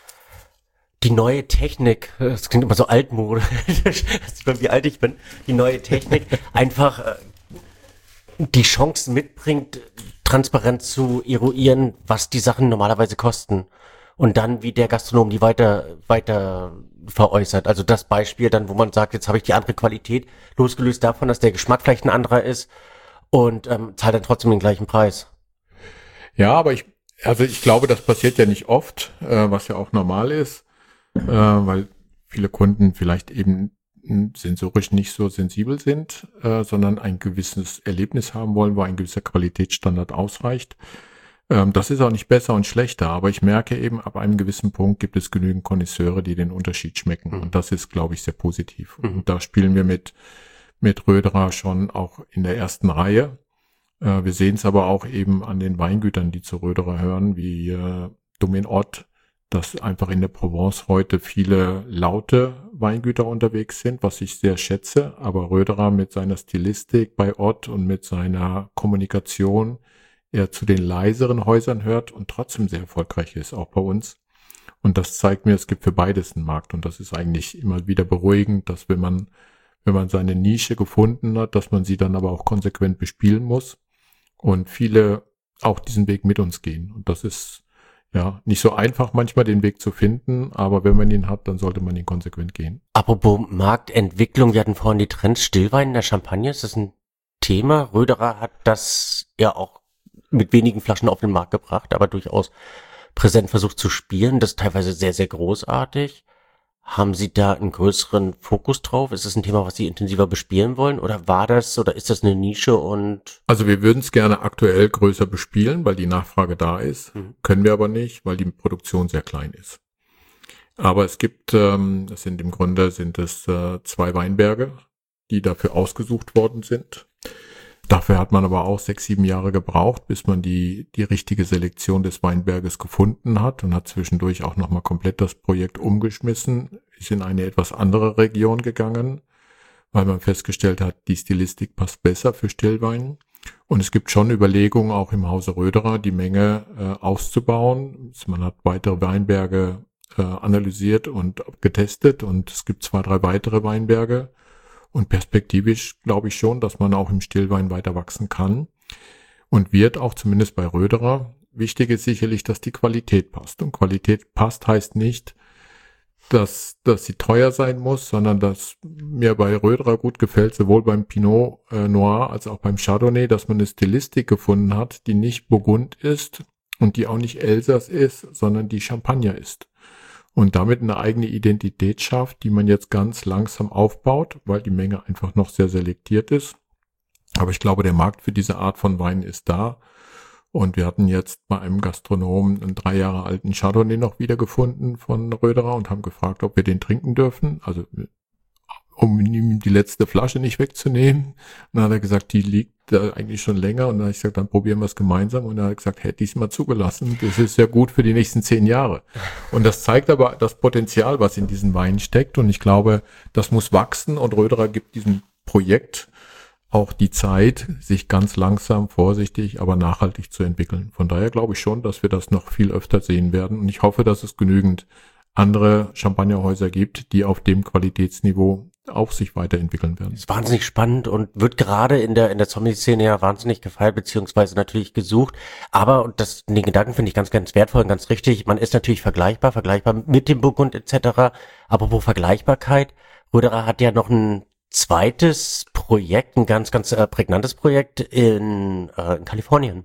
die neue Technik, das klingt immer so altmodisch, wie alt ich bin, die neue Technik einfach die Chancen mitbringt, transparent zu eruieren, was die Sachen normalerweise kosten. Und dann, wie der Gastronom die weiter, weiter veräußert. Also das Beispiel dann, wo man sagt, jetzt habe ich die andere Qualität, losgelöst davon, dass der Geschmack vielleicht ein anderer ist und ähm, zahlt dann trotzdem den gleichen Preis. Ja, aber ich, also ich glaube, das passiert ja nicht oft, äh, was ja auch normal ist, äh, weil viele Kunden vielleicht eben sensorisch nicht so sensibel sind, äh, sondern ein gewisses Erlebnis haben wollen, wo ein gewisser Qualitätsstandard ausreicht. Ähm, das ist auch nicht besser und schlechter, aber ich merke eben, ab einem gewissen Punkt gibt es genügend Connoisseure, die den Unterschied schmecken. Mhm. Und das ist, glaube ich, sehr positiv. Mhm. Und da spielen wir mit, mit Röderer schon auch in der ersten Reihe. Äh, wir sehen es aber auch eben an den Weingütern, die zu Röderer hören, wie äh, Domaine Ott, dass einfach in der Provence heute viele laute Weingüter unterwegs sind, was ich sehr schätze. Aber Röderer mit seiner Stilistik bei Ott und mit seiner Kommunikation eher zu den leiseren Häusern hört und trotzdem sehr erfolgreich ist, auch bei uns. Und das zeigt mir, es gibt für beides einen Markt. Und das ist eigentlich immer wieder beruhigend, dass wenn man, wenn man seine Nische gefunden hat, dass man sie dann aber auch konsequent bespielen muss. Und viele auch diesen Weg mit uns gehen. Und das ist ja nicht so einfach, manchmal den Weg zu finden, aber wenn man ihn hat, dann sollte man ihn konsequent gehen. Apropos Marktentwicklung, wir hatten vorhin die Trends Stillwein in der Champagne, ist das ein Thema? Röderer hat das ja auch mit wenigen Flaschen auf den Markt gebracht, aber durchaus präsent versucht zu spielen, das ist teilweise sehr, sehr großartig. Haben Sie da einen größeren Fokus drauf? Ist das ein Thema, was Sie intensiver bespielen wollen? Oder war das, oder ist das eine Nische und? Also wir würden es gerne aktuell größer bespielen, weil die Nachfrage da ist. Mhm. Können wir aber nicht, weil die Produktion sehr klein ist. Aber es gibt, ähm, das sind im Grunde sind es äh, zwei Weinberge, die dafür ausgesucht worden sind. Dafür hat man aber auch sechs, sieben Jahre gebraucht, bis man die die richtige Selektion des Weinberges gefunden hat und hat zwischendurch auch nochmal komplett das Projekt umgeschmissen, ist in eine etwas andere Region gegangen, weil man festgestellt hat, die Stilistik passt besser für Stillwein. Und es gibt schon Überlegungen, auch im Hause Röderer, die Menge äh, auszubauen. Man hat weitere Weinberge äh, analysiert und getestet und es gibt zwei, drei weitere Weinberge. Und perspektivisch glaube ich schon, dass man auch im Stillwein weiter wachsen kann und wird auch zumindest bei Röderer. Wichtig ist sicherlich, dass die Qualität passt. Und Qualität passt heißt nicht, dass, dass sie teuer sein muss, sondern dass mir bei Röderer gut gefällt, sowohl beim Pinot äh, Noir als auch beim Chardonnay, dass man eine Stilistik gefunden hat, die nicht Burgund ist und die auch nicht Elsass ist, sondern die Champagner ist. Und damit eine eigene Identität schafft, die man jetzt ganz langsam aufbaut, weil die Menge einfach noch sehr selektiert ist. Aber ich glaube, der Markt für diese Art von Wein ist da. Und wir hatten jetzt bei einem Gastronomen einen drei Jahre alten Chardonnay noch wiedergefunden von Röderer und haben gefragt, ob wir den trinken dürfen. Also um ihm die letzte Flasche nicht wegzunehmen. Und dann hat er gesagt, die liegt da eigentlich schon länger. Und dann habe ich gesagt, dann probieren wir es gemeinsam. Und dann hat er gesagt, hätte ich es mal zugelassen. Das ist ja gut für die nächsten zehn Jahre. Und das zeigt aber das Potenzial, was in diesen Weinen steckt. Und ich glaube, das muss wachsen. Und Röderer gibt diesem Projekt auch die Zeit, sich ganz langsam, vorsichtig, aber nachhaltig zu entwickeln. Von daher glaube ich schon, dass wir das noch viel öfter sehen werden. Und ich hoffe, dass es genügend andere Champagnerhäuser gibt, die auf dem Qualitätsniveau auch sich weiterentwickeln werden. Das ist wahnsinnig spannend und wird gerade in der in der Zombie-Szene ja wahnsinnig gefeiert, beziehungsweise natürlich gesucht. Aber, und das, den Gedanken finde ich ganz, ganz wertvoll und ganz richtig, man ist natürlich vergleichbar, vergleichbar mit dem Burgund et cetera. Apropos Vergleichbarkeit, Röderer hat ja noch ein zweites Projekt, ein ganz, ganz äh, prägnantes Projekt in, äh, in Kalifornien,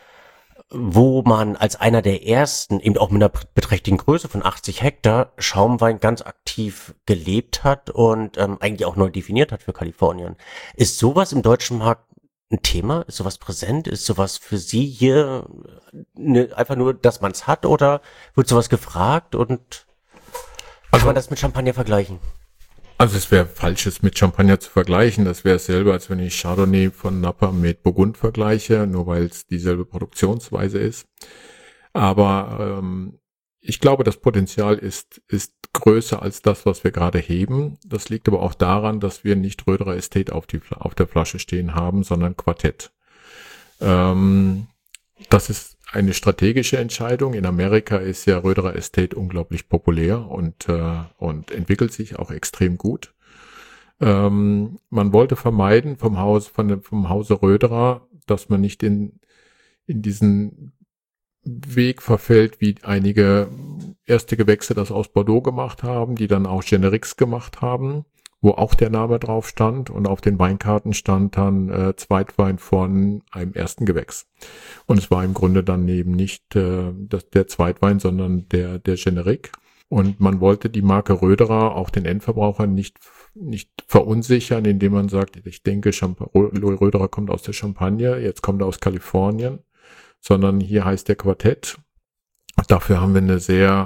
wo man als einer der ersten, eben auch mit einer beträchtlichen Größe von achtzig Hektar, Schaumwein ganz aktiv gelebt hat und ähm, eigentlich auch neu definiert hat für Kalifornien. Ist sowas im deutschen Markt ein Thema? Ist sowas präsent? Ist sowas für Sie hier ne, einfach nur, dass man es hat, oder wird sowas gefragt und kann also, man das mit Champagner vergleichen? Also es wäre falsch, es mit Champagner zu vergleichen. Das wäre selber, als wenn ich Chardonnay von Napa mit Burgund vergleiche, nur weil es dieselbe Produktionsweise ist. Aber ähm, ich glaube, das Potenzial ist, ist größer als das, was wir gerade heben. Das liegt aber auch daran, dass wir nicht Röderer Estate auf, die, auf der Flasche stehen haben, sondern Quartett. Ähm, das ist eine strategische Entscheidung. In Amerika ist ja Röderer Estate unglaublich populär und, äh, und entwickelt sich auch extrem gut. Ähm, man wollte vermeiden vom Haus, von dem, vom Hause Röderer, dass man nicht in, in diesen Weg verfällt, wie einige erste Gewächse das aus Bordeaux gemacht haben, die dann auch Generics gemacht haben, wo auch der Name drauf stand und auf den Weinkarten stand dann äh, Zweitwein von einem ersten Gewächs. Und es war im Grunde dann eben nicht äh, das, der Zweitwein, sondern der, der Generic. Und man wollte die Marke Röderer auch den Endverbrauchern nicht nicht verunsichern, indem man sagt, ich denke, Champ- Röderer kommt aus der Champagne, jetzt kommt er aus Kalifornien, sondern hier heißt der Quartett. Dafür haben wir eine sehr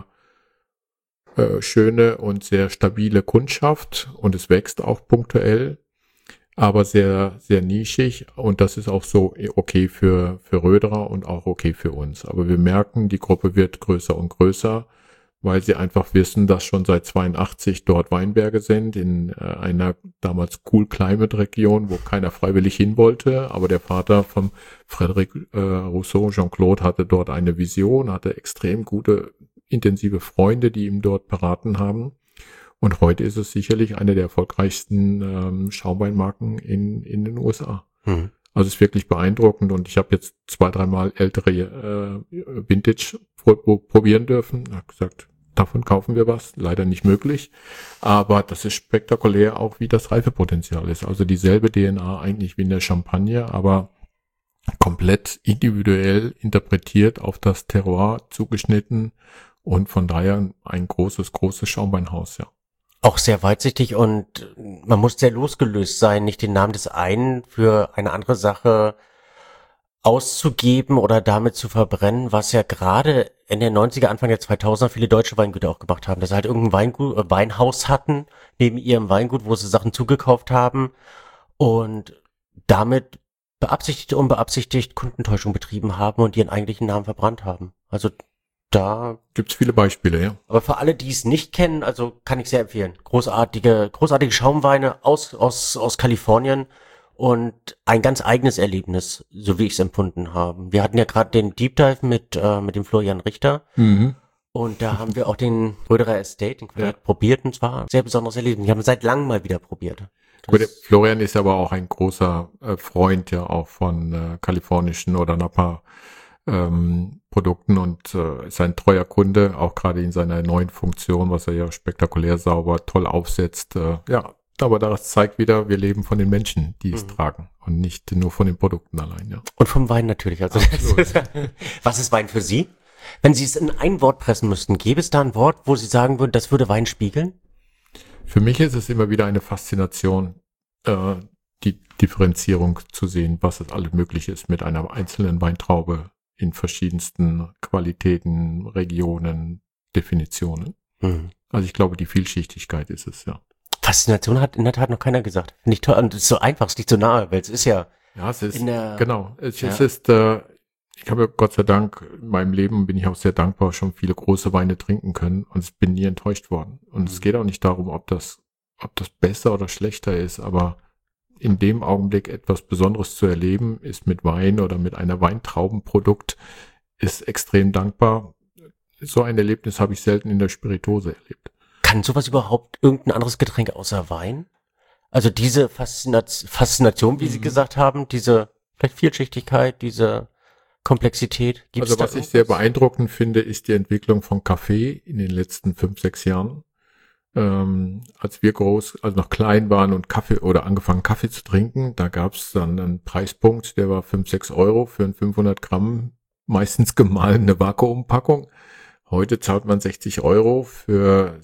äh, schöne und sehr stabile Kundschaft und es wächst auch punktuell, aber sehr, sehr nischig und das ist auch so okay für, für Röderer und auch okay für uns. Aber wir merken, die Gruppe wird größer und größer, weil sie einfach wissen, dass schon seit zweiundachtzig dort Weinberge sind, in äh, einer damals Cool Climate Region, wo keiner freiwillig hin wollte. Aber der Vater von Frédéric äh, Rousseau, Jean-Claude, hatte dort eine Vision, hatte extrem gute, intensive Freunde, die ihm dort beraten haben. Und heute ist es sicherlich eine der erfolgreichsten ähm, Schaumweinmarken in, in den U S A. Mhm. Also es ist wirklich beeindruckend und ich habe jetzt zwei, dreimal ältere äh, Vintage pro- probieren dürfen. Ich habe gesagt, davon kaufen wir was. Leider nicht möglich. Aber das ist spektakulär auch, wie das Reifepotenzial ist. Also dieselbe D N A eigentlich wie in der Champagne, aber komplett individuell interpretiert auf das Terroir zugeschnitten und von daher ein großes, großes Schaumweinhaus, ja. Auch sehr weitsichtig und man muss sehr losgelöst sein, nicht den Namen des einen für eine andere Sache auszugeben oder damit zu verbrennen, was ja gerade in den neunziger, Anfang der zweitausender viele deutsche Weingüter auch gemacht haben, dass sie halt irgendein Weingut, äh, Weinhaus hatten, neben ihrem Weingut, wo sie Sachen zugekauft haben und damit beabsichtigt und unbeabsichtigt Kundentäuschung betrieben haben und ihren eigentlichen Namen verbrannt haben. Also da gibt's viele Beispiele, ja. Aber für alle, die es nicht kennen, also kann ich sehr empfehlen. Großartige, großartige Schaumweine aus, aus, aus Kalifornien und ein ganz eigenes Erlebnis, so wie ich es empfunden habe. Wir hatten ja gerade den Deep Dive mit, äh, mit dem Florian Richter. Mhm. Und da haben wir auch den Röderer Estate, den Quartett, ja. probiert und zwar ein sehr besonderes Erlebnis. Wir haben seit langem mal wieder probiert. Gut, der Florian ist aber auch ein großer äh, Freund ja auch von äh, kalifornischen oder Napa ähm, Produkten und äh, ist ein treuer Kunde, auch gerade in seiner neuen Funktion, was er ja spektakulär sauber, toll aufsetzt. Äh, ja, aber das zeigt wieder, wir leben von den Menschen, die es mhm. tragen und nicht nur von den Produkten allein. Ja. Und vom Wein natürlich. Also ist, was ist Wein für Sie? Wenn Sie es in ein Wort pressen müssten, gäbe es da ein Wort, wo Sie sagen würden, das würde Wein spiegeln? Für mich ist es immer wieder eine Faszination, äh, die Differenzierung zu sehen, was es alles möglich ist mit einer einzelnen Weintraube in verschiedensten Qualitäten, Regionen, Definitionen. Mhm. Also ich glaube, die Vielschichtigkeit ist es, ja. Faszination hat in der Tat noch keiner gesagt. Finde ich toll. Und es ist so einfach, es ist nicht so nahe, weil es ist ja... Ja, es ist, in der, genau. Es, ja. es ist, äh, ich habe Gott sei Dank, in meinem Leben bin ich auch sehr dankbar, schon viele große Weine trinken können und es bin nie enttäuscht worden. Und mhm. es geht auch nicht darum, ob das, ob das besser oder schlechter ist, aber in dem Augenblick etwas Besonderes zu erleben, ist mit Wein oder mit einer Weintraubenprodukt, ist extrem dankbar. So ein Erlebnis habe ich selten in der Spirituose erlebt. Kann sowas überhaupt irgendein anderes Getränk außer Wein? Also diese Faszination, Faszination, wie mhm. Sie gesagt haben, diese vielleicht Vielschichtigkeit, diese Komplexität. Gibt's also was ich sehr beeindruckend finde, ist die Entwicklung von Kaffee in den letzten fünf, sechs Jahren. Ähm, als wir groß, also noch klein waren und Kaffee oder angefangen Kaffee zu trinken, da gab es dann einen Preispunkt, der war fünf, sechs Euro für ein fünfhundert Gramm, meistens gemahlene Vakuumpackung. Heute zahlt man sechzig Euro für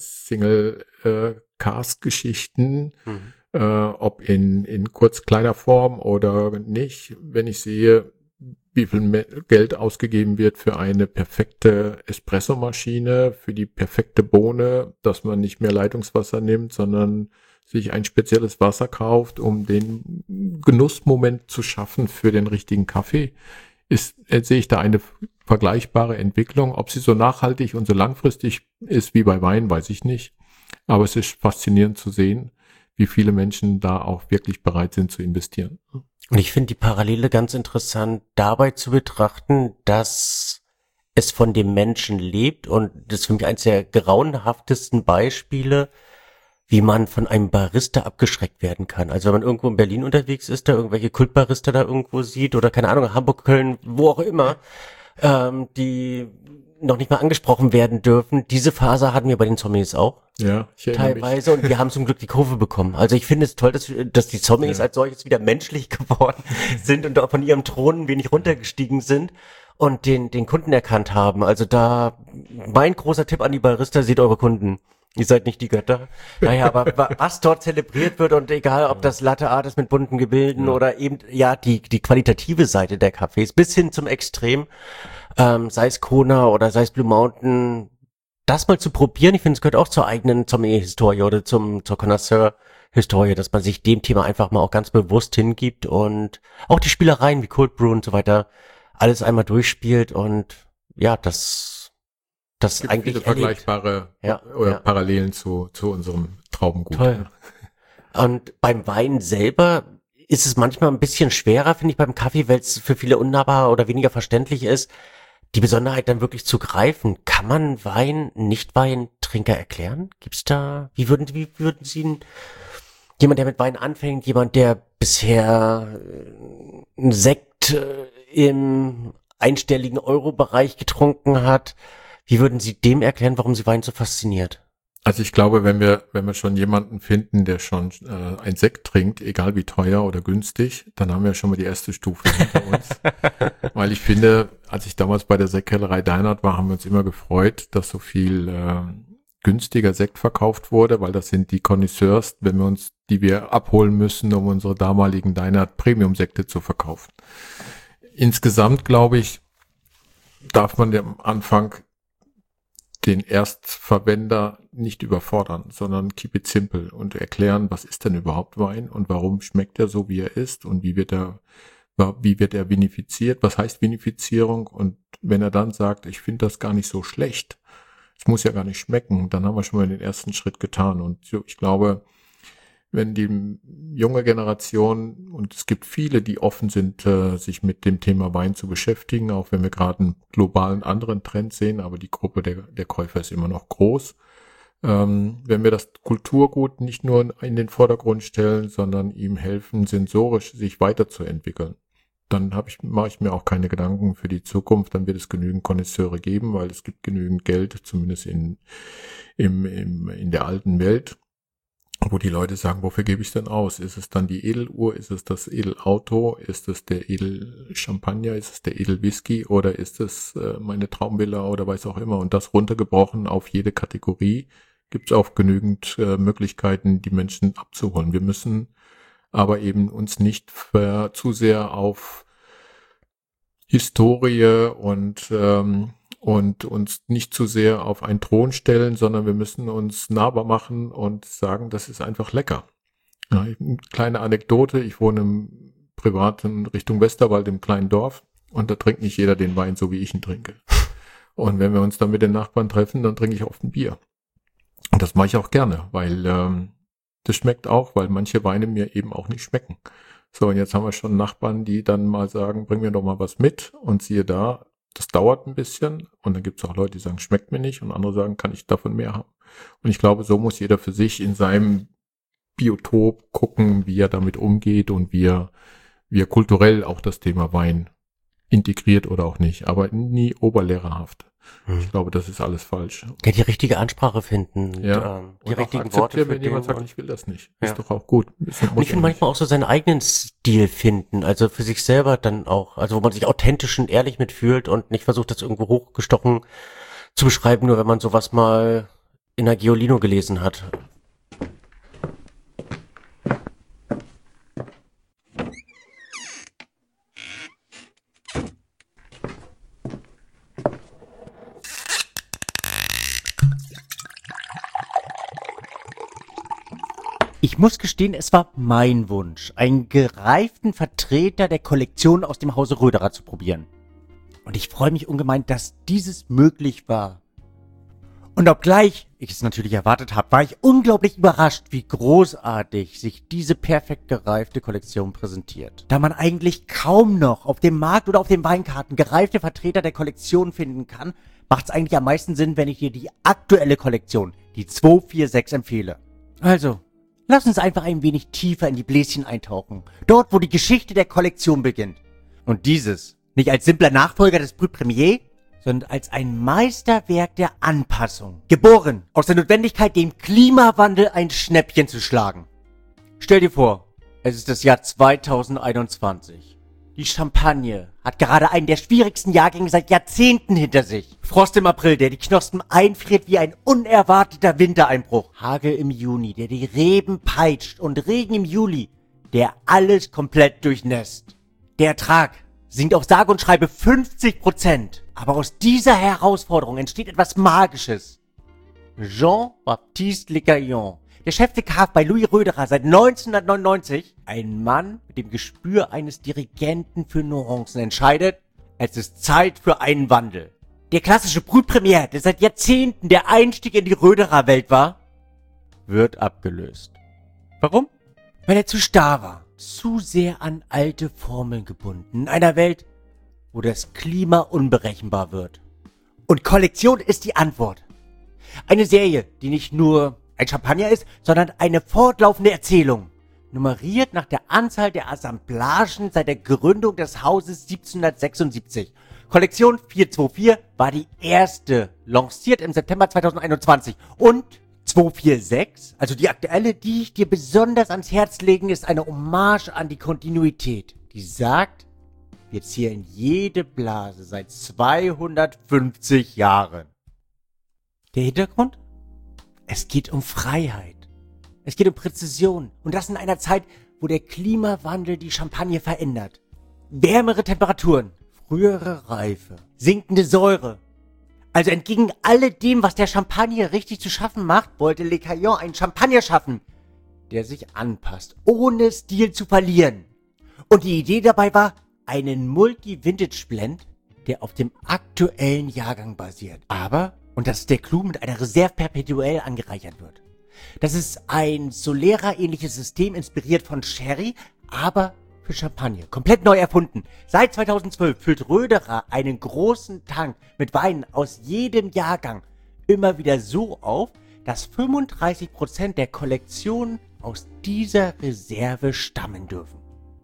Single-Cask-Geschichten, äh, mhm. äh, ob in, in kurz kleiner Form oder nicht. Wenn ich sehe, wie viel Geld ausgegeben wird für eine perfekte Espressomaschine, für die perfekte Bohne, dass man nicht mehr Leitungswasser nimmt, sondern sich ein spezielles Wasser kauft, um den Genussmoment zu schaffen für den richtigen Kaffee, ist, äh, sehe ich da eine vergleichbare Entwicklung. Ob sie so nachhaltig und so langfristig ist wie bei Wein, weiß ich nicht. Aber es ist faszinierend zu sehen, wie viele Menschen da auch wirklich bereit sind zu investieren. Und ich finde die Parallele ganz interessant, dabei zu betrachten, dass es von dem Menschen lebt, und das ist für mich eines der grauenhaftesten Beispiele, wie man von einem Barista abgeschreckt werden kann. Also wenn man irgendwo in Berlin unterwegs ist, da irgendwelche Kultbarista da irgendwo sieht oder keine Ahnung, Hamburg, Köln, wo auch immer, ähm, die noch nicht mal angesprochen werden dürfen. Diese Phase hatten wir bei den Sommeliers auch. Ja, ich erinnere teilweise mich. Und wir haben zum Glück die Kurve bekommen. Also ich finde es toll, dass, dass die Sommeliers ja. als solches wieder menschlich geworden sind und auch von ihrem Thron ein wenig runtergestiegen sind und den den Kunden erkannt haben. Also da mein großer Tipp an die Barista, seht eure Kunden. Ihr seid nicht die Götter. Naja, aber was dort zelebriert wird, und egal, ob das Latte Art ist mit bunten Gebilden ja. oder eben, ja, die die qualitative Seite der Cafés bis hin zum Extrem, ähm, sei es Kona oder sei es Blue Mountain, das mal zu probieren, ich finde, es gehört auch zur eigenen Sommelier-Historie oder zum zur Connoisseur-Historie, dass man sich dem Thema einfach mal auch ganz bewusst hingibt und auch die Spielereien wie Cold Brew und so weiter alles einmal durchspielt und ja, das das gibt eigentlich viele vergleichbare ja, oder ja. Parallelen zu zu unserem Traubengut. Toll. Und beim Wein selber ist es manchmal ein bisschen schwerer, finde ich, beim Kaffee, weil es für viele unnahbar oder weniger verständlich ist, die Besonderheit dann wirklich zu greifen. Kann man Wein, Nicht-Weintrinker erklären? Gibt's da, wie würden, wie würden Sie ihn, jemand, der mit Wein anfängt, jemand, der bisher einen Sekt im einstelligen Euro-Bereich getrunken hat, wie würden Sie dem erklären, warum Sie Wein so fasziniert? Also ich glaube, wenn wir wenn wir schon jemanden finden, der schon äh, ein Sekt trinkt, egal wie teuer oder günstig, dann haben wir schon mal die erste Stufe hinter uns. Weil ich finde, als ich damals bei der Sektkellerei Deinert war, haben wir uns immer gefreut, dass so viel äh, günstiger Sekt verkauft wurde, weil das sind die Connoisseurs, wenn wir uns, die wir abholen müssen, um unsere damaligen Deinert Premium-Sekte zu verkaufen. Insgesamt, glaube ich, darf man am Anfang den Erstverwender nicht überfordern, sondern keep it simple und erklären, was ist denn überhaupt Wein und warum schmeckt er so, wie er ist und wie wird er, wie wird er vinifiziert, was heißt Vinifizierung, und wenn er dann sagt, ich finde das gar nicht so schlecht, es muss ja gar nicht schmecken, dann haben wir schon mal den ersten Schritt getan. Und ich glaube, wenn die junge Generation, und es gibt viele, die offen sind, äh, sich mit dem Thema Wein zu beschäftigen, auch wenn wir gerade einen globalen anderen Trend sehen, aber die Gruppe der, der Käufer ist immer noch groß. Ähm, wenn wir das Kulturgut nicht nur in den Vordergrund stellen, sondern ihm helfen, sensorisch sich weiterzuentwickeln, dann habe ich, mache ich mir auch keine Gedanken für die Zukunft, dann wird es genügend Connoisseure geben, weil es gibt genügend Geld, zumindest in, im, im, in der alten Welt, wo die Leute sagen, wofür gebe ich denn aus? Ist es dann die Edeluhr? Ist es das Edelauto? Ist es der Edelchampagner? Ist es der Edelwhisky? Oder ist es äh, meine Traumvilla oder weiß auch immer? Und das runtergebrochen auf jede Kategorie gibt es auch genügend äh, Möglichkeiten, die Menschen abzuholen. Wir müssen aber eben uns nicht für, zu sehr auf Historie und ähm, und uns nicht zu sehr auf einen Thron stellen, sondern wir müssen uns nahbar machen und sagen, das ist einfach lecker. Ja, eine kleine Anekdote, ich wohne im privaten Richtung Westerwald im kleinen Dorf und da trinkt nicht jeder den Wein so, wie ich ihn trinke. Und wenn wir uns dann mit den Nachbarn treffen, dann trinke ich oft ein Bier. Und das mache ich auch gerne, weil ähm, das schmeckt auch, weil manche Weine mir eben auch nicht schmecken. So, und jetzt haben wir schon Nachbarn, die dann mal sagen, bring mir doch mal was mit, und siehe da, das dauert ein bisschen, und dann gibt es auch Leute, die sagen, schmeckt mir nicht, und andere sagen, kann ich davon mehr haben. Und ich glaube, so muss jeder für sich in seinem Biotop gucken, wie er damit umgeht und wie er, wie er kulturell auch das Thema Wein integriert oder auch nicht, aber nie oberlehrerhaft. Hm. Ich glaube, das ist alles falsch. Ja, die richtige Ansprache finden, ja. ähm, die und richtigen Worte. Wenn jemand sagt, ich will das nicht, ja. ist doch auch gut. Und ich finde manchmal auch so seinen eigenen Stil finden, also für sich selber dann auch, also wo man sich authentisch und ehrlich mitfühlt und nicht versucht, das irgendwo hochgestochen zu beschreiben, nur wenn man sowas mal in der Giolino gelesen hat. Ich muss gestehen, es war mein Wunsch, einen gereiften Vertreter der Kollektion aus dem Hause Röderer zu probieren. Und ich freue mich ungemein, dass dieses möglich war. Und obgleich ich es natürlich erwartet habe, war ich unglaublich überrascht, wie großartig sich diese perfekt gereifte Kollektion präsentiert. Da man eigentlich kaum noch auf dem Markt oder auf den Weinkarten gereifte Vertreter der Kollektion finden kann, macht es eigentlich am meisten Sinn, wenn ich dir die aktuelle Kollektion, die zwei vier sechs, empfehle. Also, lass uns einfach ein wenig tiefer in die Bläschen eintauchen. Dort, wo die Geschichte der Kollektion beginnt. Und dieses nicht als simpler Nachfolger des Brut Premier, sondern als ein Meisterwerk der Anpassung. Geboren aus der Notwendigkeit, dem Klimawandel ein Schnäppchen zu schlagen. Stell dir vor, es ist das Jahr zweitausendeinundzwanzig. Die Champagne hat gerade einen der schwierigsten Jahrgänge seit Jahrzehnten hinter sich. Frost im April, der die Knospen einfriert wie ein unerwarteter Wintereinbruch. Hagel im Juni, der die Reben peitscht. Und Regen im Juli, der alles komplett durchnässt. Der Ertrag sinkt auf sage und schreibe fünfzig Prozent. Aber aus dieser Herausforderung entsteht etwas Magisches. Jean-Baptiste Lécaillon, der Chef de Cave bei Louis Roederer seit neunzehnhundertneunundneunzig, ein Mann mit dem Gespür eines Dirigenten für Nuancen, entscheidet, es ist Zeit für einen Wandel. Der klassische Brut Premier, der seit Jahrzehnten der Einstieg in die Roederer-Welt war, wird abgelöst. Warum? Weil er zu starr war, zu sehr an alte Formeln gebunden, in einer Welt, wo das Klima unberechenbar wird. Und Kollektion ist die Antwort. Eine Serie, die nicht nur ein Champagner ist, sondern eine fortlaufende Erzählung. Nummeriert nach der Anzahl der Assemblagen seit der Gründung des Hauses siebzehnhundertsechsundsiebzig. Kollektion vierhundertvierundzweißig war die erste, lanciert im September zweitausendeinundzwanzig. Und zweihundertsechsundvierzig, also die aktuelle, die ich dir besonders ans Herz legen, ist eine Hommage an die Kontinuität, die sagt, wir zielen jede Blase seit zweihundertfünfzig Jahren. Der Hintergrund? Es geht um Freiheit. Es geht um Präzision. Und das in einer Zeit, wo der Klimawandel die Champagne verändert. Wärmere Temperaturen, frühere Reife, sinkende Säure. Also entgegen alledem, was der Champagner richtig zu schaffen macht, wollte Lécaillon einen Champagner schaffen, der sich anpasst, ohne Stil zu verlieren. Und die Idee dabei war, einen Multi-Vintage-Blend, der auf dem aktuellen Jahrgang basiert. Aber, und das ist der Clou, mit einer Reserve perpetuell angereichert wird. Das ist ein Solera-ähnliches System, inspiriert von Sherry, aber für Champagner. Komplett neu erfunden. Seit zweitausendzwölf füllt Roederer einen großen Tank mit Weinen aus jedem Jahrgang immer wieder so auf, dass fünfunddreißig Prozent der Kollektion aus dieser Reserve stammen dürfen.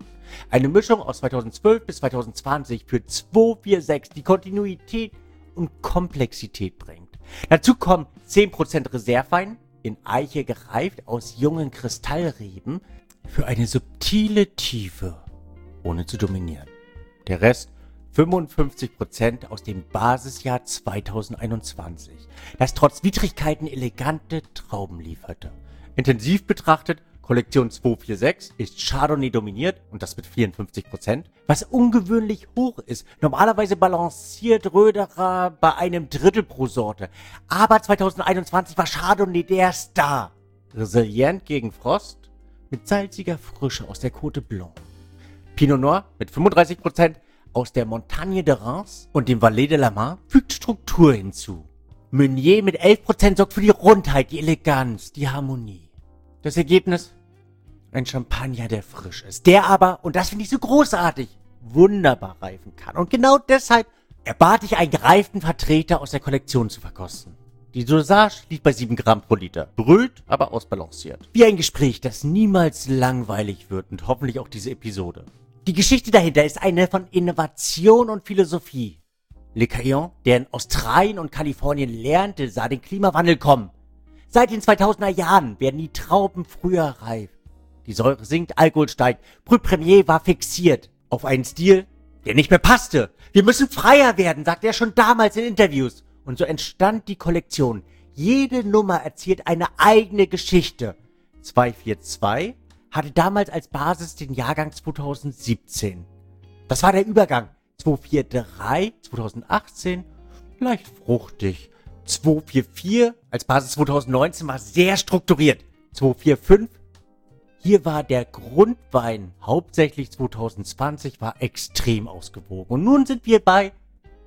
Eine Mischung aus zweitausendzwölf bis zweitausendzwanzig für zweihundertsechsundvierzig, die Kontinuität und Komplexität bringt. Dazu kommen zehn Prozent Reservewein, in Eiche gereift aus jungen Kristallreben, für eine subtile Tiefe, ohne zu dominieren. Der Rest fünfundfünfzig Prozent aus dem Basisjahr zweitausendeinundzwanzig, das trotz Widrigkeiten elegante Trauben lieferte. Intensiv betrachtet, Kollektion zweihundertsechsundvierzig ist Chardonnay dominiert und das mit vierundfünfzig Prozent, was ungewöhnlich hoch ist. Normalerweise balanciert Roederer bei einem Drittel pro Sorte. Aber zweitausendeinundzwanzig war Chardonnay der Star. Resilient gegen Frost, mit salziger Frische aus der Côte Blanc. Pinot Noir mit fünfunddreißig Prozent aus der Montagne de Reims und dem Valais de la Marne fügt Struktur hinzu. Meunier mit elf Prozent sorgt für die Rundheit, die Eleganz, die Harmonie. Das Ergebnis? Ein Champagner, der frisch ist, der aber, und das finde ich so großartig, wunderbar reifen kann. Und genau deshalb erbat ich einen gereiften Vertreter aus der Kollektion zu verkosten. Die Dosage liegt bei sieben Gramm pro Liter, brüllt, aber ausbalanciert. Wie ein Gespräch, das niemals langweilig wird und hoffentlich auch diese Episode. Die Geschichte dahinter ist eine von Innovation und Philosophie. Lécaillon, der in Australien und Kalifornien lernte, sah den Klimawandel kommen. Seit den zweitausender Jahren werden die Trauben früher reif. Die Säure sinkt, Alkohol steigt. Brut Premier war fixiert auf einen Stil, der nicht mehr passte. Wir müssen freier werden, sagte er schon damals in Interviews. Und so entstand die Kollektion. Jede Nummer erzählt eine eigene Geschichte. zweihundertvierzig hatte damals als Basis den Jahrgang zweitausendsiebzehn. Das war der Übergang. zweihundertdreiundvierzig, zweitausendachtzehn, leicht fruchtig. zweihundervierundvierzig als Basis zweitausendneunzehn war sehr strukturiert. zweihunderfünfundvierzig, hier war der Grundwein, hauptsächlich zweitausendzwanzig, war extrem ausgewogen. Und nun sind wir bei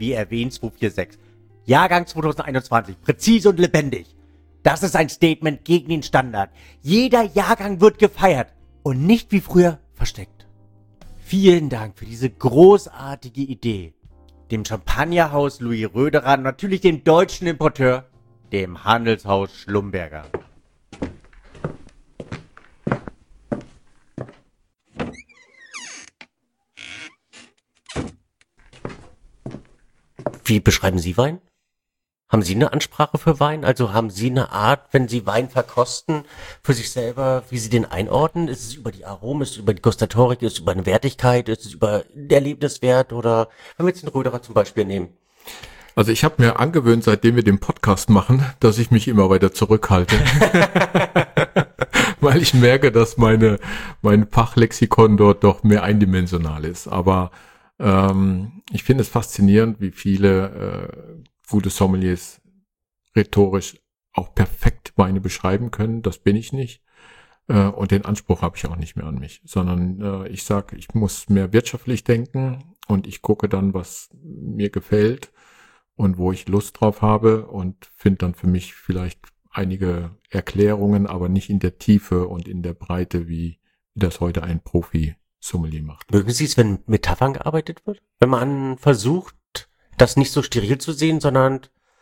wie erwähnt, zweihundertsechsundvierzig. Jahrgang zweitausendeinundzwanzig, präzise und lebendig. Das ist ein Statement gegen den Standard. Jeder Jahrgang wird gefeiert und nicht wie früher versteckt. Vielen Dank für diese großartige Idee. Dem Champagnerhaus Louis Röderer, natürlich dem deutschen Importeur, dem Handelshaus Schlumberger. Wie beschreiben Sie Wein? Haben Sie eine Ansprache für Wein? Also haben Sie eine Art, wenn Sie Wein verkosten, für sich selber, wie Sie den einordnen? Ist es über die Aromen, ist es über die Gustatorik, ist es über eine Wertigkeit, ist es über den Erlebniswert oder wenn wir jetzt den Röderer zum Beispiel nehmen? Also ich habe mir angewöhnt, seitdem wir den Podcast machen, dass ich mich immer weiter zurückhalte. Weil ich merke, dass meine mein Fachlexikon dort doch mehr eindimensional ist. Aber ähm, ich finde es faszinierend, wie viele äh, gute Sommeliers rhetorisch auch perfekt Weine beschreiben können. Das bin ich nicht. Äh, und den Anspruch habe ich auch nicht mehr an mich. Sondern äh, ich sage, ich muss mehr wirtschaftlich denken und ich gucke dann, was mir gefällt und wo ich Lust drauf habe und finde dann für mich vielleicht einige Erklärungen, aber nicht in der Tiefe und in der Breite, wie, wie das heute ein Profi-Sommelier macht. Mögen Sie es, wenn mit Metaphern gearbeitet wird? Wenn man versucht, das nicht so steril zu sehen, sondern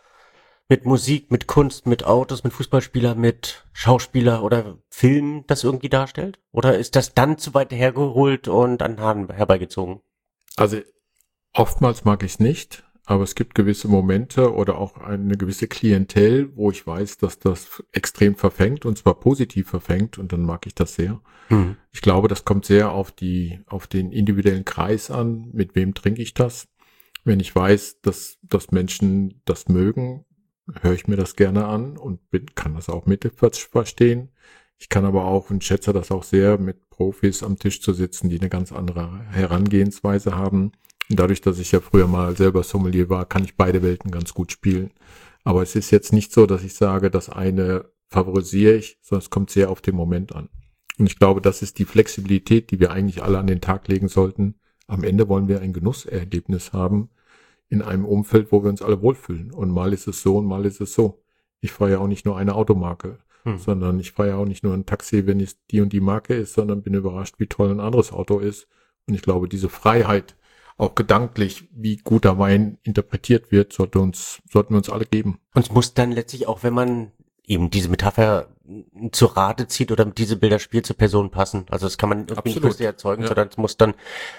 mit Musik, mit Kunst, mit Autos, mit Fußballspieler, mit Schauspieler oder Film das irgendwie darstellt? Oder ist das dann zu weit hergeholt und an den Haaren herbeigezogen? Also oftmals mag ich es nicht, aber es gibt gewisse Momente oder auch eine gewisse Klientel, wo ich weiß, dass das extrem verfängt und zwar positiv verfängt und dann mag ich das sehr. Hm. Ich glaube, das kommt sehr auf die, auf den individuellen Kreis an, mit wem trinke ich das. Wenn ich weiß, dass, dass Menschen das mögen, höre ich mir das gerne an und bin, kann das auch mit verstehen. Ich kann aber auch und schätze das auch sehr, mit Profis am Tisch zu sitzen, die eine ganz andere Herangehensweise haben. Und dadurch, dass ich ja früher mal selber Sommelier war, kann ich beide Welten ganz gut spielen. Aber es ist jetzt nicht so, dass ich sage, das eine favorisiere ich, sondern es kommt sehr auf den Moment an. Und ich glaube, das ist die Flexibilität, die wir eigentlich alle an den Tag legen sollten. Am Ende wollen wir ein Genusserlebnis haben in einem Umfeld, wo wir uns alle wohlfühlen. Und mal ist es so und mal ist es so. Ich fahre ja auch nicht nur eine Automarke, hm. sondern ich fahre ja auch nicht nur ein Taxi, wenn es die und die Marke ist, sondern bin überrascht, wie toll ein anderes Auto ist. Und ich glaube, diese Freiheit, auch gedanklich, wie guter Wein interpretiert wird, sollte uns, sollten wir uns alle geben. Und es muss dann letztlich auch, wenn man eben diese Metapher zu Rate zieht oder mit diese Bilder spielt, zur Person passen. Also das kann man irgendwie nicht für erzeugen, ja. sondern es muss dann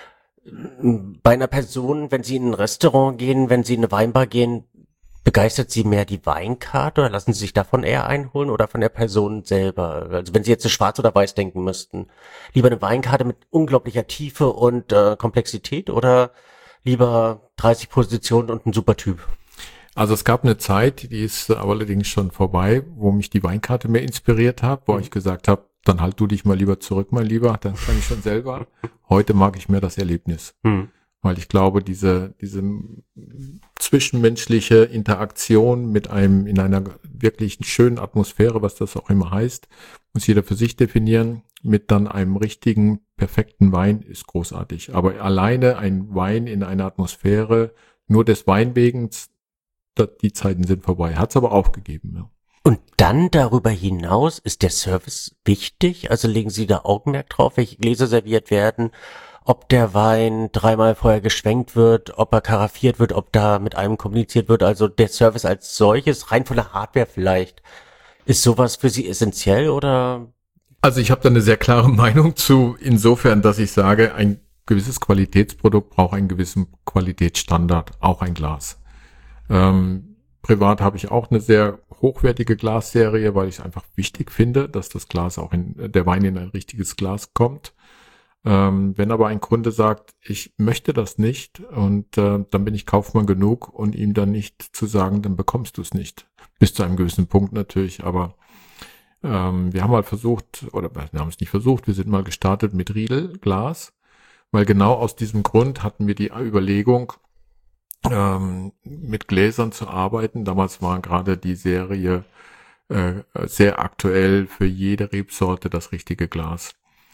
bei einer Person, wenn sie in ein Restaurant gehen, wenn sie in eine Weinbar gehen, begeistert sie mehr die Weinkarte oder lassen sie sich davon eher einholen oder von der Person selber? Also wenn sie jetzt schwarz oder weiß denken müssten, lieber eine Weinkarte mit unglaublicher Tiefe und äh, Komplexität oder lieber dreißig Positionen und ein super Typ? Also es gab eine Zeit, die ist aber allerdings schon vorbei, wo mich die Weinkarte mehr inspiriert hat, wo mhm. ich gesagt habe, dann halt du dich mal lieber zurück, mein Lieber, dann kann ich schon selber. Heute mag ich mehr das Erlebnis, mhm. weil ich glaube, diese diese zwischenmenschliche Interaktion mit einem in einer wirklich schönen Atmosphäre, was das auch immer heißt, muss jeder für sich definieren, mit dann einem richtigen, perfekten Wein ist großartig. Aber alleine ein Wein in einer Atmosphäre, nur des Weinwegens, die Zeiten sind vorbei. Hat's aber aufgegeben, ja. Und dann darüber hinaus ist der Service wichtig? Also legen Sie da Augenmerk drauf, welche Gläser serviert werden, ob der Wein dreimal vorher geschwenkt wird, ob er karaffiert wird, ob da mit einem kommuniziert wird. Also der Service als solches, rein von der Hardware vielleicht. Ist sowas für Sie essentiell oder? Also ich habe da eine sehr klare Meinung zu, insofern, dass ich sage, ein gewisses Qualitätsprodukt braucht einen gewissen Qualitätsstandard, auch ein Glas. Ähm, Privat habe ich auch eine sehr hochwertige Glasserie, weil ich es einfach wichtig finde, dass das Glas auch in, der Wein in ein richtiges Glas kommt. Ähm, wenn aber ein Kunde sagt, ich möchte das nicht und äh, dann bin ich Kaufmann genug und ihm dann nicht zu sagen, dann bekommst du es nicht. Bis zu einem gewissen Punkt natürlich, aber ähm, wir haben mal versucht, oder wir haben es nicht versucht, wir sind mal gestartet mit Riedelglas, weil genau aus diesem Grund hatten wir die Überlegung, ähm, mit Gläsern zu arbeiten. Damals war gerade die Serie äh, sehr aktuell für jede Rebsorte das richtige Glas.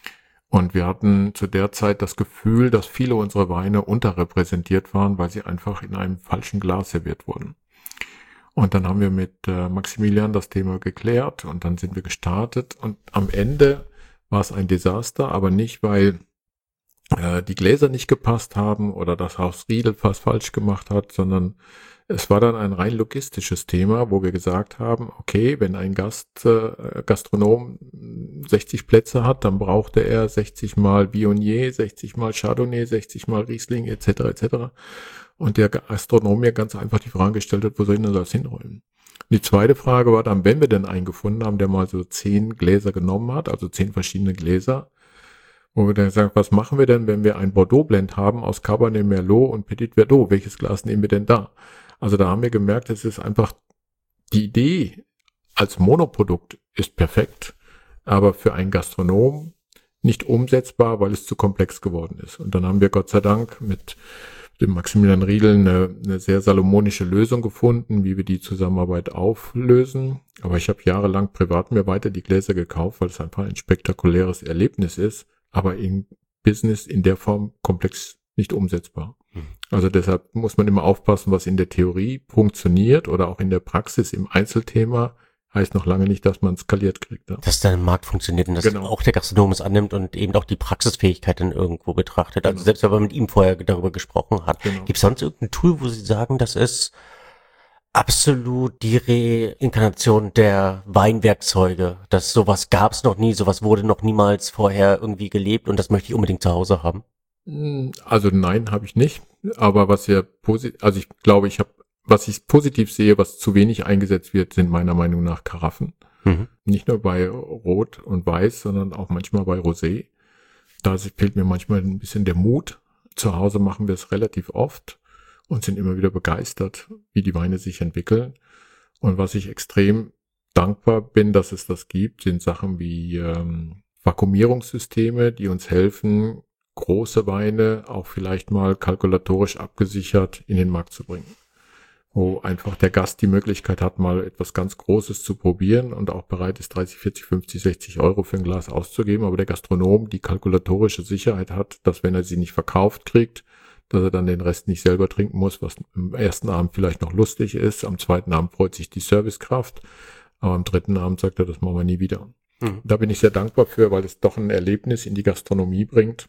Und wir hatten zu der Zeit das Gefühl, dass viele unserer Weine unterrepräsentiert waren, weil sie einfach in einem falschen Glas serviert wurden. Und dann haben wir mit äh, Maximilian das Thema geklärt und dann sind wir gestartet. Und am Ende war es ein Desaster, aber nicht, weil äh, die Gläser nicht gepasst haben oder das Haus Riedel fast falsch gemacht hat, sondern es war dann ein rein logistisches Thema, wo wir gesagt haben, okay, wenn ein Gast, äh, Gastronom sechzig Plätze hat, dann brauchte er sechzig mal Viognier, sechzig mal Chardonnay, sechzig mal Riesling et cetera et cetera. Und der Gastronom mir ganz einfach die Frage gestellt hat, wo soll ich denn das hinräumen? Die zweite Frage war dann, wenn wir denn einen gefunden haben, der mal so zehn Gläser genommen hat, also zehn verschiedene Gläser, wo wir dann sagen, was machen wir denn, wenn wir ein Bordeaux-Blend haben aus Cabernet Merlot und Petit Verdot? Welches Glas nehmen wir denn da? Also da haben wir gemerkt, es ist einfach, die Idee als Monoprodukt ist perfekt, aber für einen Gastronom nicht umsetzbar, weil es zu komplex geworden ist. Und dann haben wir Gott sei Dank mit dem Maximilian Riedel eine, eine sehr salomonische Lösung gefunden, wie wir die Zusammenarbeit auflösen. Aber ich habe jahrelang privat mir weiter die Gläser gekauft, weil es einfach ein spektakuläres Erlebnis ist, aber im Business in der Form komplex nicht umsetzbar. Also deshalb muss man immer aufpassen, was in der Theorie funktioniert oder auch in der Praxis im Einzelthema, heißt noch lange nicht, dass man skaliert kriegt. Ja? Dass dann im Markt funktioniert und dass Genau. auch der Gastronom es annimmt und eben auch die Praxisfähigkeit dann irgendwo betrachtet. Also Genau. selbst wenn man mit ihm vorher darüber gesprochen hat. Genau. Gibt es sonst irgendein Tool, wo Sie sagen, das ist absolut die Reinkarnation der Weinwerkzeuge? Dass sowas gab es noch nie, sowas wurde noch niemals vorher irgendwie gelebt und das möchte ich unbedingt zu Hause haben? Also nein, habe ich nicht. Aber was ja positiv, also ich glaube, ich habe, was ich positiv sehe, was zu wenig eingesetzt wird, sind meiner Meinung nach Karaffen. Mhm. Nicht nur bei Rot und Weiß, sondern auch manchmal bei Rosé. Da fehlt mir manchmal ein bisschen der Mut. Zu Hause machen wir es relativ oft und sind immer wieder begeistert, wie die Weine sich entwickeln. Und was ich extrem dankbar bin, dass es das gibt, sind Sachen wie ähm, Vakuumierungssysteme, die uns helfen, große Weine auch vielleicht mal kalkulatorisch abgesichert in den Markt zu bringen. Wo einfach der Gast die Möglichkeit hat, mal etwas ganz Großes zu probieren und auch bereit ist, dreißig, vierzig, fünfzig, sechzig Euro für ein Glas auszugeben, aber der Gastronom die kalkulatorische Sicherheit hat, dass wenn er sie nicht verkauft kriegt, dass er dann den Rest nicht selber trinken muss, was am ersten Abend vielleicht noch lustig ist, am zweiten Abend freut sich die Servicekraft, aber am dritten Abend sagt er, das machen wir nie wieder. Mhm. Da bin ich sehr dankbar für, weil es doch ein Erlebnis in die Gastronomie bringt,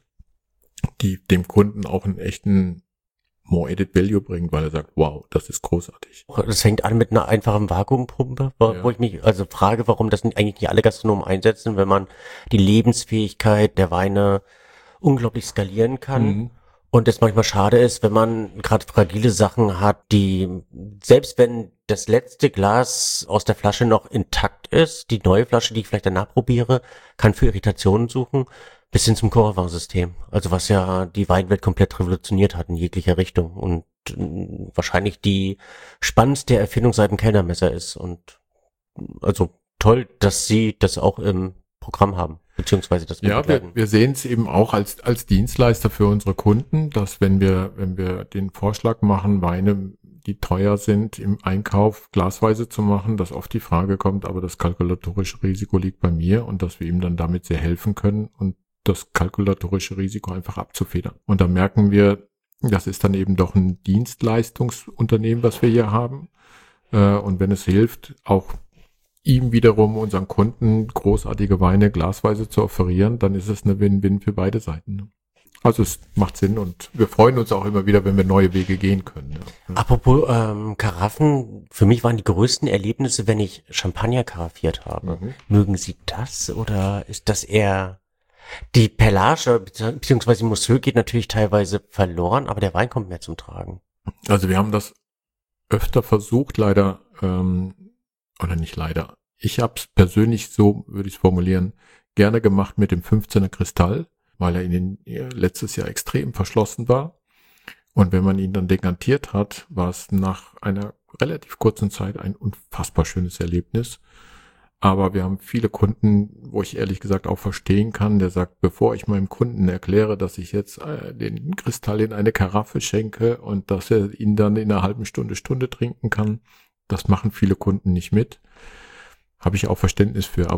die dem Kunden auch einen echten More Added Value bringt, weil er sagt, wow, das ist großartig. Das fängt an mit einer einfachen Vakuumpumpe, wo, Ja. wo ich mich also frage, warum das eigentlich nicht alle Gastronomen einsetzen, wenn man die Lebensfähigkeit der Weine unglaublich skalieren kann. Mhm. Und es manchmal schade ist, wenn man gerade fragile Sachen hat, die, selbst wenn das letzte Glas aus der Flasche noch intakt ist, die neue Flasche, die ich vielleicht danach probiere, kann für Irritationen suchen, bis hin zum Coravin-System. Also was ja die Weinwelt komplett revolutioniert hat in jeglicher Richtung und äh, wahrscheinlich die spannendste Erfindung seit dem Kellnermesser ist. Und also toll, dass Sie das auch im Programm haben, beziehungsweise das Ja, wir, wir sehen es eben auch als als Dienstleister für unsere Kunden, dass wenn wir wenn wir den Vorschlag machen, Weine, die teuer sind, im Einkauf glasweise zu machen, dass oft die Frage kommt, aber das kalkulatorische Risiko liegt bei mir und dass wir ihm dann damit sehr helfen können und das kalkulatorische Risiko einfach abzufedern. Und da merken wir, das ist dann eben doch ein Dienstleistungsunternehmen, was wir hier haben. Und wenn es hilft, auch ihm wiederum, unseren Kunden, großartige Weine glasweise zu offerieren, dann ist es eine Win-Win für beide Seiten. Also es macht Sinn und wir freuen uns auch immer wieder, wenn wir neue Wege gehen können. Ja. Apropos ähm, Karaffen, für mich waren die größten Erlebnisse, wenn ich Champagner karaffiert habe. Mhm. Mögen Sie das oder ist das eher... Die Perlage bzw. Mousseux geht natürlich teilweise verloren, aber der Wein kommt mehr zum Tragen. Also wir haben das öfter versucht, leider, ähm, oder nicht leider. Ich habe es persönlich, so würde ich es formulieren, gerne gemacht mit dem fünfzehner Kristall, weil er in den ja, letztes Jahr extrem verschlossen war. Und wenn man ihn dann dekantiert hat, war es nach einer relativ kurzen Zeit ein unfassbar schönes Erlebnis. Aber wir haben viele Kunden, wo ich ehrlich gesagt auch verstehen kann, der sagt, bevor ich meinem Kunden erkläre, dass ich jetzt äh, den Kristall in eine Karaffe schenke und dass er ihn dann in einer halben Stunde, Stunde trinken kann, das machen viele Kunden nicht mit. Habe ich auch Verständnis für. Aber es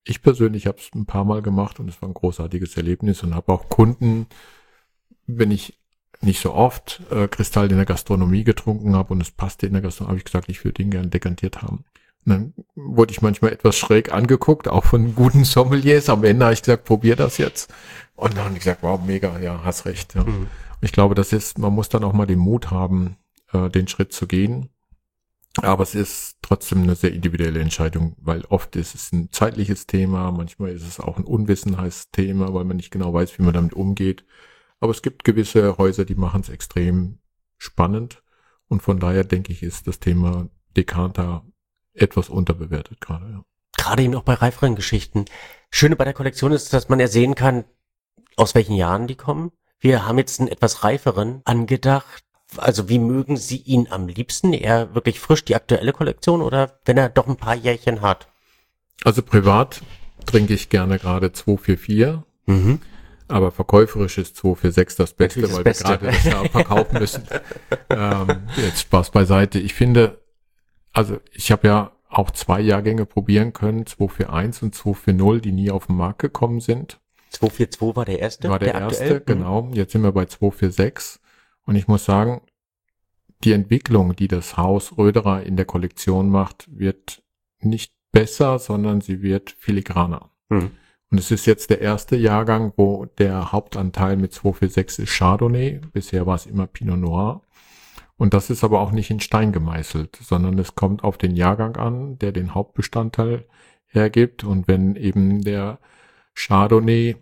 ich persönlich habe es ein paar Mal gemacht und es war ein großartiges Erlebnis und habe auch Kunden, wenn ich nicht so oft äh, Kristall in der Gastronomie getrunken habe und es passte in der Gastronomie, habe ich gesagt, ich würde ihn gerne dekantiert haben. Und dann wurde ich manchmal etwas schräg angeguckt, auch von guten Sommeliers. Am Ende habe ich gesagt, probier das jetzt. Und dann habe ich gesagt, wow, mega, ja, hast recht. Ja. Mhm. Ich glaube, das ist, man muss dann auch mal den Mut haben, äh, den Schritt zu gehen. Aber es ist trotzdem eine sehr individuelle Entscheidung, weil oft ist es ein zeitliches Thema, manchmal ist es auch ein Unwissenheitsthema, weil man nicht genau weiß, wie man damit umgeht. Aber es gibt gewisse Häuser, die machen es extrem spannend. Und von daher denke ich, ist das Thema Dekanter etwas unterbewertet gerade. Ja. Gerade eben auch bei reiferen Geschichten. Schöne bei der Kollektion ist, dass man ja sehen kann, aus welchen Jahren die kommen. Wir haben jetzt einen etwas reiferen angedacht. Also wie mögen Sie ihn am liebsten? Eher wirklich frisch die aktuelle Kollektion oder wenn er doch ein paar Jährchen hat? Also privat trinke ich gerne gerade zwei vier vier. Mhm. Aber verkäuferisch ist zwei vier sechs das Beste, das weil Beste. wir gerade das Jahr verkaufen müssen. ähm, jetzt Spaß beiseite. Ich finde, also ich habe ja auch zwei Jahrgänge probieren können, zwei vier eins und zwei vier null, die nie auf den Markt gekommen sind. zwei vier zwei war der erste? War der, der erste, aktuell? Genau. Jetzt sind wir bei zwei vier sechs. Und ich muss sagen, die Entwicklung, die das Haus Röderer in der Kollektion macht, wird nicht besser, sondern sie wird filigraner. Mhm. Und es ist jetzt der erste Jahrgang, wo der Hauptanteil mit zwei vier sechs ist Chardonnay. Bisher war es immer Pinot Noir. Und das ist aber auch nicht in Stein gemeißelt, sondern es kommt auf den Jahrgang an, der den Hauptbestandteil hergibt. Und wenn eben der Chardonnay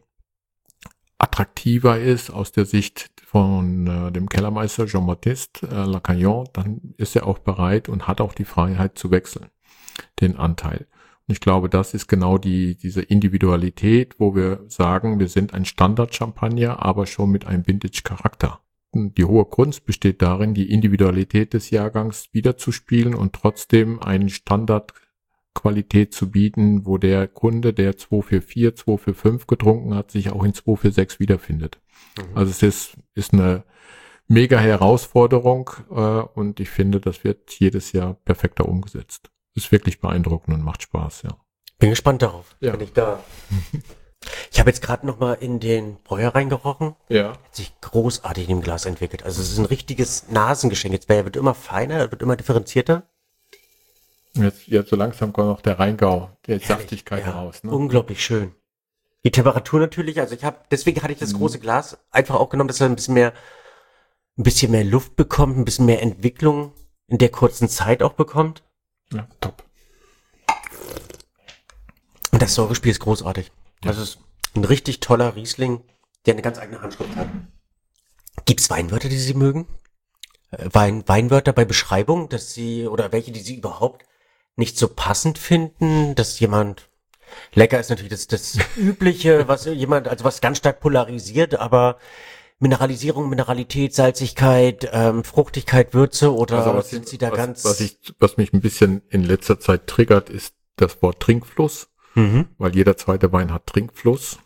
attraktiver ist aus der Sicht von äh, dem Kellermeister Jean-Baptiste äh, Lacaillon, dann ist er auch bereit und hat auch die Freiheit zu wechseln, den Anteil. Und ich glaube, das ist genau die diese Individualität, wo wir sagen, wir sind ein Standard-Champagner, aber schon mit einem Vintage-Charakter. Die hohe Kunst besteht darin, die Individualität des Jahrgangs wiederzuspielen und trotzdem einen Standardqualität zu bieten, wo der Kunde, der zwei vier vier, zwei vier fünf getrunken hat, sich auch in zwei vier sechs wiederfindet. Mhm. Also es ist, ist eine mega Herausforderung äh, und ich finde, das wird jedes Jahr perfekter umgesetzt. Ist wirklich beeindruckend und macht Spaß, ja. Bin gespannt darauf, ja. Bin ich da. Ich habe jetzt gerade noch mal in den Breuer reingerochen. Ja. Hat sich großartig in dem Glas entwickelt. Also es ist ein richtiges Nasengeschenk. Jetzt wird immer feiner, wird immer differenzierter. Jetzt, jetzt so langsam kommt noch der Rheingau, der Saftigkeit ja, raus. Ne? Unglaublich schön. Die Temperatur natürlich, also ich habe, deswegen hatte ich das mhm. große Glas einfach auch genommen, dass er ein bisschen mehr, ein bisschen mehr Luft bekommt, ein bisschen mehr Entwicklung in der kurzen Zeit auch bekommt. Ja, top. Und das Säurespiel ist großartig. Ja. Also es ist ein richtig toller Riesling, der eine ganz eigene Handschrift hat. Gibt's Weinwörter, die Sie mögen? Wein, Weinwörter bei Beschreibung, dass Sie, oder welche, die Sie überhaupt nicht so passend finden, dass jemand, lecker ist natürlich das, das Übliche, was jemand, also was ganz stark polarisiert, aber Mineralisierung, Mineralität, Salzigkeit, ähm, Fruchtigkeit, Würze oder also was sind ich, Sie da was, ganz... Was, ich, was mich ein bisschen in letzter Zeit triggert, ist das Wort Trinkfluss, mhm. weil jeder zweite Wein hat Trinkfluss.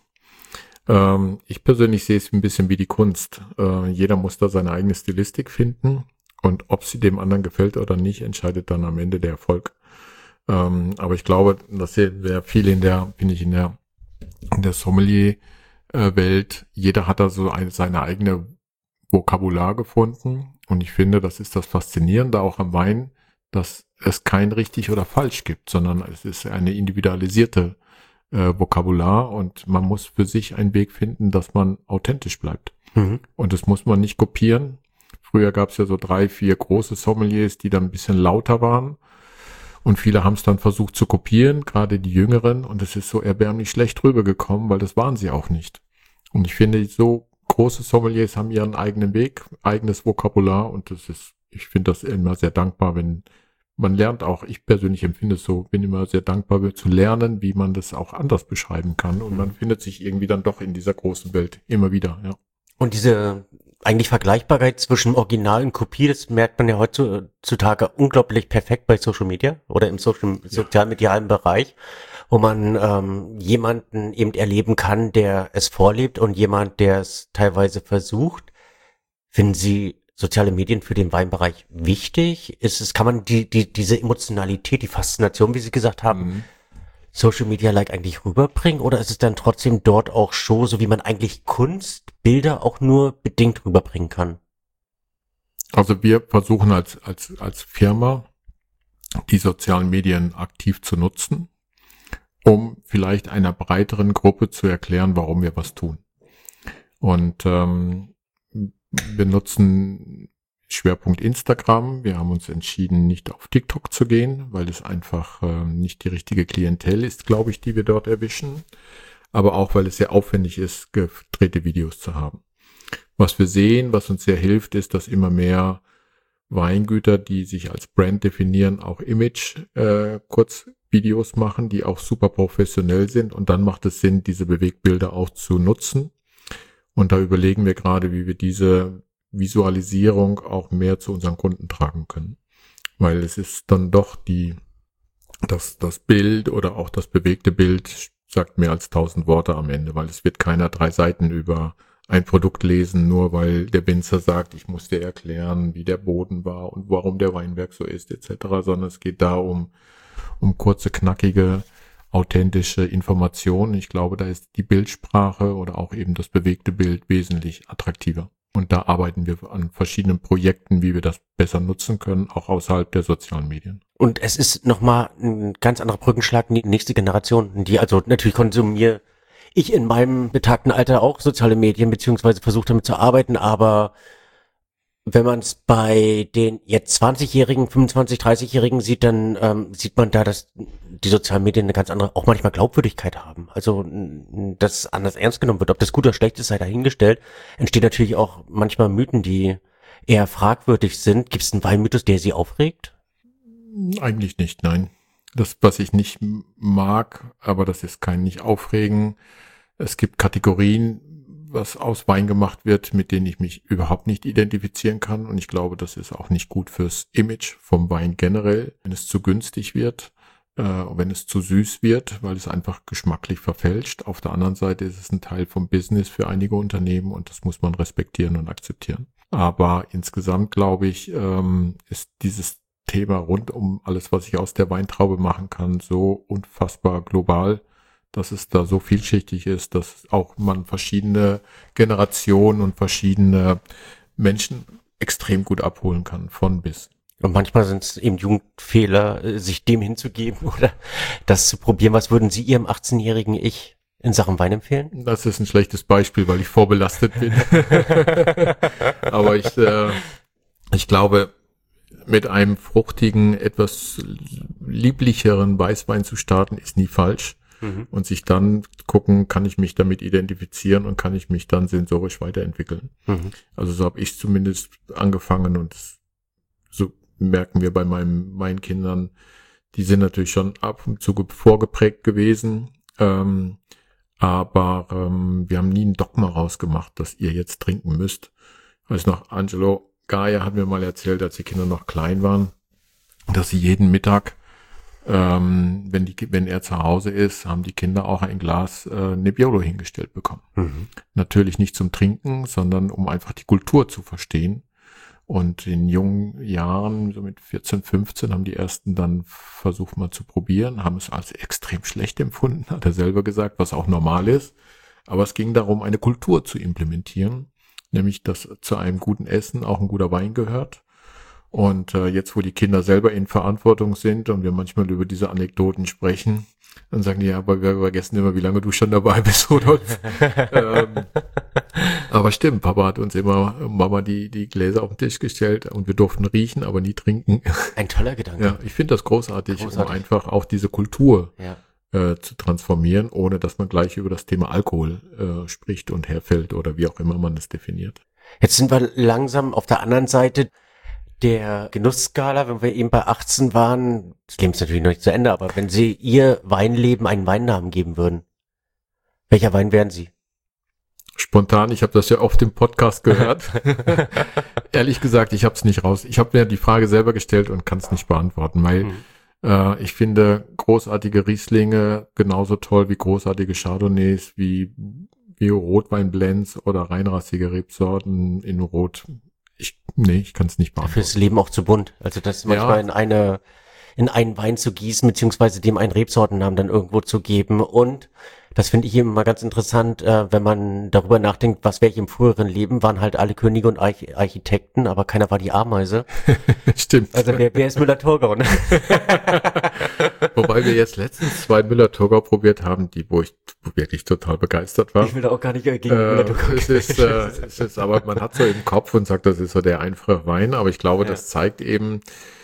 Ähm, ich persönlich sehe es ein bisschen wie die Kunst. Äh, jeder muss da seine eigene Stilistik finden und ob sie dem anderen gefällt oder nicht, entscheidet dann am Ende der Erfolg. Ähm, aber ich glaube, das wäre viel in der, finde ich, in der, in der Sommelier-Welt. Jeder hat da so eine, seine eigene Vokabular gefunden. Und ich finde, das ist das Faszinierende auch am Wein, dass es kein richtig oder falsch gibt, sondern es ist eine individualisierte äh, Vokabular und man muss für sich einen Weg finden, dass man authentisch bleibt. Mhm. Und das muss man nicht kopieren. Früher gab es ja so drei, vier große Sommeliers, die dann ein bisschen lauter waren. Und viele haben es dann versucht zu kopieren, gerade die Jüngeren. Und es ist so erbärmlich schlecht rübergekommen, weil das waren sie auch nicht. Und ich finde, so große Sommeliers haben ihren eigenen Weg, eigenes Vokabular. Und das ist, ich finde das immer sehr dankbar, wenn man lernt auch, ich persönlich empfinde es so, bin immer sehr dankbar zu lernen, wie man das auch anders beschreiben kann. Und man findet sich irgendwie dann doch in dieser großen Welt immer wieder, ja. Und diese eigentlich Vergleichbarkeit zwischen Original und Kopie, das merkt man ja heutzutage unglaublich perfekt bei Social Media oder im Social, ja. sozialmedialen Bereich, wo man ähm, jemanden eben erleben kann, der es vorlebt und jemand, der es teilweise versucht. Finden Sie soziale Medien für den Weinbereich wichtig? Ist es, kann man die, die, diese Emotionalität, die Faszination, wie Sie gesagt haben, mhm. Social Media like eigentlich rüberbringen oder ist es dann trotzdem dort auch Show, so wie man eigentlich Kunst, Bilder auch nur bedingt rüberbringen kann? Also wir versuchen als, als, als Firma die sozialen Medien aktiv zu nutzen, um vielleicht einer breiteren Gruppe zu erklären, warum wir was tun. Und ähm, wir nutzen Schwerpunkt Instagram. Wir haben uns entschieden, nicht auf TikTok zu gehen, weil es einfach äh, nicht die richtige Klientel ist, glaube ich, die wir dort erwischen. Aber auch, weil es sehr aufwendig ist, gedrehte Videos zu haben. Was wir sehen, was uns sehr hilft, ist, dass immer mehr Weingüter, die sich als Brand definieren, auch Image äh, Kurzvideos machen, die auch super professionell sind. Und dann macht es Sinn, diese Bewegbilder auch zu nutzen. Und da überlegen wir gerade, wie wir diese Visualisierung auch mehr zu unseren Kunden tragen können. Weil es ist dann doch die, das, das Bild oder auch das bewegte Bild sagt mehr als tausend Worte am Ende, weil es wird keiner drei Seiten über ein Produkt lesen, nur weil der Winzer sagt, ich muss dir erklären, wie der Boden war und warum der Weinberg so ist, et cetera, sondern es geht da um, um kurze, knackige, authentische Informationen. Ich glaube, da ist die Bildsprache oder auch eben das bewegte Bild wesentlich attraktiver. Und da arbeiten wir an verschiedenen Projekten, wie wir das besser nutzen können, auch außerhalb der sozialen Medien. Und es ist nochmal ein ganz anderer Brückenschlag in die nächste Generation, die also natürlich konsumiere ich in meinem betagten Alter auch soziale Medien, beziehungsweise versucht damit zu arbeiten, aber wenn man es bei den jetzt zwanzigjährigen, fünfundzwanzig, dreißigjährigen sieht, dann ähm, sieht man da, dass die sozialen Medien eine ganz andere, auch manchmal Glaubwürdigkeit haben. Also, dass anders ernst genommen wird. Ob das gut oder schlecht ist, sei dahingestellt. Entstehen natürlich auch manchmal Mythen, die eher fragwürdig sind. Gibt es einen Weinmythos, der Sie aufregt? Eigentlich nicht, nein. Das, was ich nicht mag, aber das ist kein nicht aufregen. Es gibt Kategorien, was aus Wein gemacht wird, mit denen ich mich überhaupt nicht identifizieren kann. Und ich glaube, das ist auch nicht gut fürs Image vom Wein generell, wenn es zu günstig wird, äh, wenn es zu süß wird, weil es einfach geschmacklich verfälscht. Auf der anderen Seite ist es ein Teil vom Business für einige Unternehmen und das muss man respektieren und akzeptieren. Aber insgesamt, glaube ich, ähm, ist dieses Thema rund um alles, was ich aus der Weintraube machen kann, so unfassbar global, dass es da so vielschichtig ist, dass auch man verschiedene Generationen und verschiedene Menschen extrem gut abholen kann, von bis. Und manchmal sind es eben Jugendfehler, sich dem hinzugeben oder das zu probieren. Was würden Sie Ihrem achtzehnjährigen Ich in Sachen Wein empfehlen? Das ist ein schlechtes Beispiel, weil ich vorbelastet bin. Aber ich, äh, ich glaube, mit einem fruchtigen, etwas lieblicheren Weißwein zu starten, ist nie falsch. Mhm. Und sich dann gucken, kann ich mich damit identifizieren und kann ich mich dann sensorisch weiterentwickeln. Mhm. Also so habe ich zumindest angefangen und so merken wir bei meinem, meinen Kindern, die sind natürlich schon ab und zu vorgeprägt gewesen, ähm, aber ähm, wir haben nie ein Dogma rausgemacht, dass ihr jetzt trinken müsst. Weiß noch, Angelo Gaia hat mir mal erzählt, als die Kinder noch klein waren, dass sie jeden Mittag, ähm, wenn die, wenn er zu Hause ist, haben die Kinder auch ein Glas äh, Nebbiolo hingestellt bekommen. Mhm. Natürlich nicht zum Trinken, sondern um einfach die Kultur zu verstehen. Und in jungen Jahren, so mit vierzehn, fünfzehn, haben die ersten dann versucht mal zu probieren, haben es als extrem schlecht empfunden, hat er selber gesagt, was auch normal ist. Aber es ging darum, eine Kultur zu implementieren. Nämlich, dass zu einem guten Essen auch ein guter Wein gehört. Und äh, jetzt, wo die Kinder selber in Verantwortung sind und wir manchmal über diese Anekdoten sprechen, dann sagen die, ja, aber wir vergessen immer, wie lange du schon dabei bist, Rudolf. ähm, aber stimmt, Papa hat uns immer, Mama, die die Gläser auf den Tisch gestellt und wir durften riechen, aber nie trinken. Ein toller Gedanke. Ja, ich finde das großartig, großartig, um einfach auch diese Kultur ja. äh, zu transformieren, ohne dass man gleich über das Thema Alkohol äh, spricht und herfällt oder wie auch immer man das definiert. Jetzt sind wir langsam auf der anderen Seite der Genussskala, wenn wir eben bei achtzehn waren. Das Leben ist natürlich noch nicht zu Ende, aber wenn Sie Ihr Weinleben einen Weinnamen geben würden, welcher Wein wären Sie? Spontan, ich habe das ja oft im Podcast gehört. Ehrlich gesagt, ich habe es nicht raus. Ich habe mir die Frage selber gestellt und kann es nicht beantworten, weil mhm. äh, ich finde großartige Rieslinge genauso toll wie großartige Chardonnays, wie, wie Rotweinblends oder reinrassige Rebsorten in Rot. Ich, nee, ich kann es nicht beantworten. Dafür ist das Leben auch zu bunt. Also das ist manchmal ja. in eine in einen Wein zu gießen, beziehungsweise dem einen Rebsortennamen dann irgendwo zu geben. Und das finde ich immer ganz interessant, äh, wenn man darüber nachdenkt, was wäre ich im früheren Leben, waren halt alle Könige und Arch- Architekten, aber keiner war die Ameise. Stimmt. Also wer, wer ist Müller-Thurgau? Ne? Wobei wir jetzt letztens zwei Müller-Thurgau probiert haben, die, wo ich wirklich total begeistert war. Ich will da auch gar nicht gegen Äh, Müller-Thurgau. es ist, äh, es ist, aber man hat so im Kopf und sagt, das ist so der einfache Wein, aber ich glaube, Ja. das zeigt eben,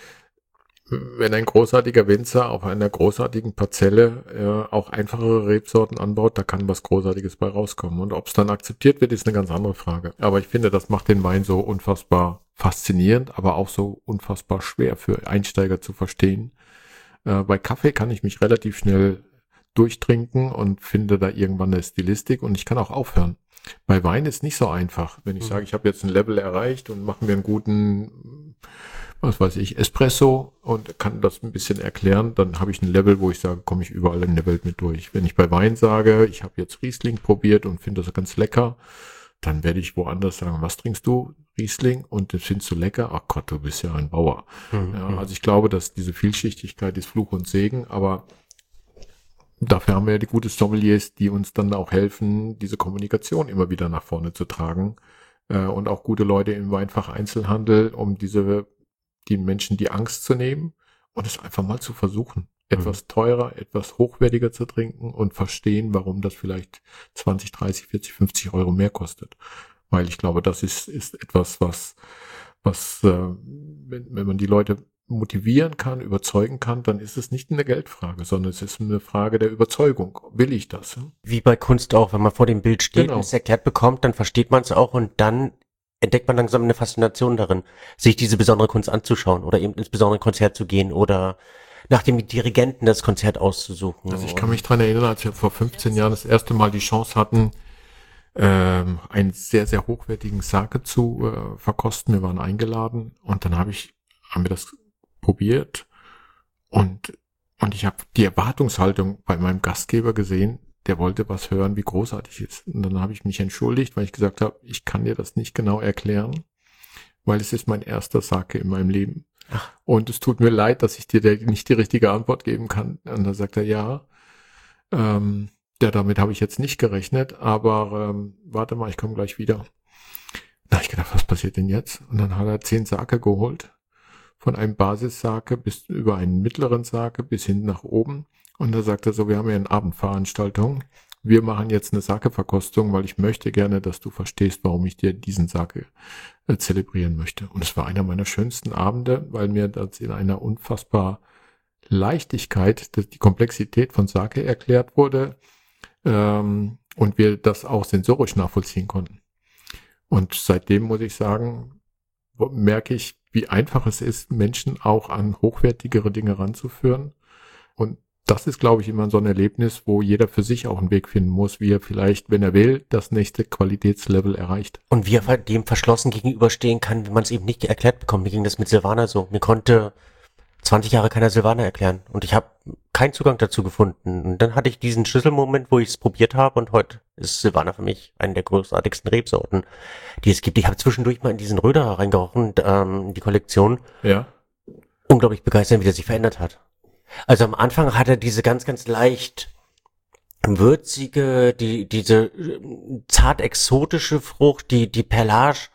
wenn ein großartiger Winzer auf einer großartigen Parzelle äh, auch einfachere Rebsorten anbaut, da kann was Großartiges bei rauskommen. Und ob es dann akzeptiert wird, ist eine ganz andere Frage. Aber ich finde, das macht den Wein so unfassbar faszinierend, aber auch so unfassbar schwer für Einsteiger zu verstehen. Äh, bei Kaffee kann ich mich relativ schnell durchtrinken und finde da irgendwann eine Stilistik und ich kann auch aufhören. Bei Wein ist nicht so einfach. Wenn ich Mhm. sage, ich habe jetzt ein Level erreicht und mache mir einen guten, was weiß ich, Espresso und kann das ein bisschen erklären, dann habe ich ein Level, wo ich sage, komme ich überall in der Welt mit durch. Wenn ich bei Wein sage, ich habe jetzt Riesling probiert und finde das ganz lecker, dann werde ich woanders sagen, was trinkst du? Riesling? Und das findest du lecker? Ach Gott, du bist ja ein Bauer. Mhm. Ja, also ich glaube, dass diese Vielschichtigkeit ist Fluch und Segen, aber dafür haben wir ja die guten Sommeliers, die uns dann auch helfen, diese Kommunikation immer wieder nach vorne zu tragen. Äh, und auch gute Leute im Weinfach Einzelhandel, um diese, die Menschen die Angst zu nehmen und es einfach mal zu versuchen. Etwas teurer, etwas hochwertiger zu trinken und verstehen, warum das vielleicht zwanzig, dreißig, vierzig, fünfzig Euro mehr kostet. Weil ich glaube, das ist, ist etwas, was, was, äh, wenn, wenn man die Leute motivieren kann, überzeugen kann, dann ist es nicht eine Geldfrage, sondern es ist eine Frage der Überzeugung. Will ich das? Hm? Wie bei Kunst auch, wenn man vor dem Bild steht Genau. und es erklärt bekommt, dann versteht man es auch und dann entdeckt man langsam eine Faszination darin, sich diese besondere Kunst anzuschauen oder eben ins besondere Konzert zu gehen oder nach dem Dirigenten das Konzert auszusuchen. Also ich kann mich dran erinnern, als wir vor fünfzehn Jahren das erste Mal die Chance hatten, ähm, einen sehr, sehr hochwertigen Sake zu äh, verkosten. Wir waren eingeladen und dann habe ich, haben wir das probiert und, und ich habe die Erwartungshaltung bei meinem Gastgeber gesehen, der wollte was hören, wie großartig es ist. Und dann habe ich mich entschuldigt, weil ich gesagt habe, ich kann dir das nicht genau erklären, weil es ist mein erster Sake in meinem Leben. Ach. Und es tut mir leid, dass ich dir der, nicht die richtige Antwort geben kann. Und dann sagt er, ja, ähm, ja, damit habe ich jetzt nicht gerechnet, aber ähm, warte mal, ich komme gleich wieder. Da habe ich gedacht, was passiert denn jetzt? Und dann hat er zehn Sake geholt, von einem Basis-Sake bis über einen mittleren Sake bis hin nach oben. Und da sagt er so, wir haben ja eine Abendveranstaltung. Wir machen jetzt eine Sake-Verkostung, weil ich möchte gerne, dass du verstehst, warum ich dir diesen Sake äh, zelebrieren möchte. Und es war einer meiner schönsten Abende, weil mir das in einer unfassbar Leichtigkeit, dass die Komplexität von Sake erklärt wurde ähm, und wir das auch sensorisch nachvollziehen konnten. Und seitdem muss ich sagen, merke ich, wie einfach es ist, Menschen auch an hochwertigere Dinge ranzuführen. Und das ist, glaube ich, immer so ein Erlebnis, wo jeder für sich auch einen Weg finden muss, wie er vielleicht, wenn er will, das nächste Qualitätslevel erreicht. Und wie er dem verschlossen gegenüberstehen kann, wenn man es eben nicht erklärt bekommt. Mir ging das mit Silvaner so. Mir konnte zwanzig Jahre keiner Silvaner erklären. Und ich habe keinen Zugang dazu gefunden. Und dann hatte ich diesen Schlüsselmoment, wo ich es probiert habe. Und heute ist Silvaner für mich eine der großartigsten Rebsorten, die es gibt. Ich habe zwischendurch mal in diesen Röderer reingerochen, ähm, die Kollektion. Ja. Unglaublich begeistert, wie der sich verändert hat. Also am Anfang hat er diese ganz, ganz leicht würzige, die, diese zart exotische Frucht, die, die Perlage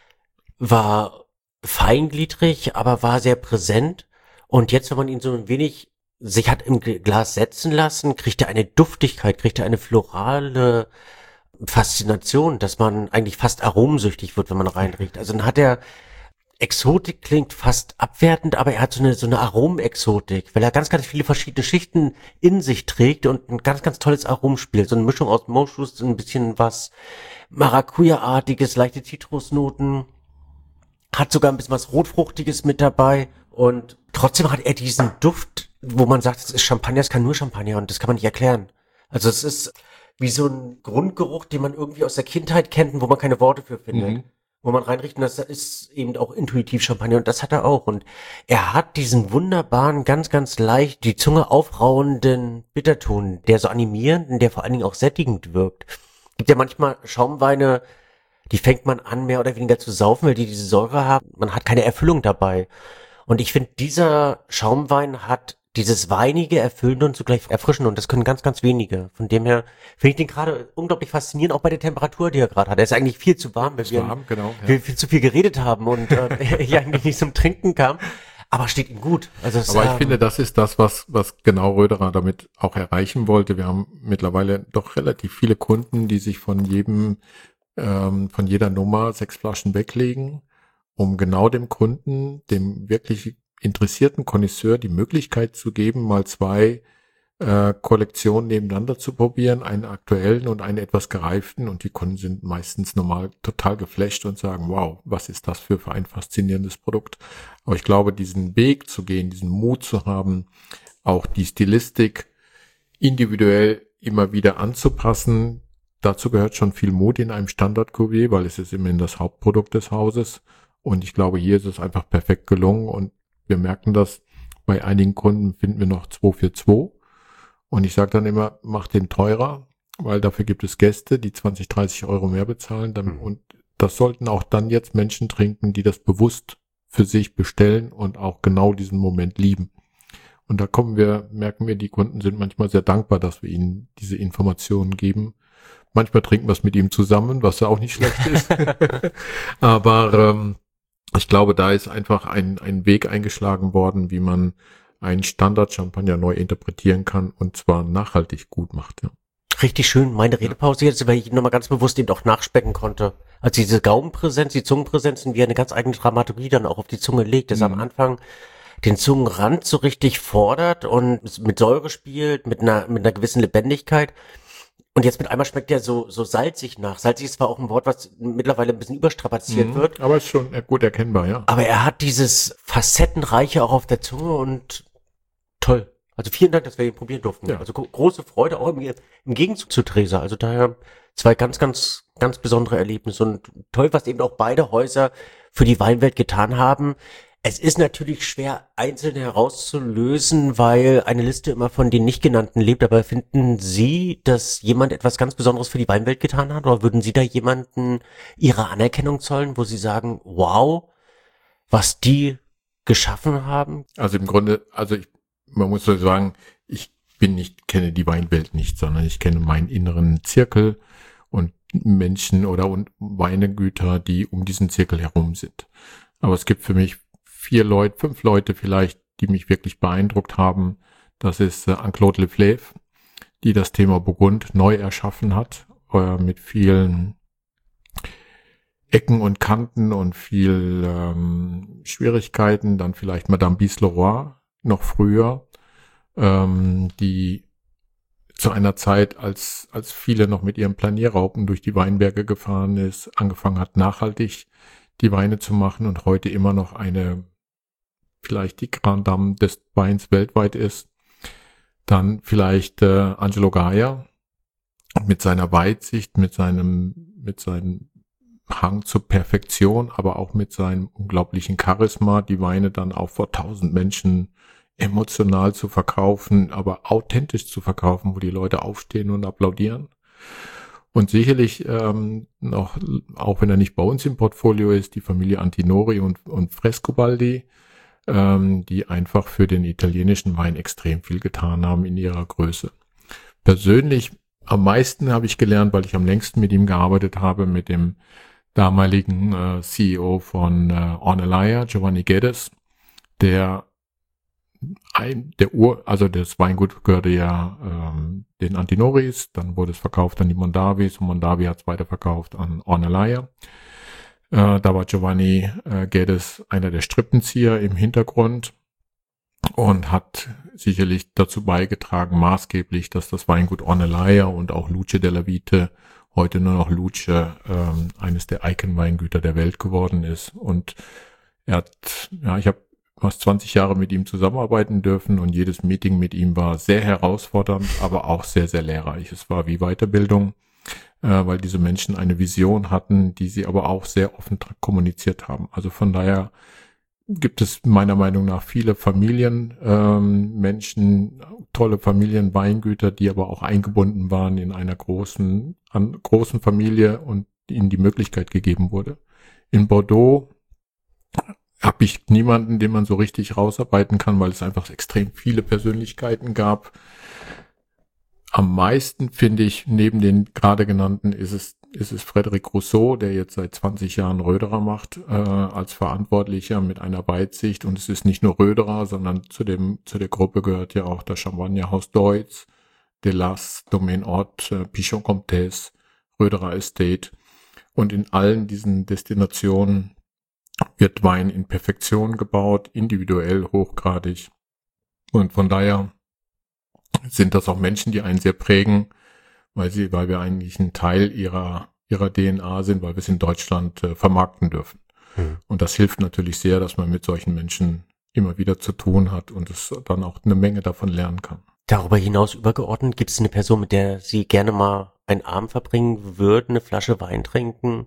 war feingliedrig, aber war sehr präsent. Und jetzt, wenn man ihn so ein wenig sich hat im Glas setzen lassen, kriegt er eine Duftigkeit, kriegt er eine florale Faszination, dass man eigentlich fast aromsüchtig wird, wenn man reinriecht. Also dann hat er Exotik klingt fast abwertend, aber er hat so eine, so eine Aromexotik, weil er ganz, ganz viele verschiedene Schichten in sich trägt und ein ganz, ganz tolles Arom spielt. So eine Mischung aus Moschus, ein bisschen was Maracuja-artiges, leichte Zitrusnoten, hat sogar ein bisschen was Rotfruchtiges mit dabei und trotzdem hat er diesen Duft, wo man sagt, es ist Champagner, es kann nur Champagner und das kann man nicht erklären. Also es ist wie so ein Grundgeruch, den man irgendwie aus der Kindheit kennt und wo man keine Worte für findet. Mhm. Wo man reinriecht, und das ist eben auch intuitiv Champagner und das hat er auch. Und er hat diesen wunderbaren, ganz, ganz leicht die Zunge aufrauenden Bitterton, der so animierend und der vor allen Dingen auch sättigend wirkt. Gibt ja manchmal Schaumweine, die fängt man an mehr oder weniger zu saufen, weil die diese Säure haben. Man hat keine Erfüllung dabei. Und ich finde, dieser Schaumwein hat dieses weinige, erfüllende und zugleich erfrischende und das können ganz, ganz wenige. Von dem her finde ich den gerade unglaublich faszinierend, auch bei der Temperatur, die er gerade hat. Er ist eigentlich viel zu warm, weil wir, warm, genau, ja. wir viel zu viel geredet haben und äh, ich eigentlich nicht zum Trinken kam. Aber steht ihm gut. Also es, Aber ich ähm, finde, das ist das, was, was genau Röderer damit auch erreichen wollte. Wir haben mittlerweile doch relativ viele Kunden, die sich von jedem, ähm, von jeder Nummer sechs Flaschen weglegen, um genau dem Kunden, dem wirklich interessierten Connoisseur die Möglichkeit zu geben, mal zwei äh, Kollektionen nebeneinander zu probieren, einen aktuellen und einen etwas gereiften, und die Kunden sind meistens normal total geflasht und sagen, wow, was ist das für, für ein faszinierendes Produkt. Aber ich glaube, diesen Weg zu gehen, diesen Mut zu haben, auch die Stilistik individuell immer wieder anzupassen, dazu gehört schon viel Mut in einem Standard-Cuvée, weil es ist immerhin das Hauptprodukt des Hauses, und ich glaube, hier ist es einfach perfekt gelungen, und wir merken das, bei einigen Kunden finden wir noch zwei für zwei. Und ich sage dann immer, mach den teurer, weil dafür gibt es Gäste, die zwanzig, dreißig Euro mehr bezahlen. Dann, und das sollten auch dann jetzt Menschen trinken, die das bewusst für sich bestellen und auch genau diesen Moment lieben. Und da kommen wir, merken wir, die Kunden sind manchmal sehr dankbar, dass wir ihnen diese Informationen geben. Manchmal trinken wir es mit ihm zusammen, was ja auch nicht schlecht ist. Aber ähm, ich glaube, da ist einfach ein, ein Weg eingeschlagen worden, wie man einen Standard-Champagner neu interpretieren kann und zwar nachhaltig gut macht. Ja. Richtig schön. Meine Redepause jetzt, weil ich nochmal ganz bewusst eben auch nachspecken konnte. Also diese Gaumenpräsenz, die Zungenpräsenz, und wie er eine ganz eigene Dramaturgie dann auch auf die Zunge legt, dass mhm. am Anfang den Zungenrand so richtig fordert und mit Säure spielt, mit einer, mit einer gewissen Lebendigkeit. Und jetzt mit einmal schmeckt der so, so salzig nach. Salzig ist zwar auch ein Wort, was mittlerweile ein bisschen überstrapaziert mhm, wird. Aber ist schon gut erkennbar, ja. Aber er hat dieses Facettenreiche auch auf der Zunge und toll. Also vielen Dank, dass wir ihn probieren durften. Ja. Also große Freude auch im, im Gegenzug zu Tresa. Also daher zwei ganz, ganz, ganz besondere Erlebnisse und toll, was eben auch beide Häuser für die Weinwelt getan haben. Es ist natürlich schwer, einzeln herauszulösen, weil eine Liste immer von den nicht genannten lebt. Aber finden Sie, dass jemand etwas ganz Besonderes für die Weinwelt getan hat? Oder würden Sie da jemanden Ihre Anerkennung zollen, wo Sie sagen, wow, was die geschaffen haben? Also im Grunde, also ich, man muss so sagen, ich bin nicht, kenne die Weinwelt nicht, sondern ich kenne meinen inneren Zirkel und Menschen oder und Weingüter, die um diesen Zirkel herum sind. Aber es gibt für mich vier Leute, fünf Leute vielleicht, die mich wirklich beeindruckt haben. Das ist äh, Anne-Claude Leflaive, die das Thema Burgund neu erschaffen hat, äh, mit vielen Ecken und Kanten und viel ähm, Schwierigkeiten. Dann vielleicht Madame Bisleroy, noch früher, ähm, die zu einer Zeit, als als viele noch mit ihren Planierraupen durch die Weinberge gefahren ist, angefangen hat, nachhaltig die Weine zu machen und heute immer noch eine, vielleicht die Grande Dame des Weins weltweit ist. Dann vielleicht äh, Angelo Gaia mit seiner Weitsicht, mit seinem mit seinem Hang zur Perfektion, aber auch mit seinem unglaublichen Charisma, die Weine dann auch vor tausend Menschen emotional zu verkaufen, aber authentisch zu verkaufen, wo die Leute aufstehen und applaudieren. Und sicherlich ähm, noch, auch wenn er nicht bei uns im Portfolio ist, die Familie Antinori und, und Frescobaldi, ähm, die einfach für den italienischen Wein extrem viel getan haben in ihrer Größe. Persönlich am meisten habe ich gelernt, weil ich am längsten mit ihm gearbeitet habe, mit dem damaligen äh, C E O von äh, Ornellaia, Giovanni Geddes, der ein, der Ur, also das Weingut gehörte ja ähm, den Antinoris, dann wurde es verkauft an die Mondavis und Mondavi hat es weiterverkauft an Ornellaia. Äh, da war Giovanni äh, Geddes einer der Strippenzieher im Hintergrund und hat sicherlich dazu beigetragen, maßgeblich, dass das Weingut Ornellaia und auch Luce della Vite, heute nur noch Luce, ähm, eines der Icon-Weingüter der Welt geworden ist. Und er hat, ja, ich habe fast zwanzig Jahre mit ihm zusammenarbeiten dürfen und jedes Meeting mit ihm war sehr herausfordernd, aber auch sehr, sehr lehrreich. Es war wie Weiterbildung, äh, weil diese Menschen eine Vision hatten, die sie aber auch sehr offen kommuniziert haben. Also von daher gibt es meiner Meinung nach viele Familien, ähm, Menschen, tolle Familienweingüter, die aber auch eingebunden waren in einer großen, an, großen Familie und ihnen die Möglichkeit gegeben wurde. In Bordeaux habe ich niemanden, den man so richtig rausarbeiten kann, weil es einfach extrem viele Persönlichkeiten gab. Am meisten finde ich, neben den gerade genannten, ist es, ist es Frédéric Rousseau, der jetzt seit zwanzig Jahren Röderer macht, äh, als Verantwortlicher mit einer Weitsicht. Und es ist nicht nur Röderer, sondern zu dem, zu der Gruppe gehört ja auch das Champagnerhaus Deutz, Delas, Domaine Hort, äh, Pichon Comtesse, Röderer Estate. Und in allen diesen Destinationen wird Wein in Perfektion gebaut, individuell, hochgradig. Und von daher sind das auch Menschen, die einen sehr prägen, weil sie, weil wir eigentlich ein Teil ihrer ihrer D N A sind, weil wir es in Deutschland äh, vermarkten dürfen. Mhm. Und das hilft natürlich sehr, dass man mit solchen Menschen immer wieder zu tun hat und es dann auch eine Menge davon lernen kann. Darüber hinaus übergeordnet, gibt es eine Person, mit der Sie gerne mal einen Abend verbringen würden, eine Flasche Wein trinken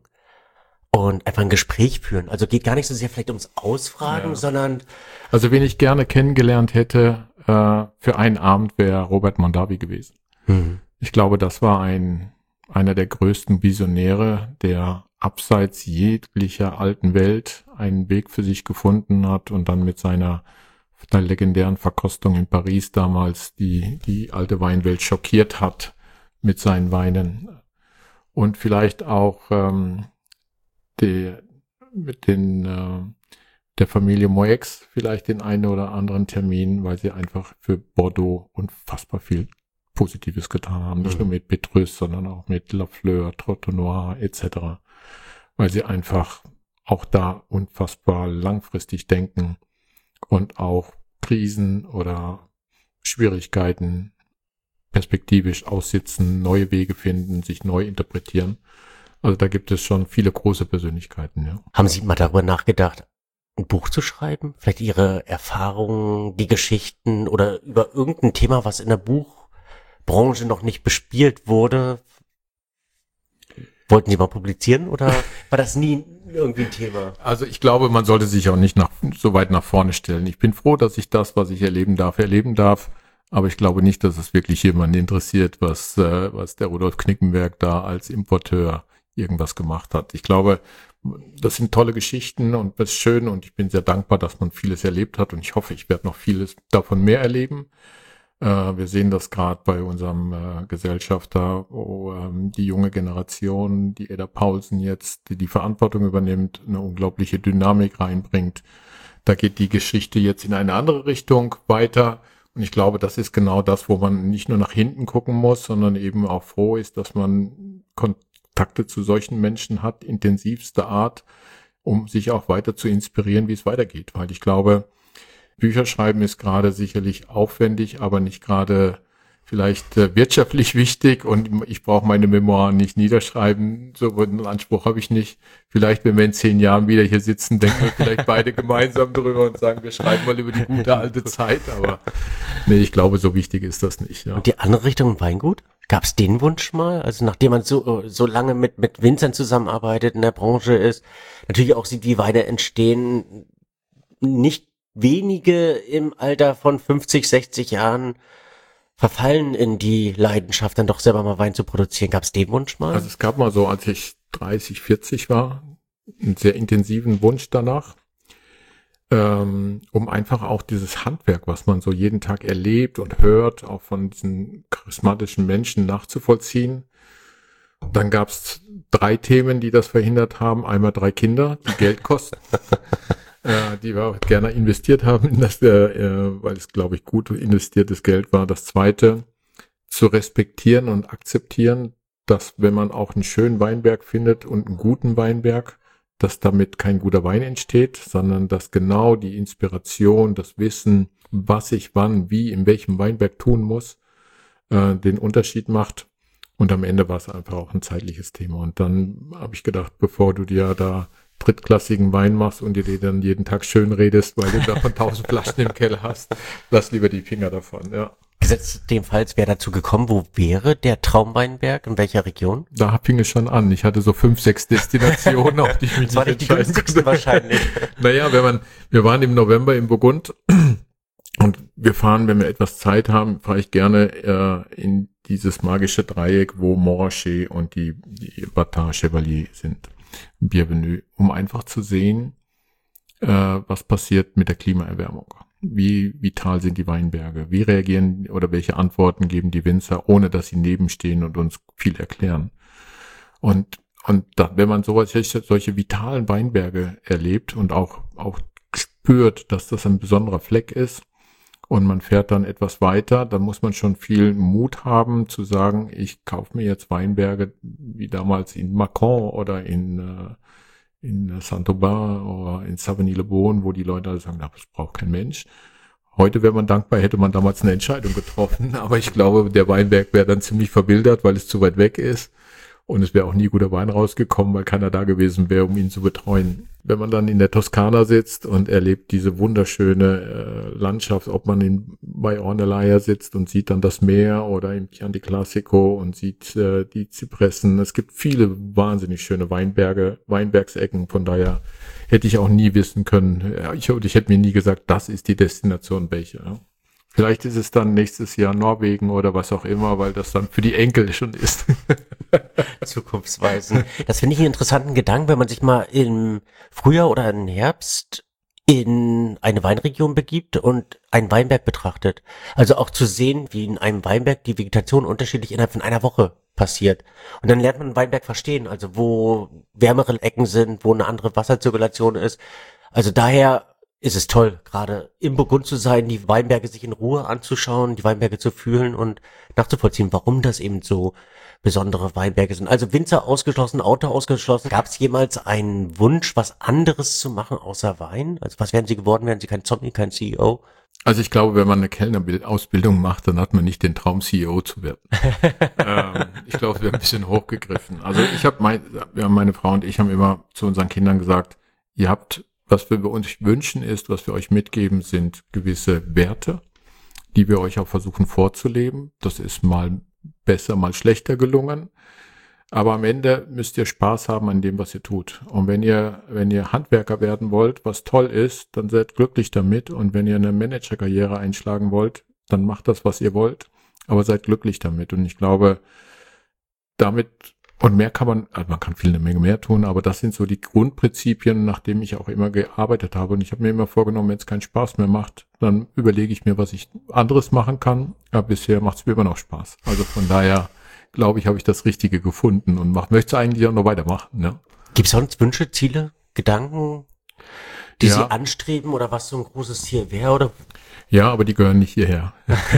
und einfach ein Gespräch führen? Also geht gar nicht so sehr vielleicht ums Ausfragen, ja. sondern... Also wen ich gerne kennengelernt hätte äh, für einen Abend, wäre Robert Mondavi gewesen. Mhm. Ich glaube, das war ein einer der größten Visionäre, der abseits jeglicher alten Welt einen Weg für sich gefunden hat und dann mit seiner der legendären Verkostung in Paris damals die die alte Weinwelt schockiert hat mit seinen Weinen. Und vielleicht auch ähm, die, mit den äh, der Familie Moix vielleicht den einen oder anderen Termin, weil sie einfach für Bordeaux unfassbar viel Positives getan haben. Nicht mhm. nur mit Petrus, sondern auch mit Lafleur, Trottoir et cetera. Weil sie einfach auch da unfassbar langfristig denken und auch Krisen oder Schwierigkeiten perspektivisch aussitzen, neue Wege finden, sich neu interpretieren. Also da gibt es schon viele große Persönlichkeiten, ja. Haben Sie mal darüber nachgedacht, ein Buch zu schreiben? Vielleicht Ihre Erfahrungen, die Geschichten oder über irgendein Thema, was in der Buchbranche noch nicht bespielt wurde? Wollten Sie mal publizieren oder war das nie irgendwie ein Thema? Also ich glaube, man sollte sich auch nicht nach, so weit nach vorne stellen. Ich bin froh, dass ich das, was ich erleben darf, erleben darf. Aber ich glaube nicht, dass es wirklich jemanden interessiert, was, äh, was der Rudolf Knickenberg da als Importeur irgendwas gemacht hat. Ich glaube, das sind tolle Geschichten und das ist schön und ich bin sehr dankbar, dass man vieles erlebt hat und ich hoffe, ich werde noch vieles davon mehr erleben. Äh, wir sehen das gerade bei unserem äh, Gesellschafter, wo ähm, die junge Generation, die Edda Paulsen jetzt, die die Verantwortung übernimmt, eine unglaubliche Dynamik reinbringt. Da geht die Geschichte jetzt in eine andere Richtung weiter. Und ich glaube, das ist genau das, wo man nicht nur nach hinten gucken muss, sondern eben auch froh ist, dass man Kontakte zu solchen Menschen hat, intensivster Art, um sich auch weiter zu inspirieren, wie es weitergeht. Weil ich glaube, Bücher schreiben ist gerade sicherlich aufwendig, aber nicht gerade vielleicht äh, wirtschaftlich wichtig und ich brauche meine Memoiren nicht niederschreiben, so einen Anspruch habe ich nicht. Vielleicht, wenn wir in zehn Jahren wieder hier sitzen, denken wir vielleicht beide gemeinsam drüber und sagen, wir schreiben mal über die gute alte Zeit, aber nee, ich glaube, so wichtig ist das nicht. Ja. Und die andere Richtung Weingut? Gab es den Wunsch mal? Also nachdem man so so lange mit mit Winzern zusammenarbeitet, in der Branche ist, natürlich auch sieht, wie Weine entstehen, nicht wenige im Alter von fünfzig, sechzig Jahren verfallen in die Leidenschaft, dann doch selber mal Wein zu produzieren. Gab es den Wunsch mal? Also es gab mal so, als ich dreißig, vierzig war, einen sehr intensiven Wunsch danach, ähm, um einfach auch dieses Handwerk, was man so jeden Tag erlebt und hört, auch von diesen charismatischen Menschen nachzuvollziehen. Dann gab es drei Themen, die das verhindert haben. Einmal drei Kinder, die Geld kosten. Äh, die wir auch gerne investiert haben, in das, äh, weil es, glaube ich, gut investiertes Geld war. Das Zweite, zu respektieren und akzeptieren, dass wenn man auch einen schönen Weinberg findet und einen guten Weinberg, dass damit kein guter Wein entsteht, sondern dass genau die Inspiration, das Wissen, was ich wann, wie, in welchem Weinberg tun muss, äh, den Unterschied macht. Und am Ende war es einfach auch ein zeitliches Thema. Und dann habe ich gedacht, bevor du dir da drittklassigen Wein machst und dir den dann jeden Tag schön redest, weil du davon tausend Flaschen im Keller hast, lass lieber die Finger davon, ja. Gesetzt dem Fall, wäre dazu gekommen, wo wäre der Traumweinberg, in welcher Region? Da fing es schon an. Ich hatte so fünf, sechs Destinationen, auf die ich mich das nicht entscheiden die günstigsten wahrscheinlich. Naja, wenn man, wir waren im November in Burgund und wir fahren, wenn wir etwas Zeit haben, fahre ich gerne äh, in dieses magische Dreieck, wo Montrachet und die, die Bâtard Chevalier sind. Bienvenue, um einfach zu sehen, äh, was passiert mit der Klimaerwärmung. Wie vital sind die Weinberge? Wie reagieren oder welche Antworten geben die Winzer, ohne dass sie nebenstehen und uns viel erklären? Und und da, wenn man sowas, solche vitalen Weinberge erlebt und auch auch spürt, dass das ein besonderer Fleck ist und man fährt dann etwas weiter, dann muss man schon viel Mut haben zu sagen, ich kaufe mir jetzt Weinberge wie damals in Mâcon oder in äh, in Saint-Aubin oder in Savigny-le-Beaune, wo die Leute alle sagen, na, das braucht kein Mensch. Heute wäre man dankbar, hätte man damals eine Entscheidung getroffen, aber ich glaube, der Weinberg wäre dann ziemlich verwildert, weil es zu weit weg ist. Und es wäre auch nie guter Wein rausgekommen, weil keiner da gewesen wäre, um ihn zu betreuen. Wenn man dann in der Toskana sitzt und erlebt diese wunderschöne äh, Landschaft, ob man in, bei Ornellaia sitzt und sieht dann das Meer oder im Chianti Classico und sieht äh, die Zypressen. Es gibt viele wahnsinnig schöne Weinberge, Weinbergsecken. Von daher hätte ich auch nie wissen können, ja, ich, ich hätte mir nie gesagt, das ist die Destination welche. Ja. Vielleicht ist es dann nächstes Jahr Norwegen oder was auch immer, weil das dann für die Enkel schon ist. Zukunftsweisen. Das finde ich einen interessanten Gedanken, wenn man sich mal im Frühjahr oder im Herbst in eine Weinregion begibt und einen Weinberg betrachtet. Also auch zu sehen, wie in einem Weinberg die Vegetation unterschiedlich innerhalb von einer Woche passiert. Und dann lernt man einen Weinberg verstehen, also wo wärmere Ecken sind, wo eine andere Wasserzirkulation ist. Also daher ist es toll, gerade im Burgund zu sein, die Weinberge sich in Ruhe anzuschauen, die Weinberge zu fühlen und nachzuvollziehen, warum das eben so besondere Weinberge sind. Also Winzer ausgeschlossen, Autor ausgeschlossen. Gab es jemals einen Wunsch, was anderes zu machen außer Wein? Also was wären Sie geworden? Wären Sie kein Zombie, kein C E O? Also ich glaube, wenn man eine Kellnerausbildung macht, dann hat man nicht den Traum, C E O zu werden. ähm, ich glaube, es wäre ein bisschen hochgegriffen. Also ich habe mein, ja, meine Frau und ich haben immer zu unseren Kindern gesagt, ihr habt, was wir uns wünschen ist, was wir euch mitgeben, sind gewisse Werte, die wir euch auch versuchen vorzuleben. Das ist mal besser, mal schlechter gelungen. Aber am Ende müsst ihr Spaß haben an dem, was ihr tut. Und wenn ihr, wenn ihr Handwerker werden wollt, was toll ist, dann seid glücklich damit. Und wenn ihr eine Managerkarriere einschlagen wollt, dann macht das, was ihr wollt. Aber seid glücklich damit. Und ich glaube, damit, und mehr kann man, also man kann viel eine Menge mehr tun, aber das sind so die Grundprinzipien, nach denen ich auch immer gearbeitet habe. Und ich habe mir immer vorgenommen, wenn es keinen Spaß mehr macht, dann überlege ich mir, was ich anderes machen kann. Aber bisher macht es mir immer noch Spaß. Also von daher glaube ich, habe ich das Richtige gefunden und mach, möchte es eigentlich auch noch weitermachen. Ne? Gibt es sonst Wünsche, Ziele, Gedanken, die Ja. Sie anstreben oder was so ein großes Ziel wäre? Oder? Ja, aber die gehören nicht hierher.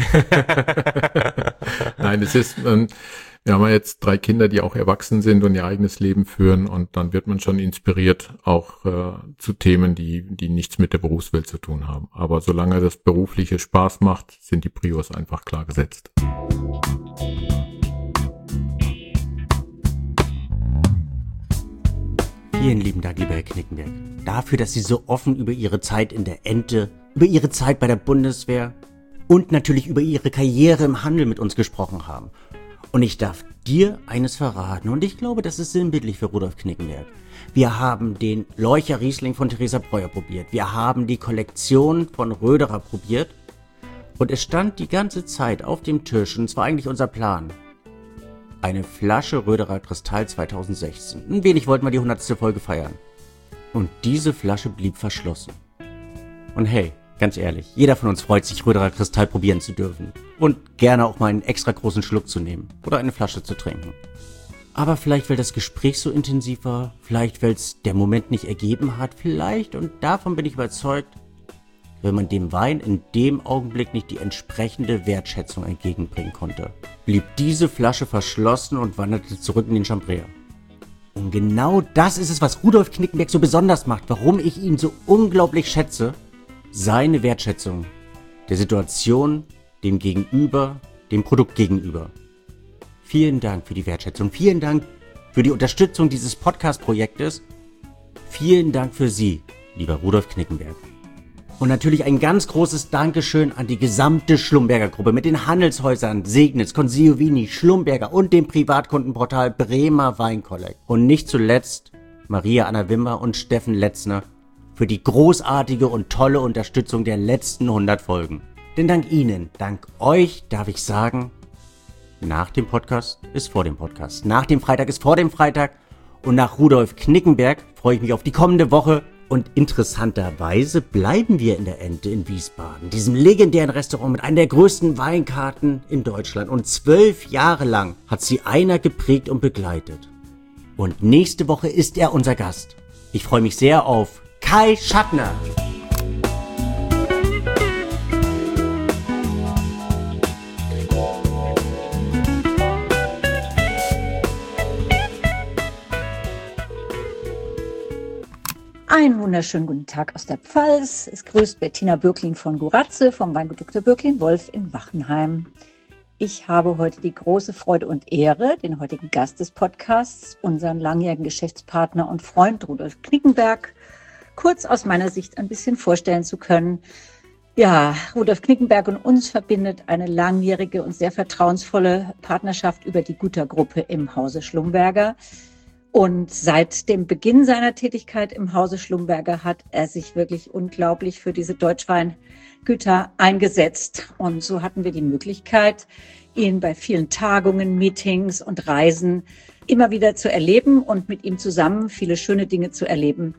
Nein, es ist, ähm, wir haben ja jetzt drei Kinder, die auch erwachsen sind und ihr eigenes Leben führen und dann wird man schon inspiriert auch äh, zu Themen, die die nichts mit der Berufswelt zu tun haben. Aber solange das Berufliche Spaß macht, sind die Prios einfach klar gesetzt. Vielen lieben Dank, lieber Herr Knickenberg, dafür, dass Sie so offen über Ihre Zeit in der Ente, über Ihre Zeit bei der Bundeswehr und natürlich über Ihre Karriere im Handel mit uns gesprochen haben. Und ich darf dir eines verraten, und ich glaube, das ist sinnbildlich für Rudolf Knickenberg. Wir haben den Leucher Riesling von Theresa Breuer probiert, wir haben die Kollektion von Röderer probiert und es stand die ganze Zeit auf dem Tisch, und es war eigentlich unser Plan, eine Flasche Röderer Kristall zweitausendsechzehn. Ein wenig wollten wir die hundertste Folge feiern. Und diese Flasche blieb verschlossen. Und hey, ganz ehrlich, jeder von uns freut sich, Röderer Kristall probieren zu dürfen. Und gerne auch mal einen extra großen Schluck zu nehmen. Oder eine Flasche zu trinken. Aber vielleicht, weil das Gespräch so intensiv war, vielleicht, weil es der Moment nicht ergeben hat, vielleicht, und davon bin ich überzeugt, wenn man dem Wein in dem Augenblick nicht die entsprechende Wertschätzung entgegenbringen konnte, blieb diese Flasche verschlossen und wanderte zurück in den Chambrea. Und genau das ist es, was Rudolf Knickenberg so besonders macht, warum ich ihn so unglaublich schätze. Seine Wertschätzung der Situation, dem Gegenüber, dem Produkt gegenüber. Vielen Dank für die Wertschätzung, vielen Dank für die Unterstützung dieses Podcast-Projektes. Vielen Dank für Sie, lieber Rudolf Knickenberg. Und natürlich ein ganz großes Dankeschön an die gesamte Schlumberger Gruppe mit den Handelshäusern Segnitz, Consigliovini, Schlumberger und dem Privatkundenportal Bremer Weinkollekt. Und nicht zuletzt Maria Anna Wimmer und Steffen Letzner für die großartige und tolle Unterstützung der letzten hundert Folgen. Denn dank Ihnen, dank euch darf ich sagen, nach dem Podcast ist vor dem Podcast. Nach dem Freitag ist vor dem Freitag. Und nach Rudolf Knickenberg freue ich mich auf die kommende Woche Und interessanterweise bleiben wir in der Ente in Wiesbaden, diesem legendären Restaurant mit einer der größten Weinkarten in Deutschland. Und zwölf Jahre lang hat sie einer geprägt und begleitet. Und nächste Woche ist er unser Gast. Ich freue mich sehr auf Kai Schattner. Einen wunderschönen guten Tag aus der Pfalz. Es grüßt Bettina Bürklin von Guratze vom Weingut Doktor Bürklin-Wolf in Wachenheim. Ich habe heute die große Freude und Ehre, den heutigen Gast des Podcasts, unseren langjährigen Geschäftspartner und Freund Rudolf Knickenberg, kurz aus meiner Sicht ein bisschen vorstellen zu können. Ja, Rudolf Knickenberg und uns verbindet eine langjährige und sehr vertrauensvolle Partnerschaft über die Gütergruppe im Hause Schlumberger. Und seit dem Beginn seiner Tätigkeit im Hause Schlumberger hat er sich wirklich unglaublich für diese Deutschweingüter eingesetzt. Und so hatten wir die Möglichkeit, ihn bei vielen Tagungen, Meetings und Reisen immer wieder zu erleben und mit ihm zusammen viele schöne Dinge zu erleben.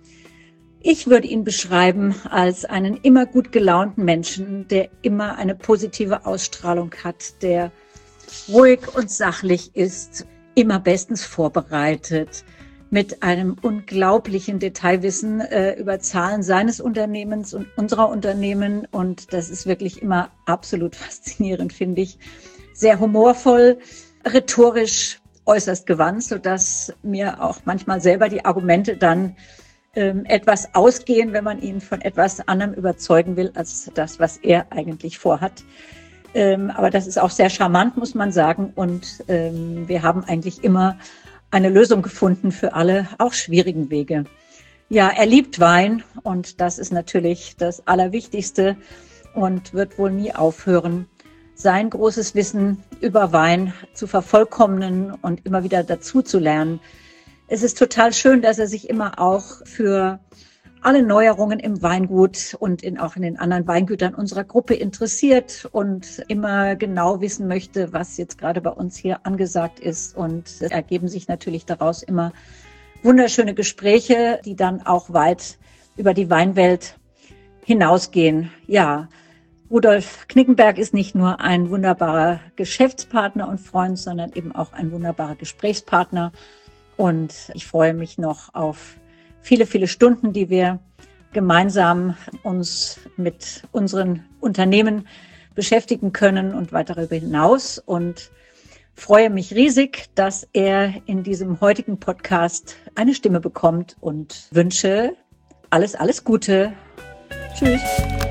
Ich würde ihn beschreiben als einen immer gut gelaunten Menschen, der immer eine positive Ausstrahlung hat, der ruhig und sachlich ist, immer bestens vorbereitet, mit einem unglaublichen Detailwissen äh, über Zahlen seines Unternehmens und unserer Unternehmen. Und das ist wirklich immer absolut faszinierend, finde ich. Sehr humorvoll, rhetorisch äußerst gewandt, sodass mir auch manchmal selber die Argumente dann ähm, etwas ausgehen, wenn man ihn von etwas anderem überzeugen will, als das, was er eigentlich vorhat. Ähm, aber das ist auch sehr charmant, muss man sagen. Und ähm, wir haben eigentlich immer eine Lösung gefunden für alle, auch schwierigen Wege. Ja, er liebt Wein und das ist natürlich das Allerwichtigste und wird wohl nie aufhören, sein großes Wissen über Wein zu vervollkommnen und immer wieder dazu zu lernen. Es ist total schön, dass er sich immer auch für alle Neuerungen im Weingut und in, auch in den anderen Weingütern unserer Gruppe interessiert und immer genau wissen möchte, was jetzt gerade bei uns hier angesagt ist. Und es ergeben sich natürlich daraus immer wunderschöne Gespräche, die dann auch weit über die Weinwelt hinausgehen. Ja, Rudolf Knickenberg ist nicht nur ein wunderbarer Geschäftspartner und Freund, sondern eben auch ein wunderbarer Gesprächspartner. Und ich freue mich noch auf viele, viele Stunden, die wir gemeinsam uns mit unseren Unternehmen beschäftigen können und weit darüber hinaus. Und freue mich riesig, dass er in diesem heutigen Podcast eine Stimme bekommt und wünsche alles, alles Gute. Tschüss.